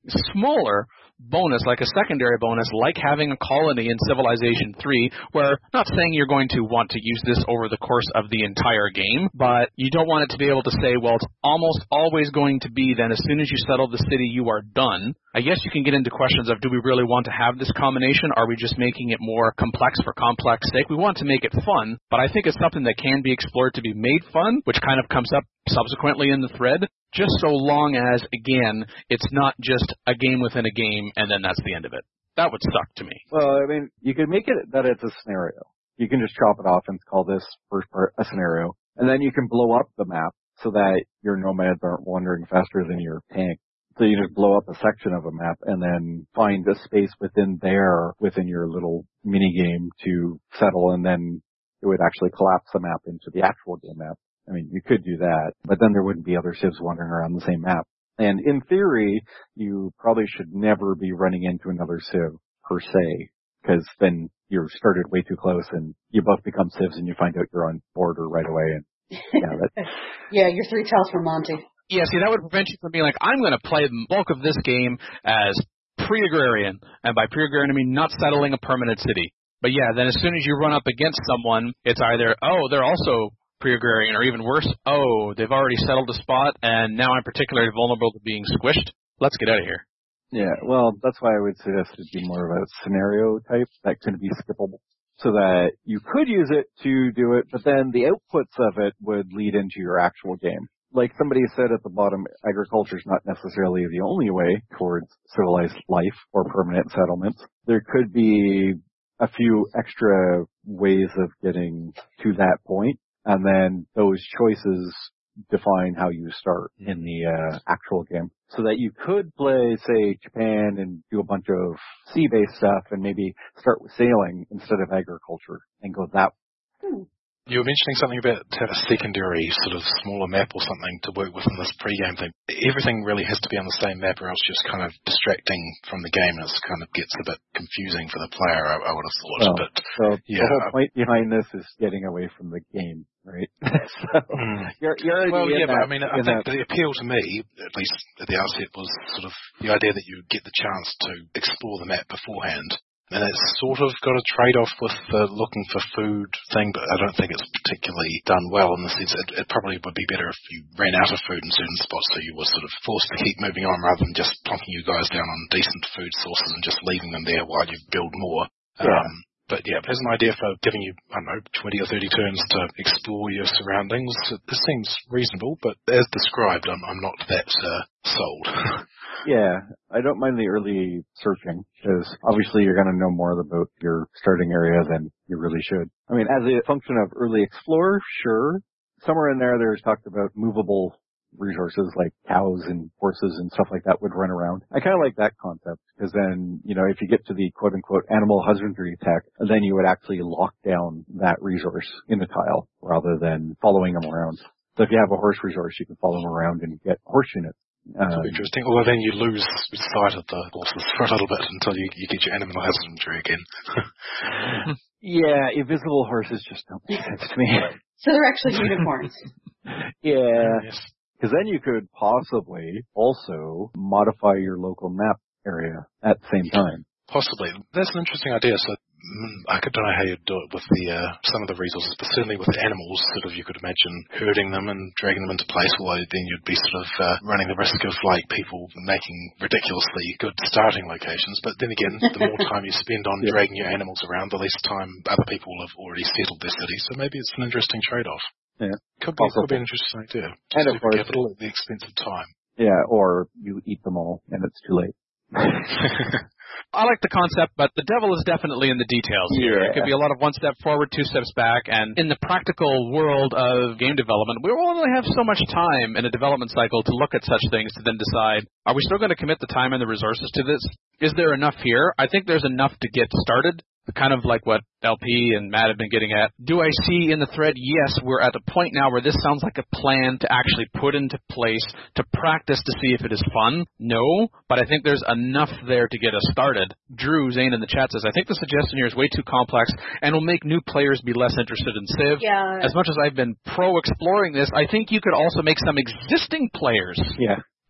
smaller bonus, like a secondary bonus, like having a colony in Civilization 3, where, not saying you're going to want to use this over the course of the entire game, but you don't want it to be able to say, well, it's almost always going to be then as soon as you settle the city, you are done. I guess you can get into questions of, do we really want to have this combination? Are we just making it more complex for complex sake? We want to make it fun, but I think it's something that can be explored to be made fun, which kind of comes up subsequently in the thread, just so long as, again, it's not just a game within a game and then that's the end of it. That would suck to me. Well, I mean, you could make it that it's a scenario. You can just chop it off and call this first part a scenario. And then you can blow up the map so that your nomads aren't wandering faster than your tank. So you just blow up a section of a map and then find a space within your little mini game to settle, and then it would actually collapse the map into the actual game map. I mean, you could do that, but then there wouldn't be other civs wandering around the same map. And in theory, you probably should never be running into another civ per se, because then you're started way too close and you both become civs and you find out you're on border right away. And yeah, you're 3 tiles for Monty. Yeah, see, that would prevent you from being like, I'm going to play the bulk of this game as pre-agrarian. And by pre-agrarian, I mean not settling a permanent city. But yeah, then as soon as you run up against someone, it's either, oh, they're also pre-agrarian, or even worse, oh, they've already settled a spot, and now I'm particularly vulnerable to being squished. Let's get out of here. Yeah, well, that's why I would suggest it be more of a scenario type that could be skippable, so that you could use it to do it, but then the outputs of it would lead into your actual game. Like somebody said at the bottom, agriculture is not necessarily the only way towards civilized life or permanent settlements. There could be a few extra ways of getting to that point, and then those choices define how you start in the actual game. So that you could play, say, Japan and do a bunch of sea-based stuff and maybe start with sailing instead of agriculture and go that way. You were mentioning something about to have a secondary sort of smaller map or something to work with in this pre-game thing. Everything really has to be on the same map or else just kind of distracting from the game, and it kind of gets a bit confusing for the player, I would have thought. Well, but so the whole point behind this is getting away from the game, right? So I mean, I think the appeal to me, at least at the outset, was sort of the idea that you get the chance to explore the map beforehand. And it's sort of got a trade-off with the looking for food thing, but I don't think it's particularly done well in the sense it probably would be better if you ran out of food in certain spots, so you were sort of forced to keep moving on rather than just plonking you guys down on decent food sources and just leaving them there while you build more. Yeah. But yeah, as an idea for giving you, I don't know, 20 or 30 turns to explore your surroundings, this seems reasonable, but as described, I'm not that sold. Yeah, I don't mind the early searching, because obviously you're going to know more about your starting area than you really should. I mean, as a function of early explorer, sure. Somewhere in there's talked about movable resources like cows and horses and stuff like that would run around. I kind of like that concept, because then, if you get to the quote-unquote animal husbandry tech, then you would actually lock down that resource in the tile rather than following them around. So if you have a horse resource, you can follow them around and get horse units. That's interesting. Well, then you lose sight of the horses for a little bit until you get your animal husbandry again. Yeah, invisible horses just don't make sense to me. So they're actually unicorns. Yeah. Yes. Because then you could possibly also modify your local map area at the same time. Possibly. That's an interesting idea. So I don't know how you'd do it with the some of the resources, but certainly with the animals, sort of you could imagine herding them and dragging them into place, although then you'd be sort of running the risk of like people making ridiculously good starting locations. But then again, the more time you spend on dragging your animals around, the less time other people have already settled their city. So maybe it's an interesting trade-off. Yeah. Could be an interesting idea. And of course, capital at the expense of time. Yeah, or you eat them all and it's too late. I like the concept, but the devil is definitely in the details here. It could be a lot of one step forward, 2 steps back, and in the practical world of game development, we only have so much time in a development cycle to look at such things to then decide, are we still going to commit the time and the resources to this? Is there enough here? I think there's enough to get started. Kind of like what LP and Matt have been getting at. Do I see in the thread, yes, we're at a point now where this sounds like a plan to actually put into place to practice to see if it is fun? No, but I think there's enough there to get us started. Drew Zane in the chat says, I think the suggestion here is way too complex and will make new players be less interested in Civ. Yeah. As much as I've been pro-exploring this, I think you could also make some existing players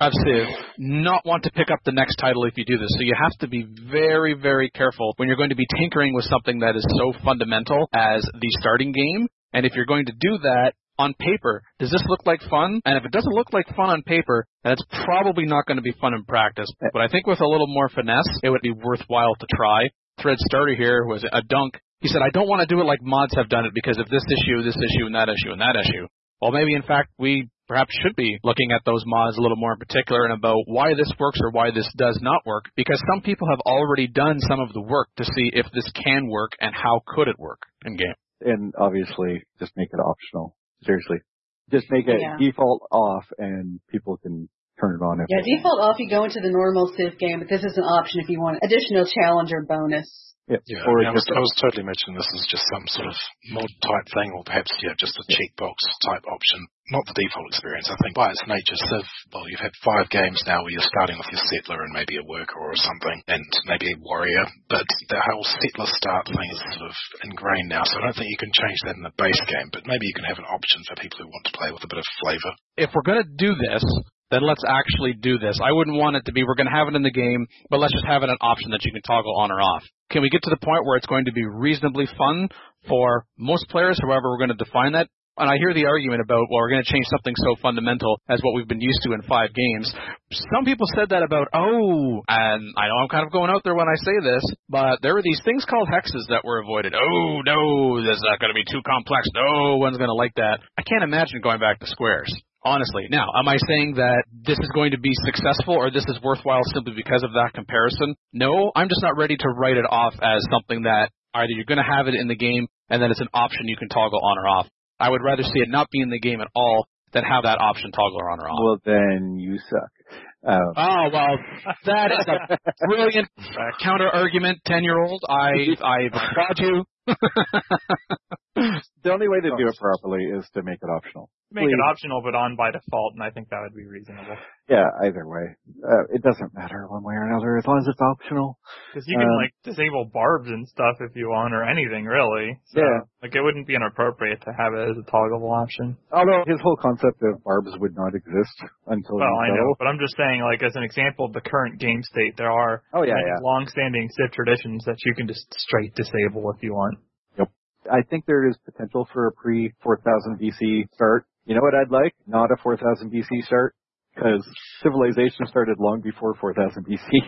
of Civ not want to pick up the next title if you do this. So you have to be very, very careful when you're going to be tinkering with something that is so fundamental as the starting game. And if you're going to do that on paper, does this look like fun? And if it doesn't look like fun on paper, then it's probably not going to be fun in practice. But I think with a little more finesse, it would be worthwhile to try. Thread starter here was a dunk. He said, I don't want to do it like mods have done it because of this issue, and that issue, and that issue. Well, maybe, in fact, we perhaps should be looking at those mods a little more in particular and about why this works or why this does not work, because some people have already done some of the work to see if this can work and how could it work in game. And obviously, just make it optional. Seriously. Just make it default off and people can turn it on. Default off, you go into the normal Civ game, but this is an option if you want additional challenge or bonus. I was totally mentioning this as just some sort of mod type thing, or perhaps just a checkbox type option, not the default experience. I think by its nature, Civ, well, you've had 5 games now where you're starting with your settler and maybe a worker or something, and maybe a warrior, but the whole settler start thing is sort of ingrained now, so I don't think you can change that in the base game, but maybe you can have an option for people who want to play with a bit of flavor. If we're going to do this, then let's actually do this. I wouldn't want it to be, we're going to have it in the game, but let's just have it an option that you can toggle on or off. Can we get to the point where it's going to be reasonably fun for most players, however we're going to define that? And I hear the argument about, well, we're going to change something so fundamental as what we've been used to in 5 games. Some people said that about, and I know I'm kind of going out there when I say this, but there were these things called hexes that were avoided. Oh, no, this is not going to be too complex. No one's going to like that. I can't imagine going back to squares. Honestly. Now, am I saying that this is going to be successful or this is worthwhile simply because of that comparison? No, I'm just not ready to write it off as something that either you're going to have it in the game and then it's an option you can toggle on or off. I would rather see it not be in the game at all than have that option toggle on or off. Well, then you suck. Oh, well, that is a brilliant counter-argument, 10-year-old. I applaud you. The only way to do it properly is to make it optional. Make it optional, but on by default, and I think that would be reasonable. Yeah, either way. It doesn't matter one way or another as long as it's optional. Because you can, disable barbs and stuff if you want, or anything, really. So, it wouldn't be inappropriate to have it as a toggleable option. Although his whole concept of barbs would not exist until I know, but I'm just saying, as an example of the current game state, there are long-standing Civ traditions that you can just straight disable if you want. Yep. I think there is potential for a pre-4000 BC start. You know what I'd like? Not a 4000 BC start, because civilization started long before 4000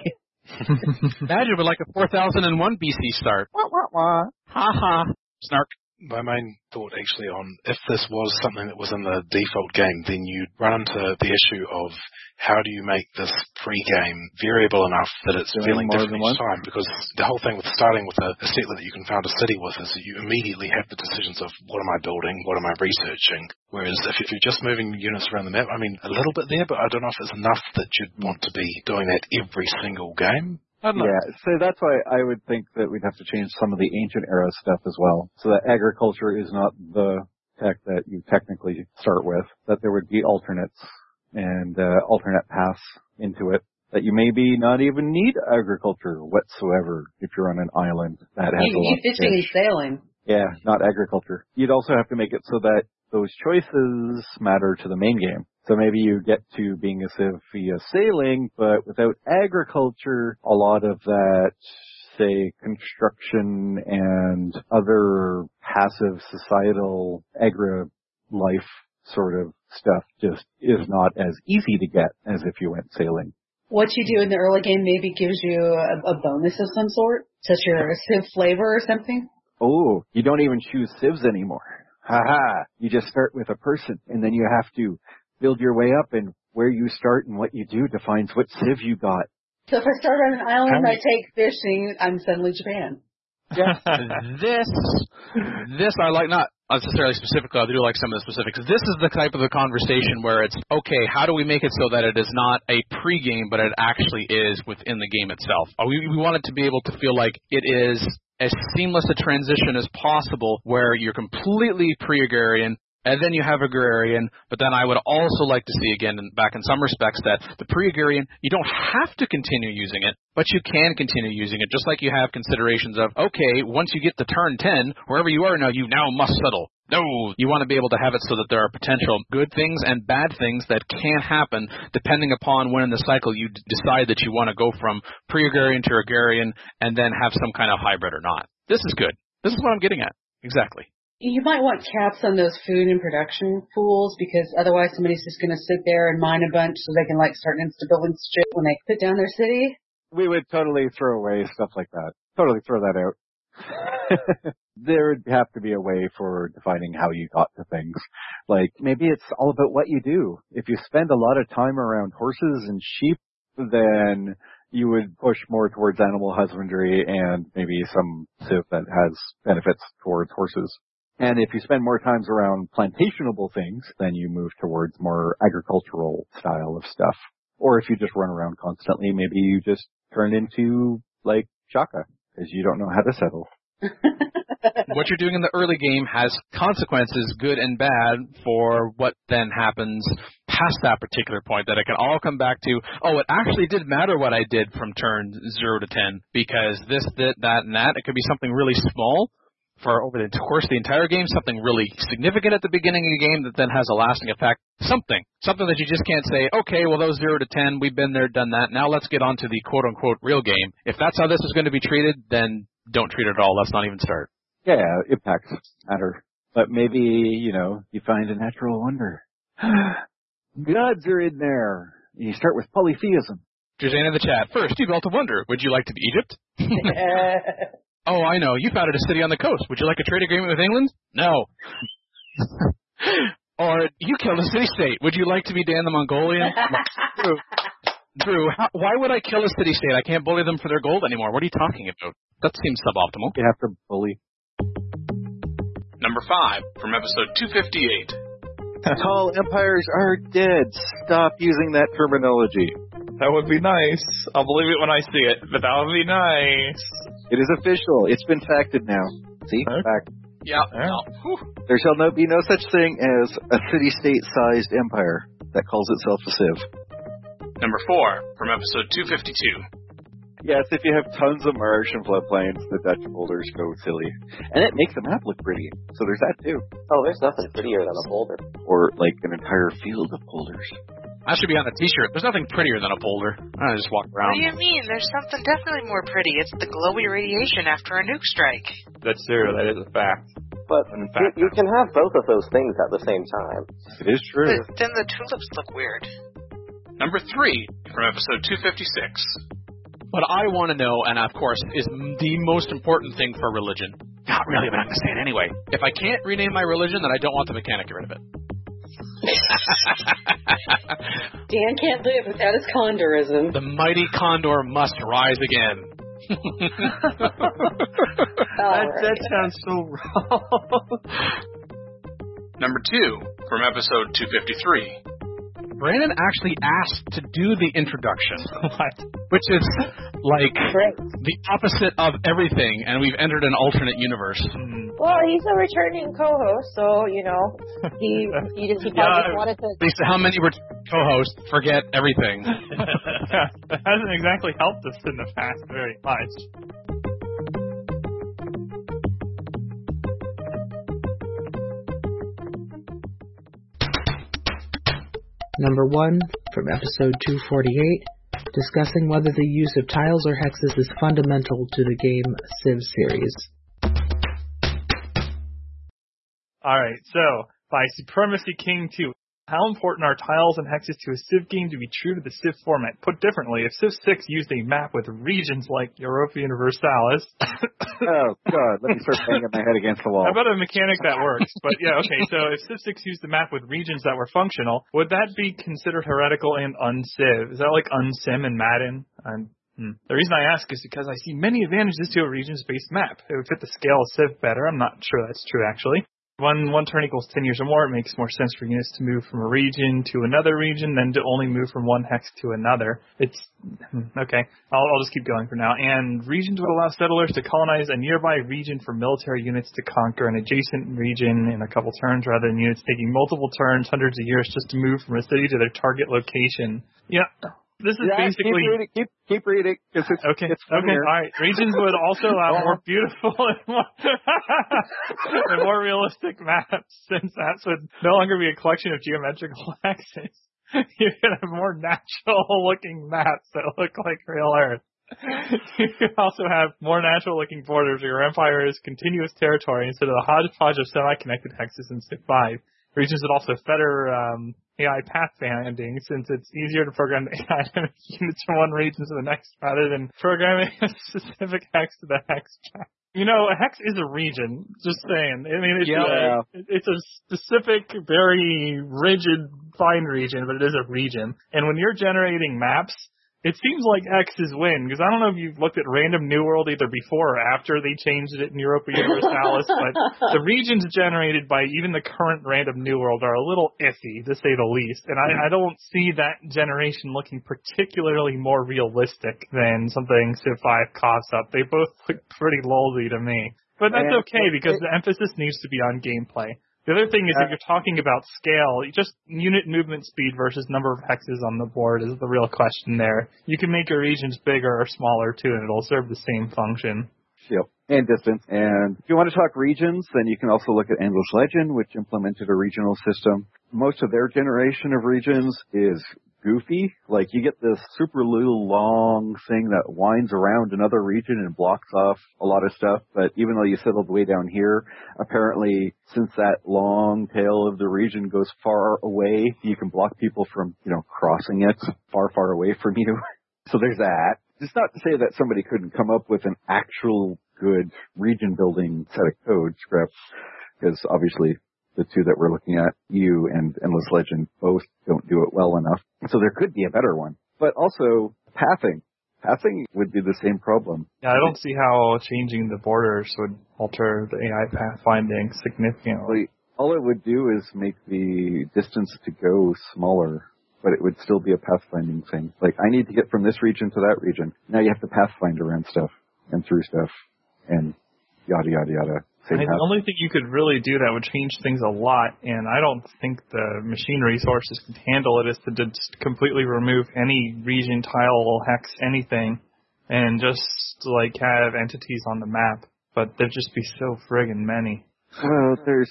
BC. Imagine with a 4001 BC start. Wah, wah, wah. Ha ha. Snark. My main thought actually on if this was something that was in the default game, then you'd run into the issue of how do you make this pre-game variable enough that it's feeling different each time? Because the whole thing with starting with a settler that you can found a city with is that you immediately have the decisions of what am I building, what am I researching? Whereas if you're just moving units around the map, I mean, a little bit there, but I don't know if it's enough that you'd want to be doing that every single game. Yeah, so that's why I would think that we'd have to change some of the ancient era stuff as well, so that agriculture is not the tech that you technically start with, that there would be alternates and alternate paths into it, that you maybe not even need agriculture whatsoever if you're on an island that has a lot of fishing and sailing. Yeah, not agriculture. You'd also have to make it so that those choices matter to the main game. So maybe you get to being a Civ via sailing, but without agriculture, a lot of that, say, construction and other passive societal agri-life sort of stuff just is not as easy to get as if you went sailing. What you do in the early game maybe gives you a bonus of some sort, such as Civ flavor or something? Oh, you don't even choose Civs anymore. Haha, you just start with a person, and then you have to build your way up, and where you start and what you do defines what Civ you got. So if I start on an island, I take fishing, I'm suddenly Japan. Yeah. This I like, not necessarily specifically, I do like some of the specifics. This is the type of a conversation where it's, okay, how do we make it so that it is not a pre-game, but it actually is within the game itself? We want it to be able to feel like it is as seamless a transition as possible where you're completely pre-agrarian, and then you have agrarian, but then I would also like to see, again, back in some respects, that the pre-agrarian, you don't have to continue using it, but you can continue using it, just like you have considerations of, okay, once you get to turn 10, wherever you are now, you now must settle. No, you want to be able to have it so that there are potential good things and bad things that can happen depending upon when in the cycle you decide that you want to go from pre-agrarian to agrarian and then have some kind of hybrid or not. This is good. This is what I'm getting at. Exactly. You might want caps on those food and production pools because otherwise somebody's just going to sit there and mine a bunch so they can start insta-building shit when they put down their city. We would totally throw away stuff like that. Totally throw that out. There would have to be a way for defining how you got to things. Maybe it's all about what you do. If you spend a lot of time around horses and sheep, then you would push more towards animal husbandry and maybe some civ that has benefits towards horses. And if you spend more times around plantationable things, then you move towards more agricultural style of stuff. Or if you just run around constantly, maybe you just turn into, Shaka, because you don't know how to settle. What you're doing in the early game has consequences, good and bad, for what then happens past that particular point that it can all come back to, it actually did matter what I did from turn 0 to 10, because this, that, and that. It could be something really small for over the course of the entire game, something really significant at the beginning of the game that then has a lasting effect. Something that you just can't say, okay, well, those 0 to 10, we've been there, done that. Now let's get on to the quote-unquote real game. If that's how this is going to be treated, then don't treat it at all. Let's not even start. Yeah, impacts matter. But maybe, you find a natural wonder. Gods are in there. You start with polytheism. Jazane in the chat. First, you built a wonder. Would you like to be Egypt? Oh, I know. You founded a city on the coast. Would you like a trade agreement with England? No. Or you killed a city-state. Would you like to be Dan the Mongolian? Drew, why would I kill a city-state? I can't bully them for their gold anymore. What are you talking about? That seems suboptimal. You have to bully. Number 5, from episode 258. Tall empires are dead. Stop using that terminology. That would be nice. I'll believe it when I see it, but that would be nice. It is official. It's been facted now. See? Okay. Fact. Yeah. There shall be no such thing as a city-state-sized empire that calls itself a civ. Number 4, from episode 252. Yes, if you have tons of marsh and floodplains, the Dutch boulders go silly. And it makes the map look pretty. So there's that too. Oh, there's nothing prettier than a boulder. Or an entire field of boulders. That should be on a t-shirt. There's nothing prettier than a boulder. I just walk around. What do you mean? There's something definitely more pretty. It's the glowy radiation after a nuke strike. That's true. That is a fact. But you can have both of those things at the same time. It is true. But then the tulips look weird. Number 3, from episode 256. What I want to know, and of course, is the most important thing for religion. Not really, but I'm going to say it anyway. If I can't rename my religion, then I don't want the mechanic. Get rid of it. Dan can't live without his condorism. The mighty condor must rise again. That sounds so wrong. Number 2, from episode 253. Brandon actually asked to do the introduction. What? Which is the opposite of everything, and we've entered an alternate universe. Well, he's a returning co-host, so, he probably just wanted to... Lisa, how many were co-hosts? Forget everything. That hasn't exactly helped us in the past very much. Number 1, from episode 248, discussing whether the use of tiles or hexes is fundamental to the game Civ series. Alright, so, by Supremacy King 2, how important are tiles and hexes to a Civ game to be true to the Civ format? Put differently, if Civ 6 used a map with regions like Europa Universalis... Oh, God, let me start banging my head against the wall. How about a mechanic that works? But yeah, okay, so if Civ 6 used a map with regions that were functional, would that be considered heretical and un-Civ? Is that like un-Sim and Madden? The reason I ask is because I see many advantages to a regions-based map. It would fit the scale of Civ better. I'm not sure that's true, actually. One turn equals 10 years or more, it makes more sense for units to move from a region to another region than to only move from one hex to another. It's... okay, I'll just keep going for now. And regions would allow settlers to colonize a nearby region for military units to conquer an adjacent region in a couple turns, rather than units taking multiple turns, hundreds of years, just to move from a city to their target location. Yeah. This is basically... Keep reading. Okay, all right. Regions would also allow more beautiful... The more realistic maps, since maps would no longer be a collection of geometrical hexes. You could have more natural-looking maps that look like real Earth. You could also have more natural-looking borders where your empire is continuous territory instead of the hodgepodge of semi-connected hexes in Civ 5. Regions would also better AI pathfinding, since it's easier to program the AI to make units from one region to the next rather than programming a specific hex to the hex path. You know, a hex is a region, just saying. I mean, it's a specific, very rigid, fine region, but it is a region. And when you're generating maps, it seems like X's win, because I don't know if you've looked at Random New World either before or after they changed it in Europa Universalis, but the regions generated by even the current Random New World are a little iffy, to say the least. And I don't see that generation looking particularly more realistic than something Civ 5 coughs up. They both look pretty lolly to me. But that's okay, because the emphasis needs to be on gameplay. The other thing is, if you're talking about scale, just unit movement speed versus number of hexes on the board is the real question there. You can make your regions bigger or smaller, too, and it'll serve the same function. Yep, and distance. And if you want to talk regions, then you can also look at Endless Legend, which implemented a regional system. Most of their generation of regions is goofy. Like, you get this super little long thing that winds around another region and blocks off a lot of stuff. But even though you settled way down here, apparently, since that long tail of the region goes far away, you can block people from, crossing it far, far away from you. So there's that. It's not to say that somebody couldn't come up with an actual good region building set of code scripts, because obviously the two that we're looking at, EU and Endless Legend, both don't do it well enough. So there could be a better one. But also, pathing. Pathing would be the same problem. Yeah, I don't see how changing the borders would alter the AI pathfinding significantly. All it would do is make the distance to go smaller, but it would still be a pathfinding thing. Like, I need to get from this region to that region. Now you have to pathfind around stuff and through stuff and yada, yada, yada. The only thing you could really do that would change things a lot, and I don't think the machine resources could handle it, is to just completely remove any region, tile, hex, anything, and just, have entities on the map. But there'd just be so friggin' many. Well, there's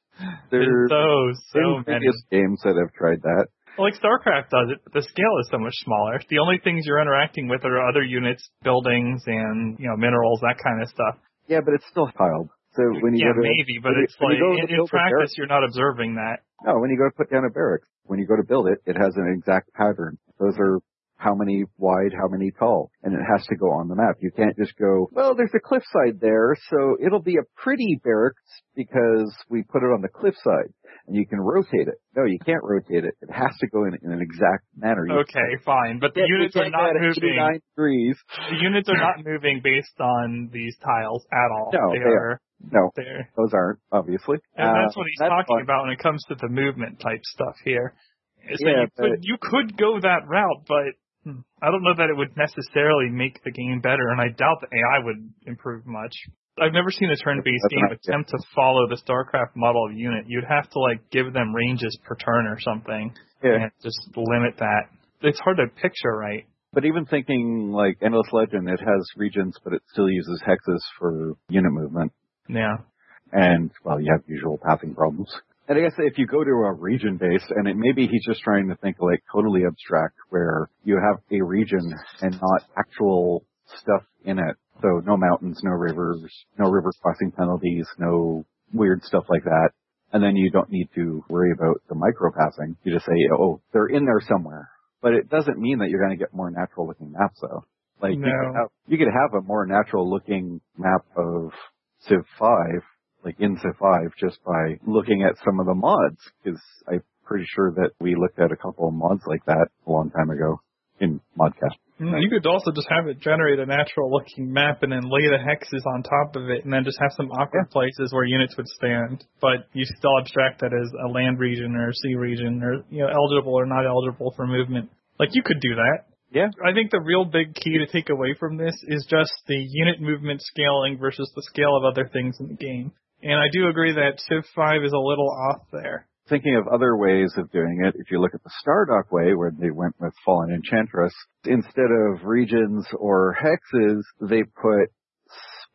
so many games that have tried that. Well, StarCraft does it, but the scale is so much smaller. The only things you're interacting with are other units, buildings, and, minerals, that kind of stuff. Yeah, but it's still tiled. So when you maybe, but it's in practice, you're not observing that. No, when you go to put down a barracks, when you go to build it, it has an exact pattern. Those are how many wide, how many tall, and it has to go on the map. You can't just go, well, there's a cliffside there, so it'll be a pretty barracks because we put it on the cliffside, and you can rotate it. No, you can't rotate it. It has to go in an exact manner. Okay, fine, but the units are not moving. 89 degrees. The units are not moving based on these tiles at all. No, they are. No, those aren't, obviously. And that's what he's talking about when it comes to the movement type stuff here. So you could go that route, but I don't know that it would necessarily make the game better, and I doubt the AI would improve much. I've never seen a turn-based game attempt to follow the StarCraft model of unit. You'd have to, give them ranges per turn or something, and just limit that. It's hard to picture, right? But even thinking, Endless Legend, it has regions, but it still uses hexes for unit movement. Yeah. And, you have usual pathing problems. And I guess if you go to a region-based, and maybe he's just trying to think totally abstract, where you have a region and not actual stuff in it. So no mountains, no rivers, no river crossing penalties, no weird stuff like that. And then you don't need to worry about the micro-pathing. You just say, they're in there somewhere. But it doesn't mean that you're going to get more natural-looking maps, though. You could have a more natural-looking map of Civ 5, in Civ 5, just by looking at some of the mods, because I'm pretty sure that we looked at a couple of mods like that a long time ago in Modcast. You could also just have it generate a natural-looking map and then lay the hexes on top of it and then just have some awkward places where units would stand. But you still abstract that as a land region or a sea region or, eligible or not eligible for movement. You could do that. Yeah. I think the real big key to take away from this is just the unit movement scaling versus the scale of other things in the game. And I do agree that Civ 5 is a little off there. Thinking of other ways of doing it, if you look at the Stardock way, where they went with Fallen Enchantress, instead of regions or hexes, they put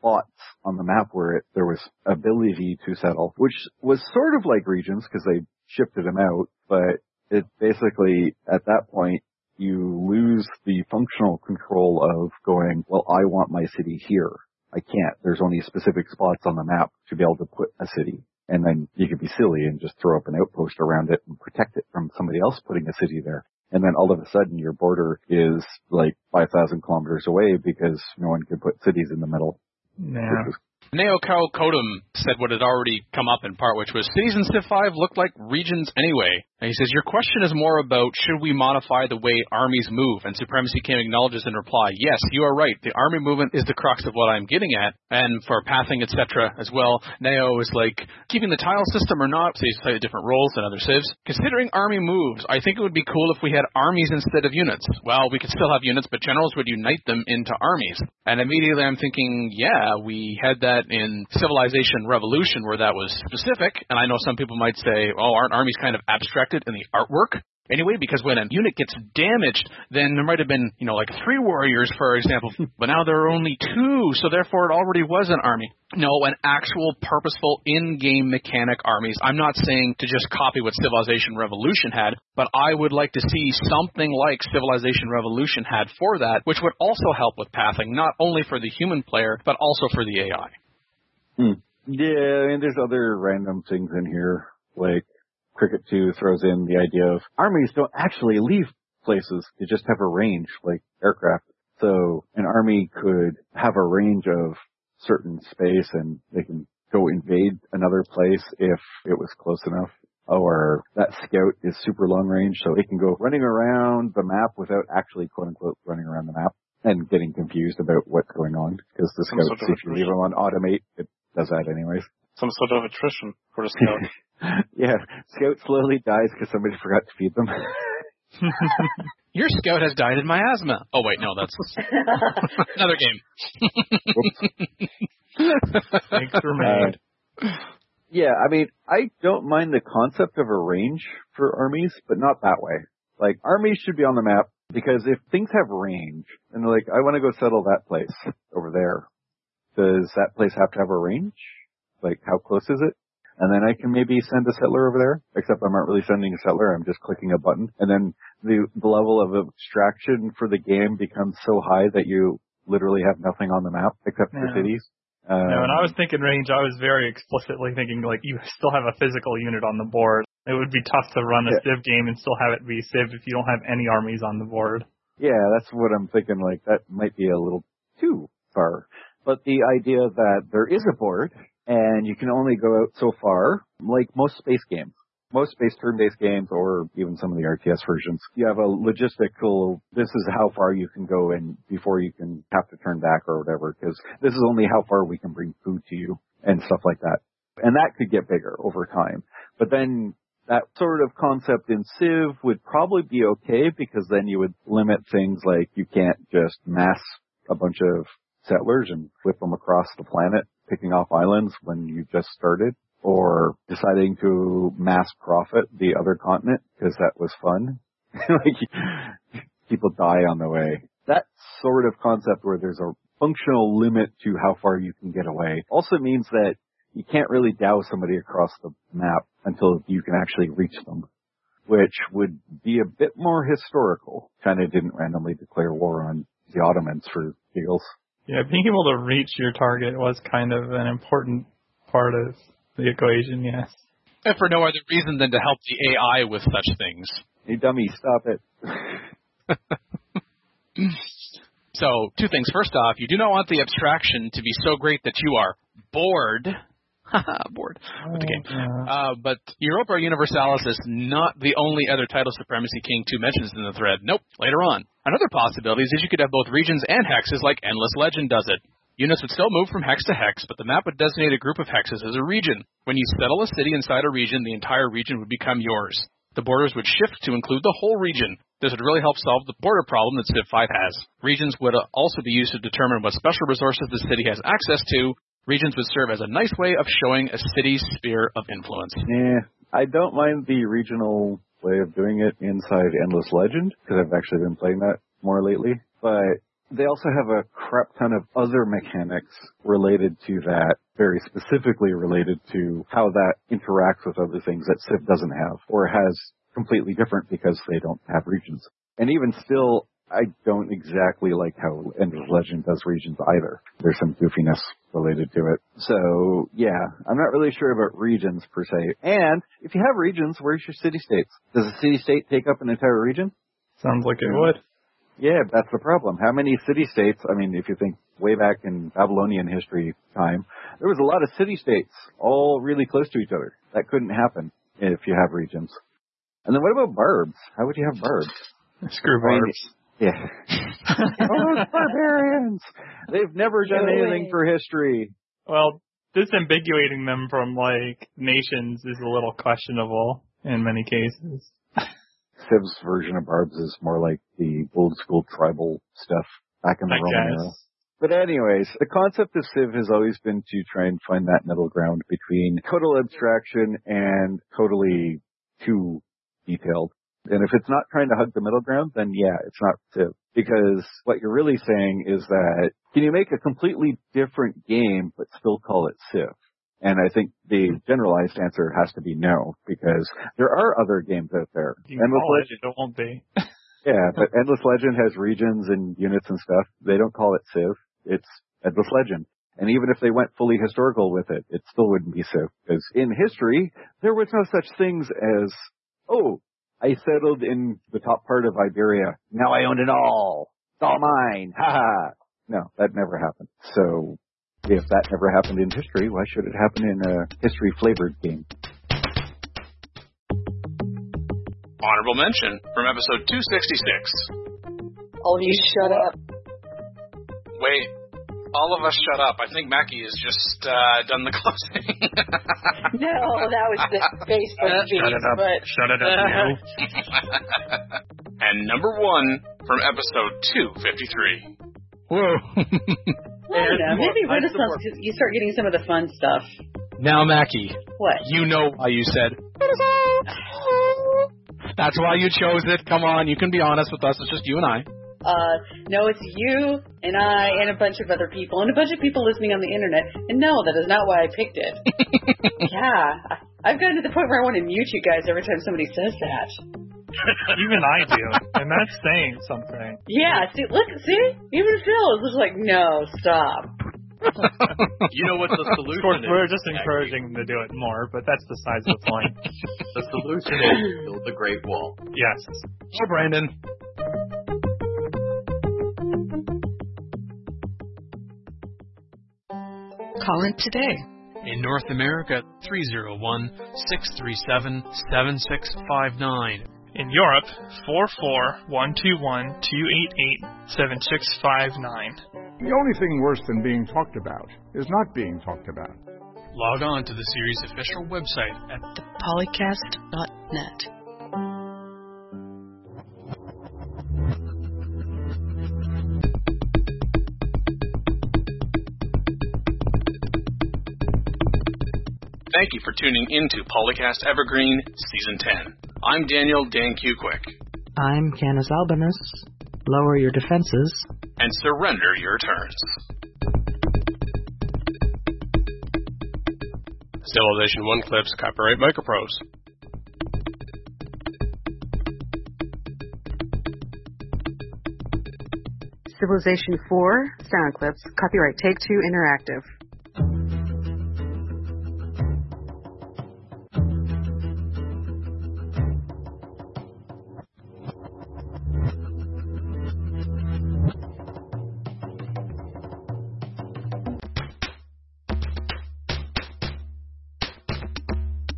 spots on the map where there was ability to settle, which was sort of like regions because they shifted them out, but it basically, at that point, you lose the functional control of going, well, I want my city here. I can't. There's only specific spots on the map to be able to put a city. And then you could be silly and just throw up an outpost around it and protect it from somebody else putting a city there. And then all of a sudden your border is like 5,000 kilometers away because no one could put cities in the middle. Yeah. Naoko Kodum said what had already come up in part, which was cities in Civ 5 look like regions anyway. And he says, your question is more about should we modify the way armies move? And Supremacy King acknowledges in reply, yes, you are right. The army movement is the crux of what I'm getting at. And for pathing, etc. as well, Nao is like, keeping the tile system or not, so he's slightly different roles than other civs. Considering army moves, I think it would be cool if we had armies instead of units. Well, we could still have units, but generals would unite them into armies. And immediately I'm thinking, yeah, we had that in Civilization Revolution where that was specific. And I know some people might say, oh, aren't armies kind of abstracted in the artwork? Anyway, because when a unit gets damaged, then there might have been, like 3 warriors, for example, but now there are only 2, so therefore it already was an army. No, an actual purposeful in-game mechanic armies. I'm not saying to just copy what Civilization Revolution had, but I would like to see something like Civilization Revolution had for that, which would also help with pathing, not only for the human player, but also for the AI. Yeah, and there's other random things in here, like Cricket 2 throws in the idea of armies don't actually leave places. They just have a range, like aircraft. So an army could have a range of certain space and they can go invade another place if it was close enough. Or that scout is super long range, so it can go running around the map without actually, quote unquote, running around the map and getting confused about what's going on. Because the scouts, if you leave them on automate, it does that anyways. Some sort of attrition for the scout. Yeah, scout slowly dies because somebody forgot to feed them. Your scout has died in miasma. Oh, wait, no, that's another game. Thanks for made. Yeah, I mean, I don't mind the concept of a range for armies, but not that way. Like, armies should be on the map because if things have range, and they're like, I want to go settle that place over there, does that place have to have a range? Like, how close is it? And then I can maybe send a settler over there, except I'm not really sending a settler, I'm just clicking a button. And then the level of abstraction for the game becomes so high that you literally have nothing on the map except for cities. When I was thinking range, I was very explicitly thinking, like, you still have a physical unit on the board. It would be tough to run a Civ game and still have it be Civ if you don't have any armies on the board. Yeah, that's what I'm thinking, like, that might be a little too far. But the idea that there is a board, and you can only go out so far, like most space games. Most space turn-based games, or even some of the RTS versions, you have a logistical, this is how far you can go in before you can have to turn back or whatever, because this is only how far we can bring food to you, and stuff like that. And that could get bigger over time. But then that sort of concept in Civ would probably be okay, because then you would limit things like you can't just mass a bunch of settlers and flip them across the planet, picking off islands when you just started, or deciding to mass profit the other continent because that was fun. Like, people die on the way. That sort of concept where there's a functional limit to how far you can get away also means that you can't really douse somebody across the map until you can actually reach them, which would be a bit more historical. China didn't randomly declare war on the Ottomans for giggles. Yeah, being able to reach your target was kind of an important part of the equation, yes. And for no other reason than to help the AI with such things. Hey, dummy, stop it. So, 2 things. First off, you do not want the abstraction to be so great that you are bored. Bored with the game. But Europa Universalis is not the only other title Supremacy King 2 mentions in the thread. Nope, later on. Another possibility is you could have both regions and hexes like Endless Legend does it. Units would still move from hex to hex, but the map would designate a group of hexes as a region. When you settle a city inside a region, the entire region would become yours. The borders would shift to include the whole region. This would really help solve the border problem that Civ 5 has. Regions would also be used to determine what special resources the city has access to. Regions would serve as a nice way of showing a city's sphere of influence. Yeah, I don't mind the regional way of doing it inside Endless Legend, because I've actually been playing that more lately. But they also have a crap ton of other mechanics related to that, very specifically related to how that interacts with other things that Civ doesn't have, or has completely different because they don't have regions. And even still, I don't exactly like how Endless Legend does regions either. There's some goofiness related to it. So, yeah, I'm not really sure about regions per se. And if you have regions, where's your city-states? Does a city-state take up an entire region? Sounds like it would. Yeah, that's the problem. How many city-states, I mean, if you think way back in Babylonian history time, there was a lot of city-states all really close to each other. That couldn't happen if you have regions. And then what about barbs? How would you have barbs? Screw barbs. Yeah. Oh, barbarians! They've never done anything for history. Well, disambiguating them from, like, nations is a little questionable in many cases. Civ's version of barbs is more like the old school tribal stuff back in the Roman era. But anyways, the concept of Civ has always been to try and find that middle ground between total abstraction and totally too detailed. And if it's not trying to hug the middle ground, then yeah, it's not Civ. Because what you're really saying is that, can you make a completely different game but still call it Civ? And I think the generalized answer has to be no, because there are other games out there. Endless Legend, it won't be. Yeah, but Endless Legend has regions and units and stuff. They don't call it Civ. It's Endless Legend. And even if they went fully historical with it, it still wouldn't be Civ. Because in history, there was no such things as, oh, I settled in the top part of Iberia. Now I own it all. It's all mine. Ha ha. No, that never happened. So, if that never happened in history, why should it happen in a history-flavored game? Honorable mention from episode 266. All of you shut up. Wait, all of us shut up. I think Mackie has just done the closing. No, that was the Facebook feed. Shut it up. But... Shut it up, you. And number 1 from episode 253. Whoa. I don't know. Maybe Renaissance, because you start getting some of the fun stuff. Now, Mackie. What? You know why you said. That's why you chose it. Come on, you can be honest with us. It's just you and I. No, it's you and I and a bunch of other people and a bunch of people listening on the internet. And no, that is not why I picked it. Yeah. I've gotten to the point where I want to mute you guys every time somebody says that. Even I do, and that's saying something. Yeah, see, even Phil is just like, no, stop. You know what the solution Of course, is? we're just encouraging them to do it more, but that's besides the point. The solution is build the Great Wall. Yes. Oh, Brandon. Call in today. In North America, 301-637-7659. In Europe, 44121-288-7659. The only thing worse than being talked about is not being talked about. Log on to the series' official website at thepolycast.net. Thank you for tuning into Polycast Evergreen Season 10. I'm Daniel Dan Q. Quick. I'm Canis Albinus. Lower your defenses. And surrender your turns. Civilization 1 clips, copyright Microprose. Civilization 4 sound clips, copyright Take-Two Interactive.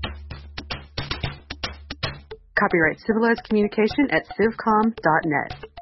Copyright Civilized Communication at civcom.net.